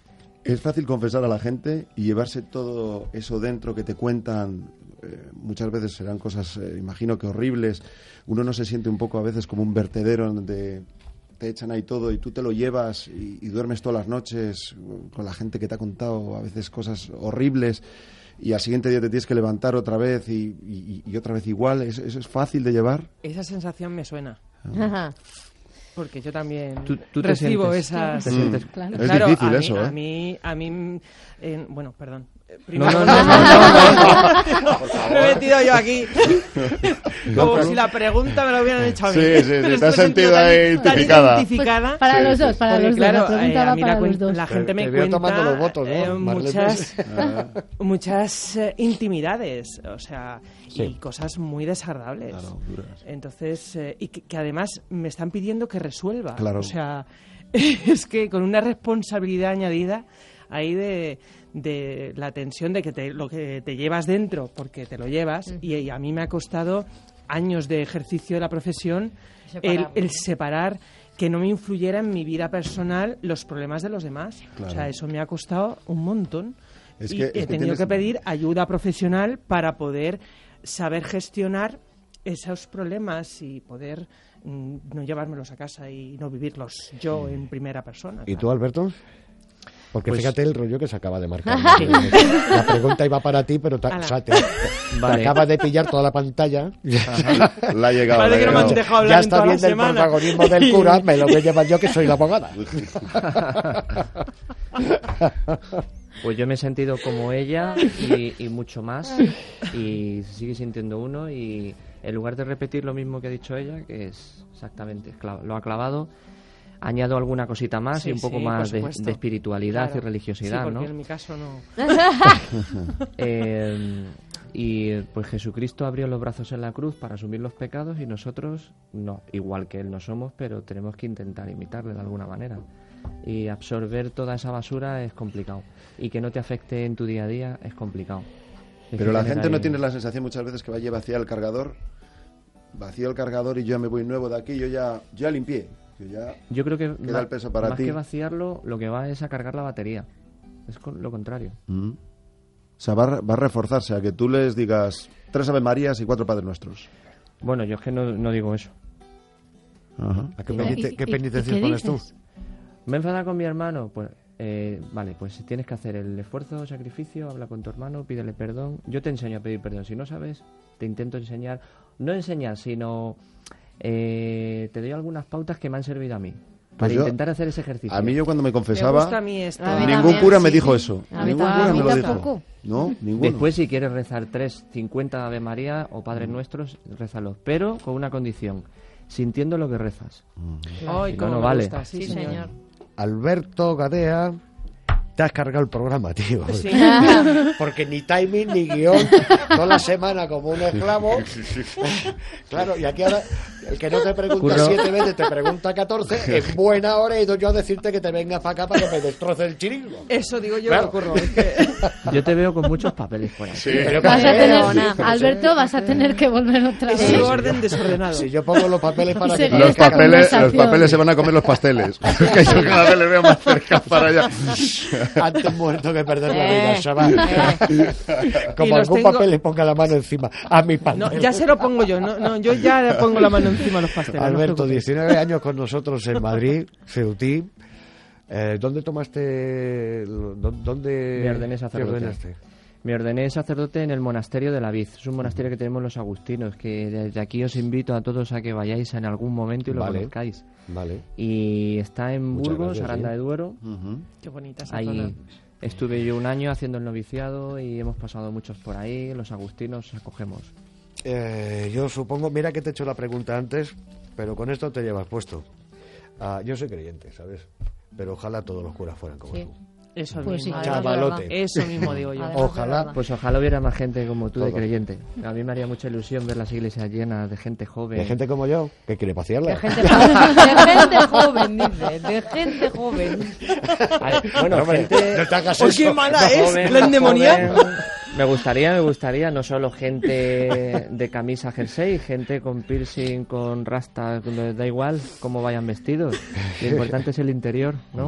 Es fácil confesar a la gente y llevarse todo eso dentro que te cuentan. Eh, muchas veces serán cosas, eh, imagino que horribles. Uno no se siente un poco a veces como un vertedero en donde te echan ahí todo y tú te lo llevas y, y duermes todas las noches con la gente que te ha contado a veces cosas horribles y al siguiente día te tienes que levantar otra vez y, y, y otra vez igual. ¿Eso, eso es fácil de llevar? Esa sensación me suena. Ajá. Porque yo también Tú- tú te recibo sientes- esas... te sientes- Claro, Es claro, difícil a mí, eso, ¿eh? A mí, a mí eh, bueno, perdón. Eh, No, primero- no, no, no, no, no. Por favor. Me he metido yo aquí. No, Como pero- si la pregunta me lo hubieran hecho a mí. Sí, sí, sí, Me te has he sentido tan- ahí tan identificada. identificada. Pues para Sí, los sí. dos, para Porque, los claro, dos. La pregunta eh, a va mí para la, los cuen- dos. la gente Te- me te veo cuenta tomando los votos, ¿no? eh, Marlene? muchas, Ah. muchas eh, intimidades, o sea, Sí. y cosas muy desagradables. Claro, duras. Entonces, eh, y que, que además me están pidiendo que resuelva. Claro. O sea, es que con una responsabilidad añadida ahí de, de la tensión de que te, lo que te llevas dentro, porque te lo llevas, y, y a mí me ha costado años de ejercicio de la profesión el, Separar. el separar que no me influyera en mi vida personal los problemas de los demás. Claro. O sea, eso me ha costado un montón. Es y que- he es que tenido tienes- que pedir ayuda profesional para poder saber gestionar esos problemas y poder mm, no llevármelos a casa y no vivirlos yo en primera persona. ¿Y tú, Alberto? Porque Pues- fíjate el rollo que se acaba de marcar. La pregunta iba para ti, pero ta- Ala. o sea, te, te Vale. acabas de pillar toda la pantalla. Ajá. La ha llegado. Parece la ha que no me han llegado. dejado hablar Ya en está toda la bien el semana. protagonismo del cura, me lo voy a llevar yo que soy la abogada. Pues yo me he sentido como ella y, y mucho más, y se sigue sintiendo uno, y en lugar de repetir lo mismo que ha dicho ella, que es exactamente, es clav- lo ha clavado, añado alguna cosita más Sí, y un poco sí, más por de, supuesto. de espiritualidad Claro. y religiosidad, Sí, porque ¿no? en mi caso no. Eh, y pues Jesucristo abrió los brazos en la cruz para asumir los pecados y nosotros no, igual que Él no somos, pero tenemos que intentar imitarle de alguna manera. Y absorber toda esa basura es complicado. Y que no te afecte en tu día a día es complicado. Es Pero que la tener gente no ahí- tiene la sensación muchas veces que vaya vacía el cargador, vacío el cargador y yo ya me voy nuevo de aquí, yo ya, yo ya limpié. Yo, ya Yo creo que queda ma- el peso para más ti. que vaciarlo, lo que va es a cargar la batería. Es con- lo contrario. Mm. O sea, va, a re- va a reforzarse a que tú les digas tres Ave Marías y cuatro Padres Nuestros. Bueno, yo es que no, no digo eso. Ajá. ¿A qué, ¿Y- penite- y- qué y- y penitencias qué pones tú? dices? ¿Me he enfadado con mi hermano? Pues, eh, vale, pues tienes que hacer el esfuerzo, sacrificio, habla con tu hermano, pídele perdón. Yo te enseño a pedir perdón. Si no sabes, te intento enseñar. No enseñar, sino eh, te doy algunas pautas que me han servido a mí. Para Pues yo- intentar hacer ese ejercicio. A mí yo cuando me Me confesaba, gusta a mí esto. A mí ningún también, cura me sí, dijo sí. eso. A mí Ningún tampoco. cura me A lo mí dijo. tampoco. No, ninguno. Después, si quieres rezar tres, cincuenta Ave María o Padres Nuestros, rézalos. Pero con una condición, sintiendo lo que rezas. Ay, Si no, cómo no me vale. gusta, sí, Sí, señor. señor. Alberto Gadea, te has cargado el programa, tío. Sí. Porque ni timing ni guión, toda la semana como un esclavo. Claro, y aquí ahora, el que no te pregunta Curro. siete veces, te pregunta catorce, en buena hora he ido yo a decirte que te vengas para acá para que me destroce el chiringo. Eso digo yo, Claro. Curro, es que- Yo te veo con muchos papeles por ahí. Pero Vas a ¿qué? tener, Perdona. Alberto, vas a tener que volver otra es vez. su orden desordenado. Si yo pongo los papeles para que Sería te Los esta papeles, los conversación. papeles se van a comer los pasteles. Que yo cada vez le veo más cerca para allá. antes muerto que perder la Eh, vida, chaval. Y Como los algún tengo- papel le ponga la mano encima a mi No, papel. ya se lo pongo yo, no, no, yo ya le pongo la mano encima a los pasteles. no os Alberto, preocupéis. diecinueve años con nosotros en Madrid, Ceutí. Eh, ¿Dónde tomaste? dó- ¿Dónde Me ordené te sacerdote. ordenaste? Me ordené sacerdote en el monasterio de la Vid. Es un monasterio que tenemos los agustinos, que desde aquí os invito a todos a que vayáis en algún momento y lo Vale. conozcáis. Vale. Y está en Muchas Burgos, gracias, Aranda sí. de Duero. Ujú. Qué bonita esa zona. Ahí estuve yo un año haciendo el noviciado y hemos pasado muchos por ahí. Los agustinos acogemos. Eh, yo supongo, mira que te he hecho la pregunta antes, pero con esto te llevas puesto. Ah, yo soy creyente, ¿sabes? Pero ojalá todos los curas fueran como Sí. tú. Eso Pues mismo. sí. Chavalote. Eso mismo digo yo. Además, Ojalá. de verdad. Pues ojalá hubiera más gente como tú de Todos. creyente. A mí me haría mucha ilusión ver las iglesias llenas de gente joven. De gente como yo, que quiere pasearla. De gente, de gente joven, dice. De gente joven. Ay, bueno, No, hombre, gente no te hagas ¡Oh, eso. qué mala no, es! joven, ¡La endemoniada! joven. Me gustaría, me gustaría, no solo gente de camisa jersey, gente con piercing, con rastas, da igual cómo vayan vestidos. Lo importante es el interior, ¿no?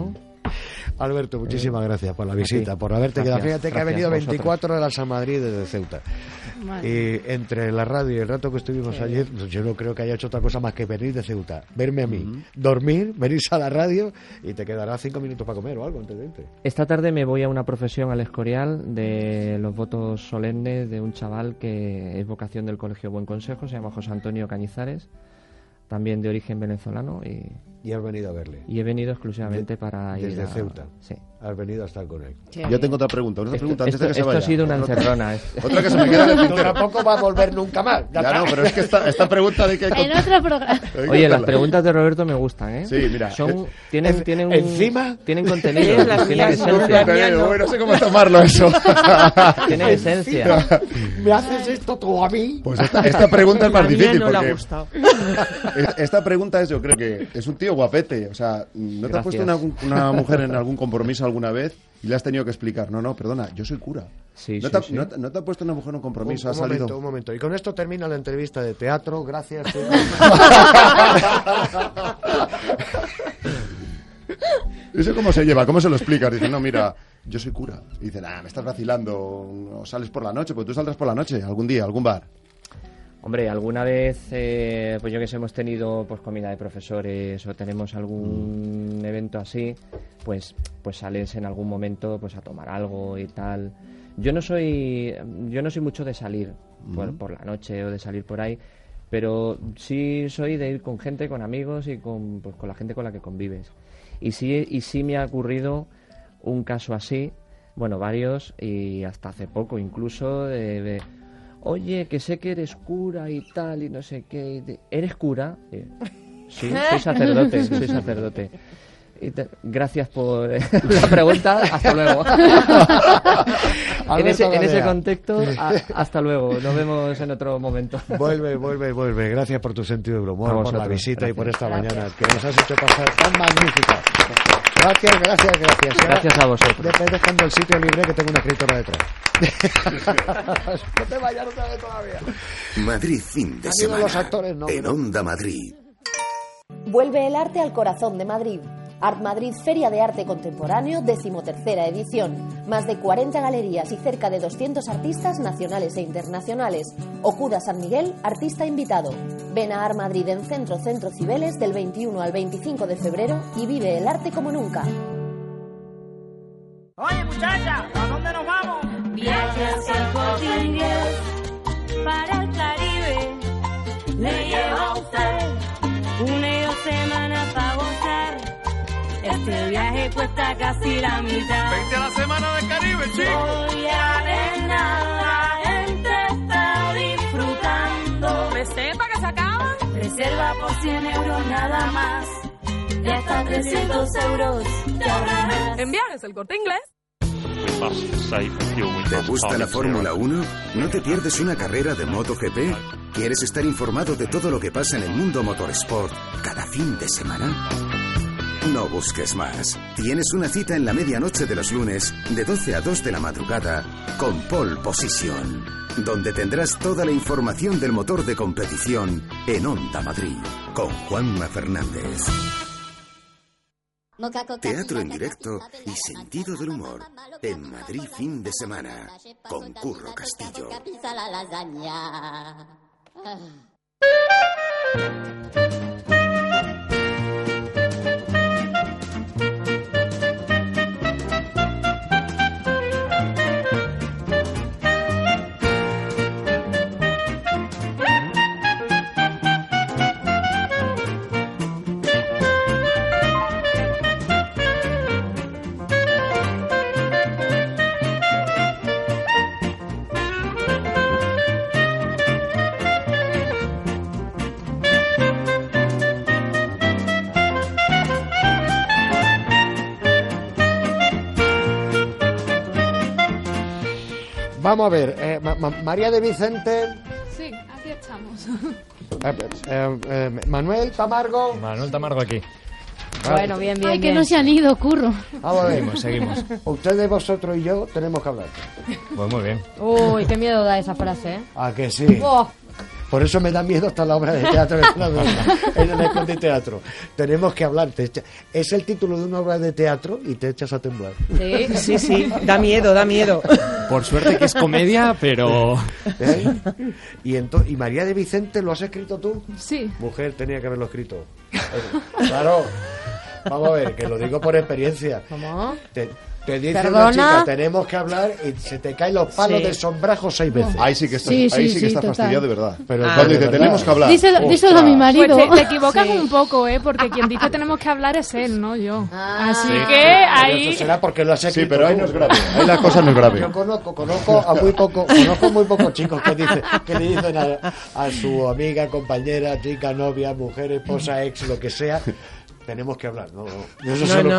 Alberto, muchísimas gracias por la visita, por haberte Gracias, quedado. Fíjate que ha gracias venido a vosotros. veinticuatro horas a Madrid desde Ceuta. Vale. Y entre la radio y el rato que estuvimos ayer, yo no creo que haya hecho otra cosa más que venir de Ceuta, verme a mí, dormir, venirse a la radio y te quedará cinco minutos para comer o algo antes de irte. Esta tarde me voy a una profesión al Escorial de los votos solemnes de un chaval que es vocación del Colegio Buen Consejo, se llama José Antonio Cañizares, también de origen venezolano. Y, y has venido a verle. Y he venido exclusivamente de, para ir desde a... Ceuta. Sí. Has venido a estar con él. Sí. Yo tengo otra pregunta. Otra esto, pregunta antes esto, de que se esto vaya. ha sido una encerrona. Otra que se me queda en el tintero. Tampoco va a volver nunca más. Ya, ya no, pero es que esta, esta pregunta de que... En otro programa. Oye, las preguntas de Roberto me gustan, ¿eh? Sí, mira. Son, tienen, en, tienen, encima, tienen contenido, las tienen mías, esencia. No, no sé cómo tomarlo eso. Tienen esencia. ¿Me haces esto tú a mí? Pues esta, esta pregunta es más difícil no le ha porque gustado. esta pregunta es, yo creo que es un tío guapete. O sea, ¿no te has puesto una, una mujer en algún compromiso alguna vez y le has tenido que explicar? No, no, perdona, yo soy cura. Sí, ¿No, sí, te, sí. ¿no, ¿No te ha puesto una mujer en un compromiso? Un, ¿Ha un salido? momento, un momento. Y con esto termina la entrevista de teatro. Gracias. ¿Eso cómo se lleva? ¿Cómo se lo explicas? Dicen, no, mira, yo soy cura. Y dicen, ah, me estás vacilando. O sales por la noche, pues tú saldrás por la noche, algún día, algún bar. Hombre, alguna vez, eh, pues yo que sé, hemos tenido pues comida de profesores o tenemos algún mm. evento así, pues pues sales en algún momento pues a tomar algo y tal. Yo no soy yo no soy mucho de salir mm. por, por la noche o de salir por ahí, pero sí soy de ir con gente, con amigos y con pues con la gente con la que convives. Y sí y sí me ha ocurrido un caso así, bueno, varios y hasta hace poco incluso de, de oye, que sé que eres cura y tal, y no sé qué. ¿Eres cura? Eh, sí, soy sacerdote, soy sacerdote. Y te, gracias por la pregunta, hasta luego. en ese, en ese contexto, a, hasta luego. Nos vemos en otro momento. Vuelve, vuelve, vuelve. Gracias por tu sentido del humor, vosotros, por la visita gracias. y por esta Gracias. mañana que nos has hecho pasar tan magnífica. Gracias, gracias, gracias. Gracias a vosotros. Después dejando el sitio libre que tengo una escritora detrás. No te vayas otra vez todavía. Madrid fin de Han ido semana. los actores, no, en no. Onda Madrid. Vuelve el arte al corazón de Madrid. Art Madrid Feria de Arte Contemporáneo, decimotercera edición. Más de cuarenta galerías y cerca de doscientos artistas nacionales e internacionales. Okuda San Miguel, artista invitado. Ven a Art Madrid en Centro Centro Cibeles del veintiuno al veinticinco de febrero y vive el arte como nunca. Oye, muchacha, ¿a dónde nos vamos? Viajes al Corte Inglés para el Caribe. Le llevo a usted una y dos semanas para gozar. Este viaje cuesta casi la mitad. Vente a la semana del Caribe, chico. Voy a ver nada, la gente está disfrutando. ¿Reserva que se acaban? Reserva por cien euros nada más. Y hasta trescientos euros te ahorrarás. En Viajes el Corte Inglés. ¿Te gusta la Fórmula uno? ¿No te pierdes una carrera de MotoGP? ¿Quieres estar informado de todo lo que pasa en el mundo motorsport cada fin de semana? No busques más. Tienes una cita en la medianoche de los lunes, de doce a dos de la madrugada, con Pole Position, donde tendrás toda la información del motor de competición en Onda Madrid, con Juanma Fernández. Teatro en directo y sentido del humor en Madrid fin de semana, con Curro Castillo. Vamos a ver, eh, Ma- Ma- María de Vicente, Sí, aquí estamos. eh, eh, eh, Manuel Tamargo. Manuel Tamargo aquí. Bueno, bien, bien, Ay, que bien. no se han ido, curro. Vamos a ver. Seguimos, seguimos. Ustedes, vosotros y yo tenemos que hablar. Pues muy bien. Uy, qué miedo da esa frase, ¿eh? ¿A que sí? Oh, Por eso me da miedo hasta la obra de teatro en el Escondi Teatro. Tenemos que hablar. Te echa, es el título de una obra de teatro y te echas a temblar. Sí, sí, sí. Da miedo, da miedo. Por suerte que es comedia, pero... ¿Eh? Y, ento- ¿Y María de Vicente lo has escrito tú? Sí. Mujer, tenía que haberlo escrito. Claro. Vamos a ver, que lo digo por experiencia. ¿Cómo? Te, te dice ¿Perdona? una chica, tenemos que hablar y se te caen los palos Sí. del sombrajo seis veces. Ahí sí que está, Sí, sí, ahí sí que sí, está total. fastidiado de verdad. Pero Ah, de cuando dice, verdad. tenemos que hablar. Díselo, díselo a mi marido. Pues te, te equivocas Sí. un poco, ¿eh? Porque quien dice tenemos que hablar es él, no yo. Ah. Así Sí. que Pero ahí... eso será porque lo has Sí, escrito pero ahí tú. no es grave. Ahí la cosa no es grave. Yo conozco, conozco a muy poco, conozco muy pocos chicos que dicen, que le dicen a, a su amiga, compañera, chica, novia, mujer, esposa, ex, lo que sea, tenemos que hablar. No, no. Eso No, solo no.